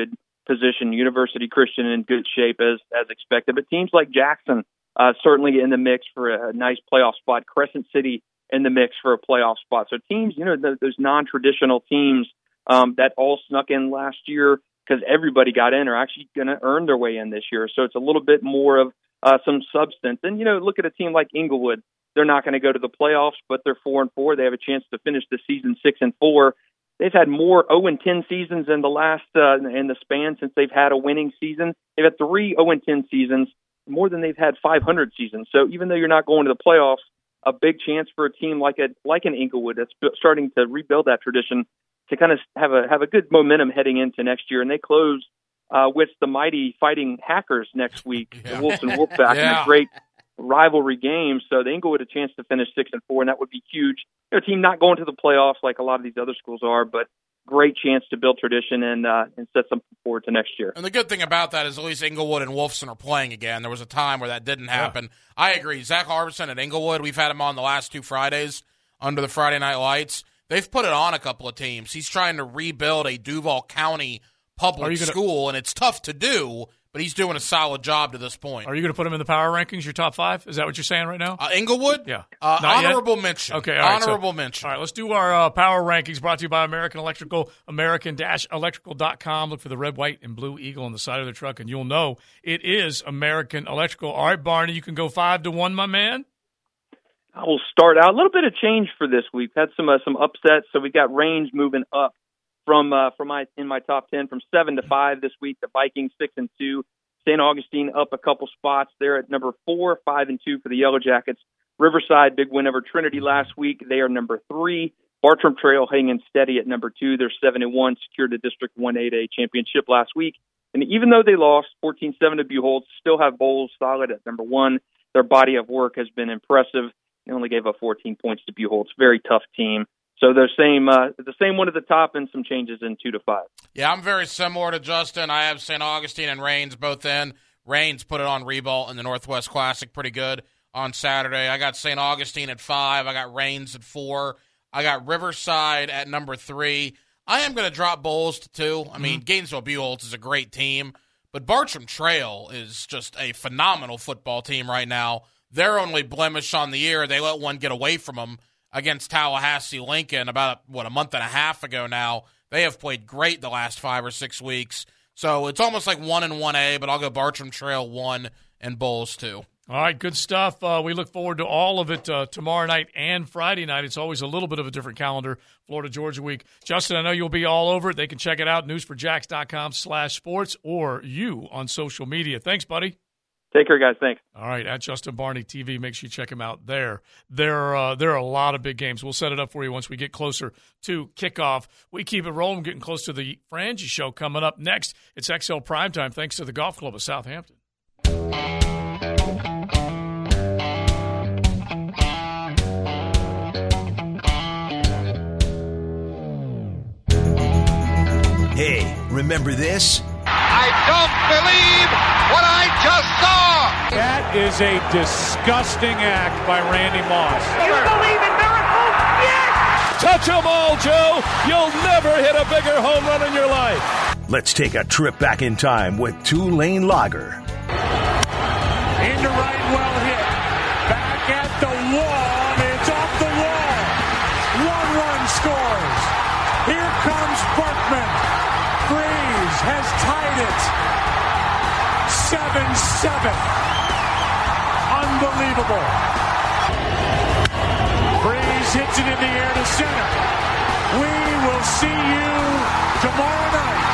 position. University Christian in good shape as as expected, but teams like Jackson uh, certainly in the mix for a nice playoff spot. Crescent City in the mix for a playoff spot. So teams, you know, th- those non-traditional teams um, that all snuck in last year because everybody got in are actually going to earn their way in this year. So it's a little bit more of uh, some substance. And, you know, look at a team like Inglewood. They're not going to go to the playoffs, but they're four and four. They have a chance to finish the season six and four. They've had more oh and ten seasons in the last uh, in the span since they've had a winning season. They've had three oh and ten seasons, more than they've had five hundred seasons. So even though you're not going to the playoffs, a big chance for a team like a like an Inglewood that's starting to rebuild that tradition to kind of have a have a good momentum heading into next year. And they close uh, with the mighty Fighting Hackers next week, yeah. the Wolves and Wolfpack, yeah. in a great rivalry game. So the Inglewood a chance to finish six and four, and that would be huge. You know, a team not going to the playoffs like a lot of these other schools are, but great chance to build tradition and uh, and set something forward to next year. And the good thing about that is at least Inglewood and Wolfson are playing again. There was a time where that didn't happen. Yeah. I agree. Zach Harbison at Inglewood, we've had him on the last two Fridays under the Friday Night Lights. They've put it on a couple of teams. He's trying to rebuild a Duval County public gonna, school, and it's tough to do, but he's doing a solid job to this point. Are you going to put him in the power rankings, your top five? Is that what you're saying right now? Uh, Inglewood? Yeah. Uh, honorable yet? mention. Okay, all right, Honorable so, mention. All right, let's do our uh, power rankings brought to you by American Electrical, american dash electrical dot com. Look for the red, white, and blue eagle on the side of the truck, and you'll know it is American Electrical. All right, Barney, you can go five to one, my man. I will start out. A little bit of change for this week. Had some uh, some upsets, so we got Range moving up from uh, from my in my top ten from seven to five this week. The Vikings six and two. Saint Augustine up a couple spots. They're at number four, five and two for the Yellow Jackets. Riverside, big win over Trinity last week. They are number three. Bartram Trail hanging steady at number two. They're seven and one. Secured the District one eight A championship last week. And even though they lost fourteen seven to Buchholz, still have Bowles solid at number one. Their body of work has been impressive. They only gave up fourteen points to Buchholz. Very tough team. So they're same, uh, the same one at the top and some changes in two to five. Yeah, I'm very similar to Justin. I have Saint Augustine and Rains both in. Rains put it on Ribault in the Northwest Classic pretty good on Saturday. I got Saint Augustine at five. I got Rains at four. I got Riverside at number three. I am going to drop Bowles to two. I mean, mm-hmm. Gainesville Buchholz is a great team, but Bartram Trail is just a phenomenal football team right now. Their only blemish on the year, they let one get away from them against Tallahassee Lincoln about, what, a month and a half ago now. They have played great the last five or six weeks. So it's almost like one and one A, but I'll go Bartram Trail one and Bowles two. All right, good stuff. Uh, we look forward to all of it uh, tomorrow night and Friday night. It's always a little bit of a different calendar, Florida-Georgia week. Justin, I know you'll be all over it. They can check it out, news for jacks dot com slash sports, or you on social media. Thanks, buddy. Take care, guys. Thanks. All right, at Justin Barney T V, make sure you check him out there. There, uh, there are a lot of big games. We'll set it up for you once we get closer to kickoff. We keep it rolling, getting close to the Frangie Show coming up next. It's X L Primetime, thanks to the Golf Club of Southampton. Hey, remember this? I don't believe what I just saw! That is a disgusting act by Randy Moss. You believe in miracles? Yes! Touch them all, Joe! You'll never hit a bigger home run in your life! Let's take a trip back in time with Two-Lane Lager. Into right, well hit. Back at the wall, and it's off the wall. One run scores. Here comes Berkman. Freeze has tied it. seven seven. Unbelievable. Freeze hits it in the air to center. We will see you tomorrow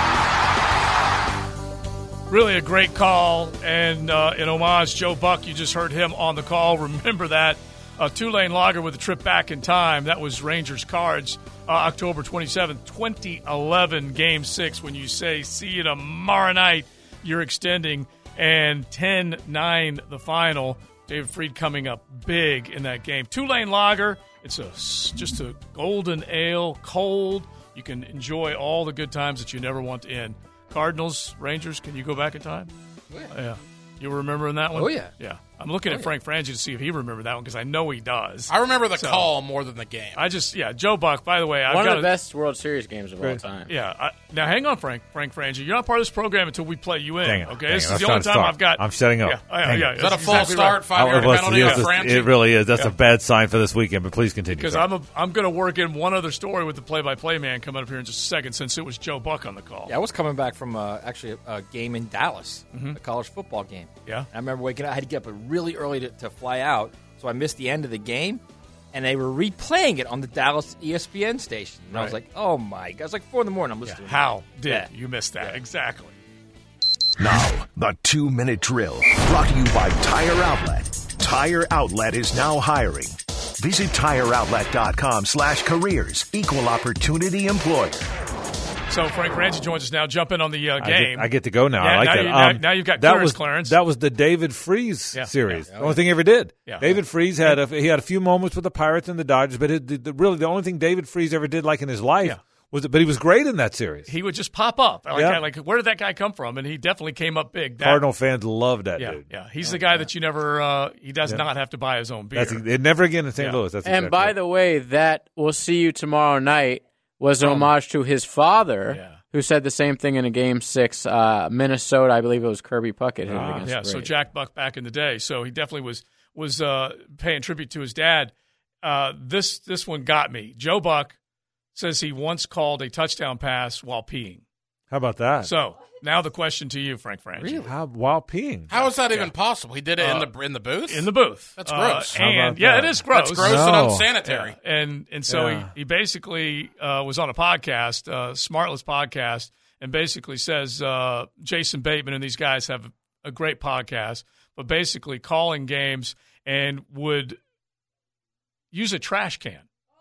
night. Really a great call, and uh, in homage, Joe Buck, you just heard him on the call. Remember that. Uh, Two-Lane Lager with a trip back in time. That was Rangers Cards, uh, October twenty-seventh, twenty eleven, Game six. When you say, see you tomorrow night, you're extending. And ten nine the final. David Freed coming up big in that game. Two-Lane Lager, it's a, just a golden ale, cold. You can enjoy all the good times that you never want to end. Cardinals, Rangers, can you go back in time? Oh, yeah. Yeah. You were remembering that one? Oh, yeah. Yeah. I'm looking Oh, at yeah. Frank Frangie to see if he remembered that one because I know he does. I remember the So, call more than the game. I just, yeah, Joe Buck, by the way. I've One got of the a- best World Series games of all time. Yeah. I, now, hang on, Frank Frank Frangie. You're not part of this program until we play you in. Dang it. Okay? Dang this it. is I was the trying only to time start. I've got. I'm shutting up. Yeah, yeah, Dang yeah, it. Is that a that's false exactly start? right. Five-yard Oh, it, penalty was- on it- Frangie? it really is. That's Yeah. a bad sign for this weekend, but please continue. Because sir. I'm a, I'm going to work in one other story with the play-by-play man coming up here in just a second, since it was Joe Buck on the call. Yeah, I was coming back from uh, actually a, a game in Dallas, Mhm. a college football game. Yeah. And I remember waking up. I had to get up really early to, to fly out, so I missed the end of the game. And they were replaying it on the Dallas E S P N station. And I was Right. like, oh, my God. It was like four in the morning. I'm Yeah. listening. How did Yeah. you miss that? Exactly. Now, the two-minute drill, brought to you by Tire Outlet. Tire Outlet is now hiring. Visit TireOutlet.com slash careers. Equal opportunity employer. So Frank Frangie joins us now. Jump in on the uh, I get, game. I get to go now. Yeah, I like now that. You, now, Um, now you've got that clearance, was, Clarence. That was the David Freese Yeah, series. yeah. The only thing he ever did. Yeah. David Freese had a, he had a few moments with the Pirates and the Dodgers, but it, the, the, really the only thing David Freese ever did like in his life Yeah. was, but he was great in that series. He would just pop up. Like, Yeah. like, where did that guy come from? And he definitely came up big. That, Cardinal fans loved that yeah, dude. yeah. He's the guy that you never. Uh, he does Yeah. not have to buy his own beer. That's it. Never again in Saint Yeah. Louis. That's And exactly by right. the way, that "We'll see you tomorrow night" was an homage to his father, Yeah. who said the same thing in a Game Six, uh, Minnesota. I believe it was Kirby Puckett hit it Ah, against yeah, the so Braves. Jack Buck back in the day. So he definitely was was uh, paying tribute to his dad. Uh, this this one got me. Joe Buck says he once called a touchdown pass while peeing. How about that? So now the question to you, Frank Frangie. Really? How, while peeing? How is that even possible? He did it in Uh, the in the booth. In the booth. That's Uh, gross. How and about yeah, that? it is gross. That's gross No. and unsanitary. Yeah. And and so Yeah. he, he basically uh, was on a podcast, uh, Smartless podcast, and basically says uh, Jason Bateman and these guys have a great podcast, but basically calling games and would use a trash can.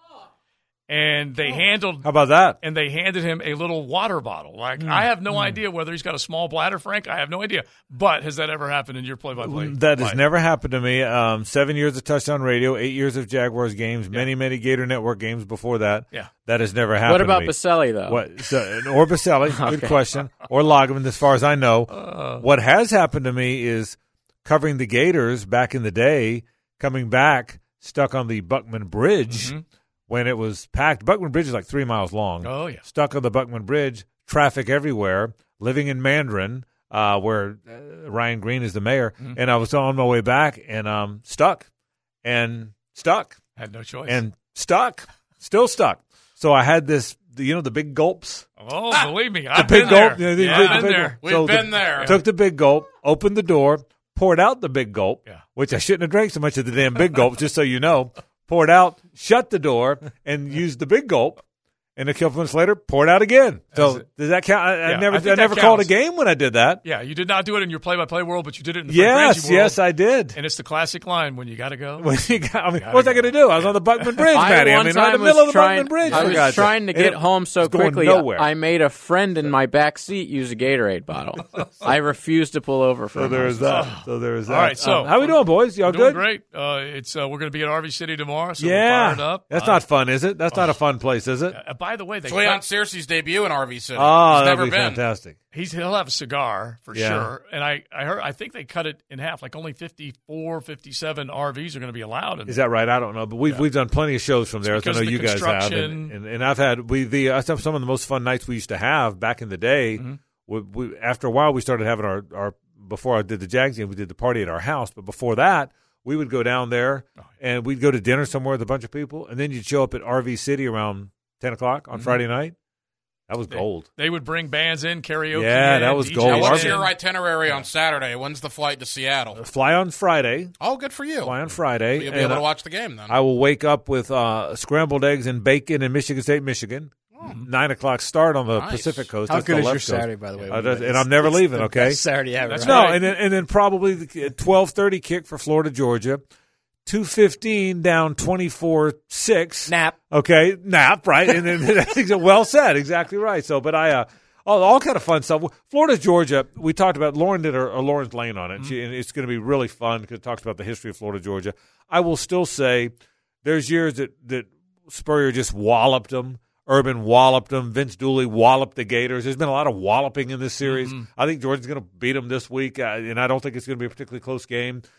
And they handled How about that? and they handed him a little water bottle. Like Mm. I have no idea whether he's got a small bladder, Frank. I have no idea. But has that ever happened in your play-by-play? That has life? never happened to me. Um, seven years of touchdown radio, eight years of Jaguars games, many, many Gator Network games before that. Yeah. That has never happened What to about me. Baselli, though? What, so, or Baselli, good Okay. question. Or Loggeman, as far as I know. Uh. what has happened to me is covering the Gators back in the day, coming back, stuck on the Buckman Bridge Mhm. when it was packed. Buckman Bridge is like three miles long. Oh, yeah. Stuck on the Buckman Bridge, traffic everywhere, living in Mandarin, uh, where uh, Ryan Green is the mayor. Mhm. And I was on my way back and um, stuck and stuck Had no choice. and stuck, still stuck. So I had this, you know, the big gulps. oh, believe me, The I've big been gulp. there. you know, the- Yeah, the I've been big there. gulp. We've So the- been there. Took the big gulp, opened the door, poured out the big gulp, Yeah. which I shouldn't have drank so much of the damn big gulp, just so you know. Poured out, shut the door, and used the big gulp. And a couple minutes later, poured out again. So does that count? I, Yeah, I never, I I, think that never called a counts. game when I did that. Yeah, you did not do it in your play-by-play world, but you did it in the Frank Yes, Frangie world. yes, I did. And it's the classic line: "When you got to go." When you got, I mean, Gotta what was I go. going to do? I was on the Buckman Bridge, I Matty. I one mean, right in the time middle was of the trying, Buckman Bridge. I for was God's trying sake. to get And it home so was going quickly. nowhere. I made a friend in my back seat use a Gatorade bottle. I refused to pull over for So him. there is that. So there is that. All right, so Um, how we doing, boys? Y'all We're doing good? great. Uh, it's uh, we're going to be at R V City tomorrow, so we're Yeah, fired up. that's Uh, not fun, is it? That's not a fun place, is it? Uh, by the way, they It's Leon cut- Searcy's debut in R V City. Oh, He's that'd never be been. fantastic. he's he'll have a cigar for Yeah. sure. And I, I heard I think they cut it in half. Like only fifty-four, fifty-seven R Vs are going to be allowed. And Is that right? I don't know, but we've Yeah. we've done plenty of shows from there. As I because know of the you guys have, construction. and, and, and I've had we the I thought some of the most fun nights we used to have back in the day. Mhm. We, we, after a while, we started having our, our before I did the Jags game, we did the party at our house. But before that, we would go down there Oh, and we'd go to dinner somewhere with a bunch of people, and then you'd show up at R V City around ten o'clock on Mhm. Friday night. That was they, gold. They would bring bands in, karaoke. Yeah, in, that was D Js gold. Now, what's in. your itinerary on Saturday? When's the flight to Seattle? Fly on Friday. Oh, good for you. Fly on Friday. You'll be and able to I- watch the game then. I will wake up with uh, scrambled eggs and bacon in Michigan State, Michigan. Nine o'clock start on the Nice. Pacific Coast. How That's good the is your left coast. Saturday, by the way? Uh, that's- and I'm never leaving. the Okay, best Saturday ever. That's no, right. and then and then probably the twelve thirty kick for Florida Georgia. Two fifteen down twenty four six Nap. Okay, nap right, and then that's well said, exactly right. So, but I. Uh, All, all kind of fun stuff. Florida, Georgia, we talked about, Lauren did a, a Lauren's Lane on it, Mm-hmm. she, and it's going to be really fun because it talks about the history of Florida, Georgia. I will still say there's years that, that Spurrier just walloped them. Urban walloped them. Vince Dooley walloped the Gators. There's been a lot of walloping in this series. Mhm. I think Georgia's going to beat them this week, uh, and I don't think it's going to be a particularly close game.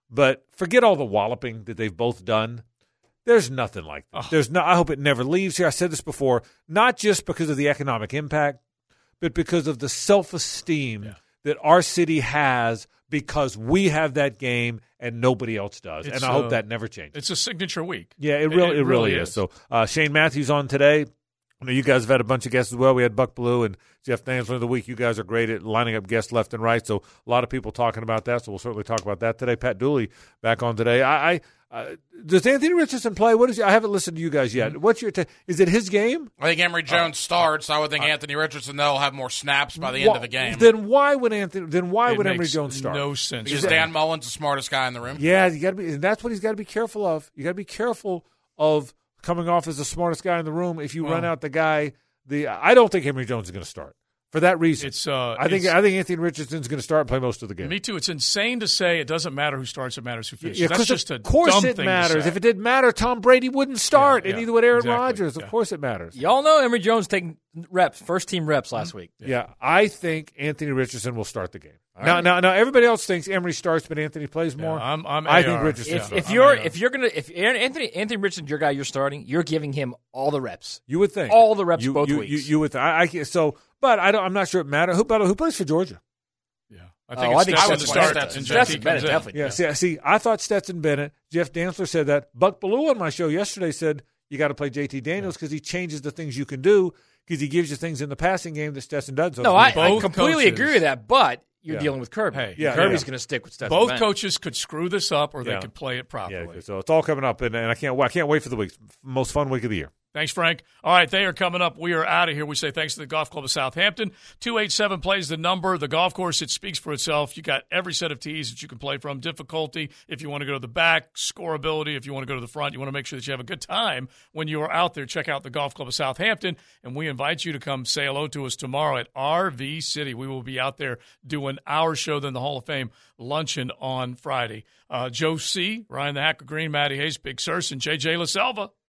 But forget all the walloping that they've both done. There's nothing like that. Oh. There's no. I hope it never leaves here. I said this before, not just because of the economic impact, but because of the self-esteem yeah. that our city has because we have that game and nobody else does. It's and I a, hope that never changes. It's a signature week. Yeah, it really, it, it, it really, really is. is. So uh, Shane Matthews on today. I know you guys have had a bunch of guests as well. We had Buck Bellew and Jeff Dantzler of the week. You guys are great at lining up guests left and right. So a lot of people talking about that. So we'll certainly talk about that today. Pat Dooley back on today. I, I uh, does Anthony Richardson play? What is? He, I haven't listened to you guys yet. Mm-hmm. What's your? T- is it his game? I think Emory Jones uh, starts. I would think uh, Anthony Richardson though will have more snaps by the wh- end of the game. Then why would Anthony? Then why it would Emory Jones start? No sense. Because Dan Mullen's the smartest guy in the room. Yeah, you got to be. And that's what he's got to be careful of. You got to be careful of coming off as the smartest guy in the room if you well, run out the guy. The I don't think Emory Jones is going to start for that reason. It's uh, I think it's, I think Anthony Richardson's going to start and play most of the game. Me too. It's insane to say it doesn't matter who starts; it matters who finishes. Yeah, That's just a of course dumb it thing matters. to say. If it didn't matter, Tom Brady wouldn't start, yeah, and yeah, neither would Aaron exactly. Rodgers. Yeah. Of course it matters. Y'all know Emory Jones taking reps, first team reps last week. Yeah. yeah, I think Anthony Richardson will start the game. All now, right. now, now, everybody else thinks Emory starts, but Anthony plays more. Yeah, I'm, I'm I A R. think Richardson. If, starts. if you're if you're gonna if Anthony Anthony Richardson, your guy, you're starting, you're giving him all the reps. You would think all the reps you, both you, weeks. You, you would. Th- I, I so, but I don't. I'm not sure it matters. Who, who plays for Georgia? Yeah, I think oh, it's I think Stetson, Stetson, Stetson, Stetson, Stetson, Stetson Bennett definitely. Yeah, yeah. See, see, I thought Stetson Bennett. Jeff Dantzler said that. Buck Bellew on my show yesterday said you got to play J T Daniels because he changes the things you can do because he gives you things in the passing game that Stetson doesn't. No, I, I completely coaches. agree with that, but you're Yeah. dealing with Kirby. Hey, yeah, Kirby's yeah. going to stick with Stetson Both Bennett. coaches could screw this up, or Yeah. they could play it properly. Yeah, so it's all coming up, and, and I can't. I can't wait for the week. Most fun week of the year. Thanks, Frank. All right, they are coming up. We are out of here. We say thanks to the Golf Club of Southampton. two eight seven plays the number. The golf course, it speaks for itself. You got every set of tees that you can play from. Difficulty, if you want to go to the back. Scoreability, if you want to go to the front. You want to make sure that you have a good time when you are out there. Check out the Golf Club of Southampton, and we invite you to come say hello to us tomorrow at R V City. We will be out there doing our show, then the Hall of Fame luncheon on Friday. Uh, Joe C., Ryan the Hacker Green, Matty Hayes, Big Surse, and J J LaSelva.